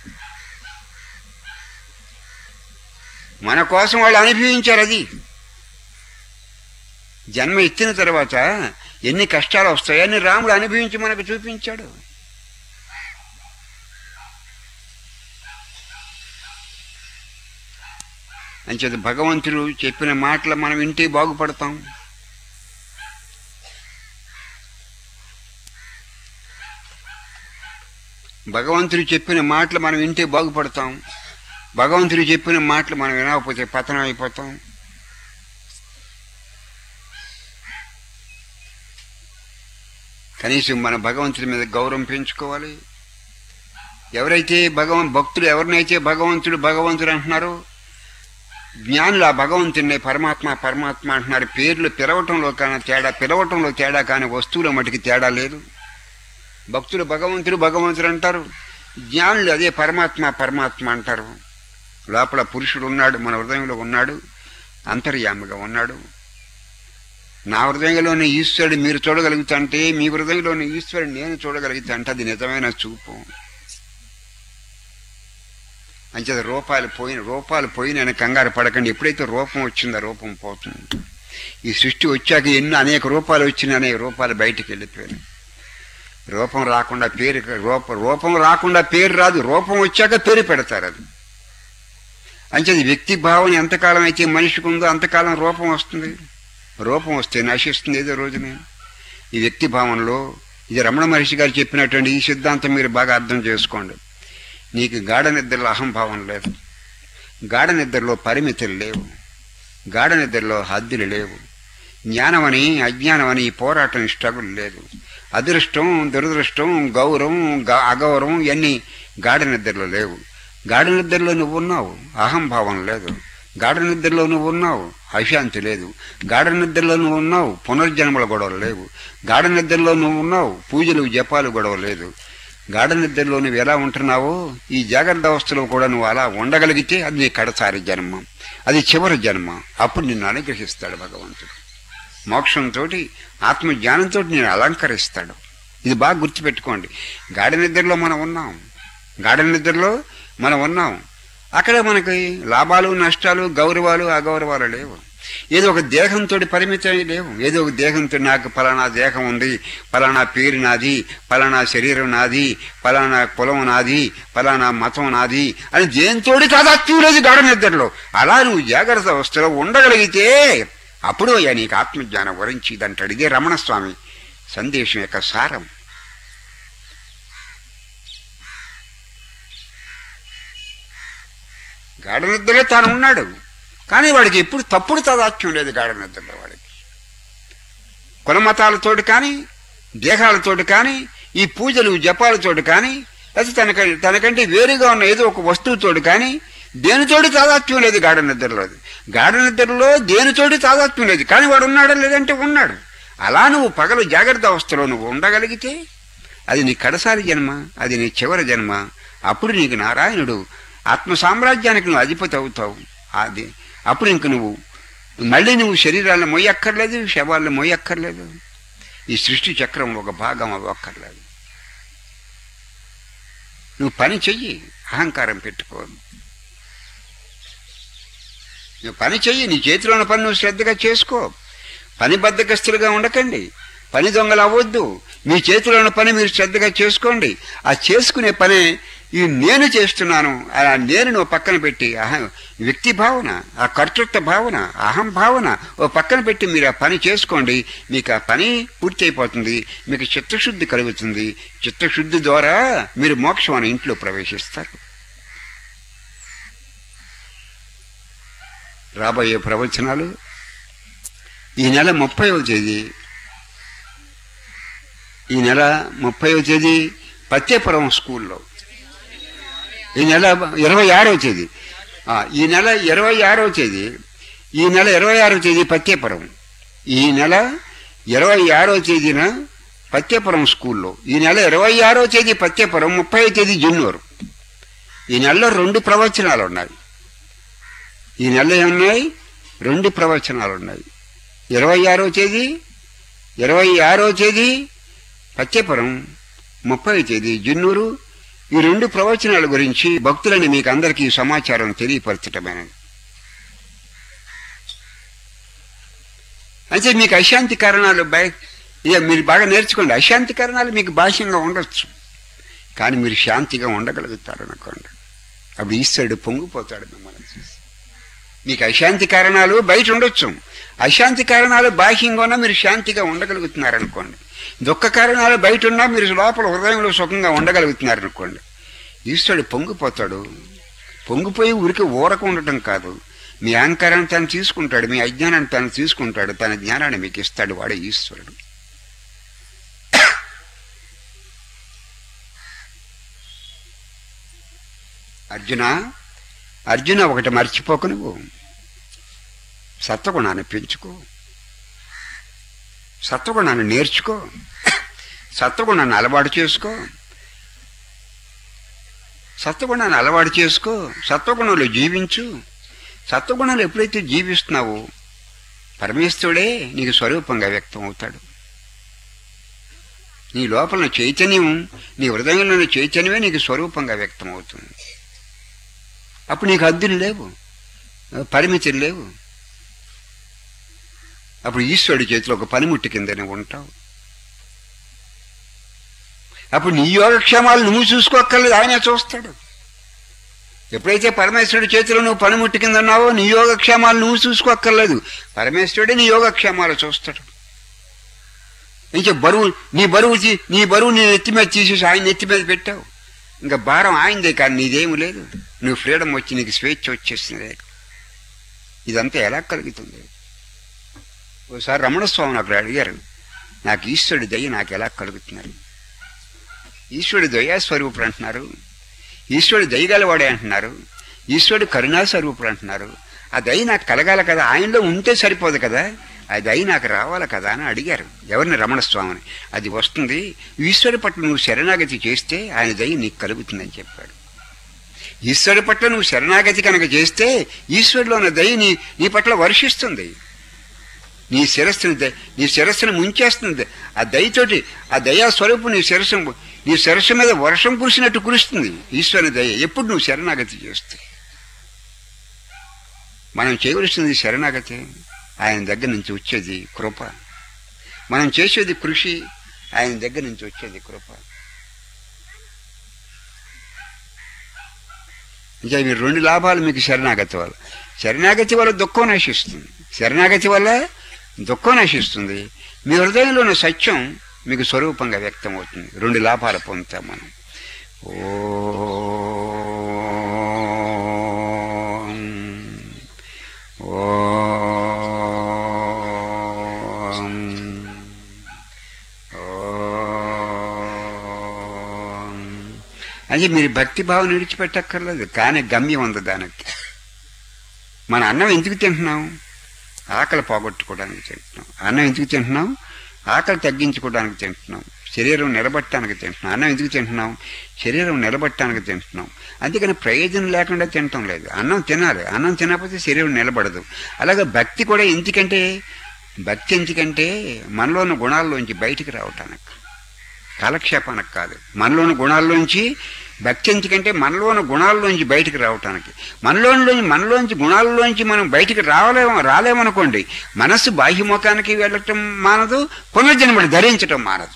మన కోసం వాళ్ళు అనుభవించారు. అది జన్మ ఎత్తిన తర్వాత ఎన్ని కష్టాలు వస్తాయో అన్ని రాముడు అనుభవించి మనకు చూపించాడు. అంచేత భగవంతుడు చెప్పిన మాటలు మనం వింటే బాగుపడతాం. భగవంతుడు చెప్పిన మాటలు మనం వింటే బాగుపడతాం. భగవంతుడు చెప్పిన మాటలు మనం వినకపోతే పతనం అయిపోతాం. కనీసం మన భగవంతుడి మీద గౌరవం పెంచుకోవాలి. ఎవరైతే భక్తులు ఎవరినైతే భగవంతుడు అంటున్నారో, జ్ఞానులు ఆ భగవంతుడిని పరమాత్మ అంటున్నారు. పేర్లు పిలవటంలో తేడా కానీ వస్తువుల మటుకి తేడా లేదు. భక్తులు భగవంతుడు అంటారు, జ్ఞానులు అదే పరమాత్మ అంటారు. లోపల పురుషుడు ఉన్నాడు, మన హృదయంలో ఉన్నాడు, అంతర్యామిగా ఉన్నాడు. నా హృదయంలోని ఈశ్వరుడు మీరు చూడగలుగుతా అంటే, మీ హృదయంలోని ఈశ్వరుడు నేను చూడగలుగుతా అంటే అది నిజమైన చూపు. అంచేత రూపాలు పోయిన కంగారు పడకండి. ఎప్పుడైతే రూపం వచ్చిందో రూపం పోతుంది. ఈ సృష్టి వచ్చాక అనేక రూపాలు వచ్చినాయి, అనేక రూపాలు బయటికి వెళ్ళిపోయినాయి. రూపం రాకుండా పేరు రాదు. రూపం వచ్చాక పేరు పెడతారు. అది అంచేది వ్యక్తి భావన ఎంతకాలం అయితే మనిషికి ఉందో అంతకాలం రూపం వస్తుంది. రూపం వస్తే నశిస్తుంది ఏదో రోజునే. ఈ వ్యక్తి భావనలో ఇది రమణ మహర్షి గారు చెప్పినటువంటి ఈ సిద్ధాంతం మీరు బాగా అర్థం చేసుకోండి. నీకు గాఢ నిద్రలో అహంభావం లేదు, గాఢ నిద్రలో పరిమితులు లేవు, గాఢ నిద్రలో హద్దులు లేవు, జ్ఞానమని అజ్ఞానమని పోరాటం స్ట్రగుల్ లేదు, అదృష్టం దురదృష్టం గౌరవం అగౌరవం ఇవన్నీ గాఢ నిద్రలో లేవు. గాఢ నిద్రలో నువ్వు ఉన్నావు, అహంభావం లేదు. గాఢ నిద్రలో నువ్వు ఉన్నావు, అశాంతి లేదు. గాఢ నిద్రలో నువ్వు ఉన్నావు, పునర్జన్మల గొడవలు లేవు. గాఢ నిద్రలో నువ్వు ఉన్నావు, పూజలు జపాలు గొడవ లేదు. గాఢ నిద్రలో నువ్వు ఎలా ఉంటున్నావో ఈ జాగ్రత్త అవస్థలో కూడా నువ్వు అలా ఉండగలిగితే అది నీ కడసారి జన్మ, అది చివరి జన్మ. అప్పుడు నిన్ను అనుగ్రహిస్తాడు భగవంతుడు. మోక్షంతో ఆత్మజ్ఞానంతో నేను అలంకరిస్తాడు. ఇది బాగా గుర్తుపెట్టుకోండి. గాఢ నిద్రలో మనం ఉన్నాం. అక్కడ మనకి లాభాలు నష్టాలు గౌరవాలు అగౌరవాలు లేవు. ఏదో ఒక దేహంతో పరిమితం లేవు. ఏదో ఒక దేహంతో నాకు ఫలానా దేహం ఉంది, ఫలానా పేరు నాది, ఫలానా శరీరం నాది, ఫలానా కులం నాది, ఫలానా మతం నాది అని దేనితోటి తాదాత్మ్యం లేదు గాఢ నిద్రలో. అలా నువ్వు జాగ్రత్త అవస్థలో ఉండగలిగితే అప్పుడు అయ్యా నీకు ఆత్మజ్ఞానం వరించి ఇదంటాడు. ఇదే రమణస్వామి సందేశం యొక్క సారం. గాఢ నిద్రలో తాను ఉన్నాడు, కానీ వాడికి ఎప్పుడు తప్పుడు తాదాత్మ్యం లేదు. గాఢ నిద్రలో వాడికి కులమతాలతోటి కానీ దేహాలతోటి కానీ ఈ పూజలు జపాలతోటి కానీ లేకపోతే తనకంటే వేరుగా ఉన్న ఏదో ఒక వస్తువుతోటి కానీ దేనితోటి తాదాత్మ్యం లేదు. గాఢ నిద్రలో దేనితోటి తాదాత్మ్యం లేదు, కానీ వాడు ఉన్నాడా లేదంటే ఉన్నాడు. అలా నువ్వు పగలు జాగ్రత్త అవస్థలో నువ్వు ఉండగలిగితే అది నీ కడసారి జన్మ, అది నీ చివరి జన్మ. అప్పుడు నీకు నారాయణుడు ఆత్మ సామ్రాజ్యానికి నువ్వు అధిపతి అవుతావు. అది అప్పుడు ఇంక మళ్ళీ నువ్వు శరీరాలను మొయ్యక్కర్లేదు, శవాలను మొయ్యక్కర్లేదు, ఈ సృష్టి చక్రంలో ఒక భాగం అవ్వక్కర్లేదు. నువ్వు పని చెయ్యి, అహంకారం పెట్టుకోదు. నువ్వు పని చెయ్యి, నీ చేతిలో ఉన్న పని నువ్వు శ్రద్ధగా చేసుకో. పని బద్ధకస్తులుగా ఉండకండి, పని దొంగలు అవ్వద్దు. మీ చేతిలో ఉన్న పని మీరు శ్రద్ధగా చేసుకోండి. ఆ చేసుకునే పని ఈ నేను చేస్తున్నాను, ఆ నేను నువ్వు పక్కన పెట్టి వ్యక్తి భావన, ఆ కర్తృత్వ భావన, అహం భావన ఓ పక్కన పెట్టి మీరు ఆ పని చేసుకోండి. మీకు ఆ పని పూర్తి అయిపోతుంది, మీకు చిత్తశుద్ధి కలుగుతుంది. చిత్తశుద్ధి ద్వారా మీరు మోక్షం అనే ఇంట్లో ప్రవేశిస్తారు. రాబోయే ప్రవచనాలు ఈ నెల 30వ తేదీ పత్యపురం స్కూల్లో, ఈ నెల 26వ తేదీ ఈ నెల 26వ తేదీ ఈ నెల 26వ తేదీ పత్యపురం, ఈ నెల 26వ తేదీన పత్యపురం స్కూల్లో, ఈ నెల 26వ తేదీ పత్యపురం, 30వ తేదీ జున్నూరు. ఈ నెలలో 2 ప్రవచనాలు ఉన్నాయి. ఈ నెలలో ఏమున్నాయి? 2 ప్రవచనాలు ఉన్నాయి. 26వ తేదీ 26వ తేదీ పత్యపురం, 30వ తేదీ జున్నూరు. ఈ 2 ప్రవచనాల గురించి భక్తులని మీకు అందరికీ సమాచారం తెలియపరచటమైనది. అయితే మీకు అశాంతి కారణాలు మీరు బాగా నేర్చుకోండి. అశాంతి కారణాలు మీకు బాహ్యంగా ఉండొచ్చు, కానీ మీరు శాంతిగా ఉండగలుగుతారు అనుకోండి. అప్పుడు ఈశ్వరుడు పొంగిపోతాడు మిమ్మల్ని చూసి. మీకు అశాంతి కారణాలు బయట ఉండొచ్చు, అశాంతి కారణాలు బాహ్యంగా ఉన్నా మీరు శాంతిగా ఉండగలుగుతున్నారనుకోండి. దుఃఖ కారణాలు బయట ఉన్నా మీరు లోపల హృదయంలో సుఖంగా ఉండగలుగుతున్నారనుకోండి. ఈశ్వరుడు పొంగిపోతాడు. పొంగిపోయి ఊరికి ఊరక ఉండటం కాదు, మీ అహంకారాన్ని తాను తీసుకుంటాడు, మీ అజ్ఞానాన్ని తాను తీసుకుంటాడు, తన జ్ఞానాన్ని మీకు ఇస్తాడు. వాడే ఈశ్వరుడు. అర్జున ఒకటి మర్చిపోకు, నువ్వు సత్వగుణాన్ని పెంచుకో, సత్వగుణాన్ని నేర్చుకో, సత్వగుణాన్ని అలవాటు చేసుకో, సత్వగుణాన్ని అలవాటు చేసుకో, సత్వగుణంలో జీవించు. సత్వగుణాలు ఎప్పుడైతే జీవిస్తున్నావో పరమేశ్వరుడే నీకు స్వరూపంగా వ్యక్తం అవుతాడు. నీ లోపల చైతన్యం, నీ హృదయంలోని చైతన్యమే నీకు స్వరూపంగా వ్యక్తం అవుతుంది. అప్పుడు నీకు హద్దులు లేవు, పరిమితులు లేవు. అప్పుడు ఈశ్వరుడి చేతిలో ఒక పనిముట్టి కింద నువ్వు ఉంటావు. అప్పుడు నీ యోగక్షేమాలు నువ్వు చూసుకోక్కర్లేదు, ఆయనే చూస్తాడు. ఎప్పుడైతే పరమేశ్వరుడి చేతిలో నువ్వు పనిముట్టి కింద ఉన్నావో నీ యోగక్షేమాలు నువ్వు చూసుకోక్కర్లేదు, పరమేశ్వరుడే నీ యోగక్షేమాలు చూస్తాడు. ఇంకా నీ బరువు నీ నెత్తి మీద తీసేసి ఆయన నెత్తి మీద పెట్టావు. ఇంకా భారం ఆయనదే, కానీ నీదేమి లేదు. నువ్వు ఫ్రీడమ్ వచ్చి నీకు స్వేచ్ఛ వచ్చేసింది. ఇదంతా ఎలా కలుగుతుంది? ఒకసారి రమణస్వామి అక్కడ అడిగారు, నాకు ఈశ్వరుడి దయ నాకు ఎలా కలుగుతున్నారు? ఈశ్వరుడు దయాస్వరూపుడు అంటున్నారు, ఈశ్వరుడు దయగలవాడే అంటున్నారు, ఈశ్వరుడు కరుణాస్వరూపుడు అంటున్నారు. ఆ దయ నాకు కలగాలి కదా, ఆయనలో ఉంటే సరిపోదు కదా, ఆ దయ నాకు రావాలి కదా అని అడిగారు. ఎవరిని? రమణస్వామిని. అది వస్తుంది, ఈశ్వరుడి పట్ల నువ్వు శరణాగతి చేస్తే ఆయన దయ నీకు కలుగుతుందని చెప్పాడు. ఈశ్వరుడి పట్ల నువ్వు శరణాగతి కనుక చేస్తే ఈశ్వరులో ఉన్న దయ నీ పట్ల వర్షిస్తుంది, నీ శిరస్సును ముంచేస్తుంది. ఆ దయతోటి, ఆ దయా స్వరూపం నీ శిరస్సు మీద వర్షం కురిసినట్టు కురుస్తుంది ఈశ్వరుని దయ, ఎప్పుడు నువ్వు శరణాగతి చేస్తే. మనం చేయవలసింది శరణాగతి, ఆయన దగ్గర నుంచి వచ్చేది కృప. మనం చేసేది కృషి, ఆయన దగ్గర నుంచి వచ్చేది కృప. ఇంకా మీరు 2 లాభాలు మీకు శరణాగతి వల్ల. శరణాగతి వల్ల దుఃఖం నశిస్తుంది, శరణాగతి వల్ల దుఃఖం నశిస్తుంది. మీ హృదయంలో ఉన్న సత్యం మీకు స్వరూపంగా వ్యక్తం అవుతుంది. 2 లాభాలు పొందుతాం మనం. అంటే మీరు భక్తి భావం విడిచిపెట్టక్కర్లేదు, కానీ గమ్యం ఉంది దానికి. మన అన్నం ఎందుకు తింటున్నాం? ఆకలి పోగొట్టుకోవడానికి తింటున్నాం. అన్నం ఎందుకు తింటున్నాం? ఆకలి తగ్గించుకోవడానికి తింటున్నాం, శరీరం నిలబట్టడానికి తింటున్నాం. అన్నం ఎందుకు తింటున్నాం? శరీరం నిలబట్టడానికి తింటున్నాం. అందుకని ప్రయోజనం లేకుండా తినటం లేదు. అన్నం తినాలి, అన్నం తినకపోతే శరీరం నిలబడదు. అలాగే భక్తి కూడా భక్తి ఎందుకంటే మనలోని గుణాల్లోంచి బయటికి రావటానికి, కాలక్షేపానికి కాదు. మనలోని గుణాల్లోంచి భక్తి ఎందుకంటే మనలోని గుణాల్లోంచి బయటికి రావటానికి. మనలోంచి గుణాల్లోంచి మనం బయటికి రాలేమనుకోండి, మనస్సు బాహ్యముఖానికి వెళ్ళటం మానదు, పునర్జన్మని ధరించటం మానదు.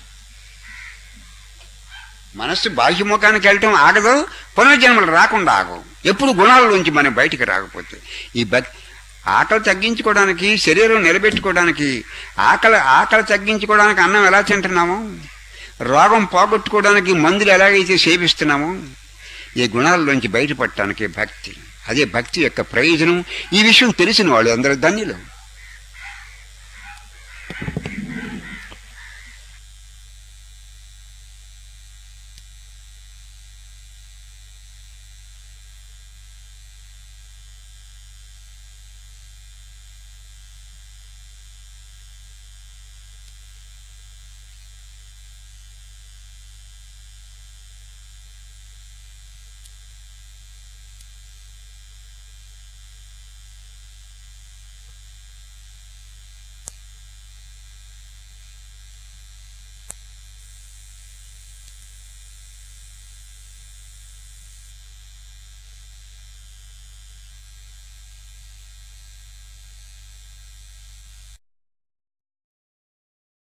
మనస్సు బాహ్యముఖానికి వెళ్ళటం ఆగదు, పునర్జన్మలు రాకుండా ఆగవు, ఎప్పుడు గుణాల్లోంచి మనం బయటికి రాకపోతే. ఈ ఆకలి తగ్గించుకోవడానికి, శరీరం నిలబెట్టుకోవడానికి, ఆకలి తగ్గించుకోవడానికి అన్నం ఎలా తింటున్నామో, రోగం పోగొట్టుకోవడానికి మందులు ఎలాగైతే సేవిస్తున్నామో, ఈ గుణాల్లోంచి బయటపడటానికి భక్తి. అదే భక్తి యొక్క ప్రయోజనం. ఈ విషయం తెలిసిన వాళ్ళు అందరూ ధన్యులు.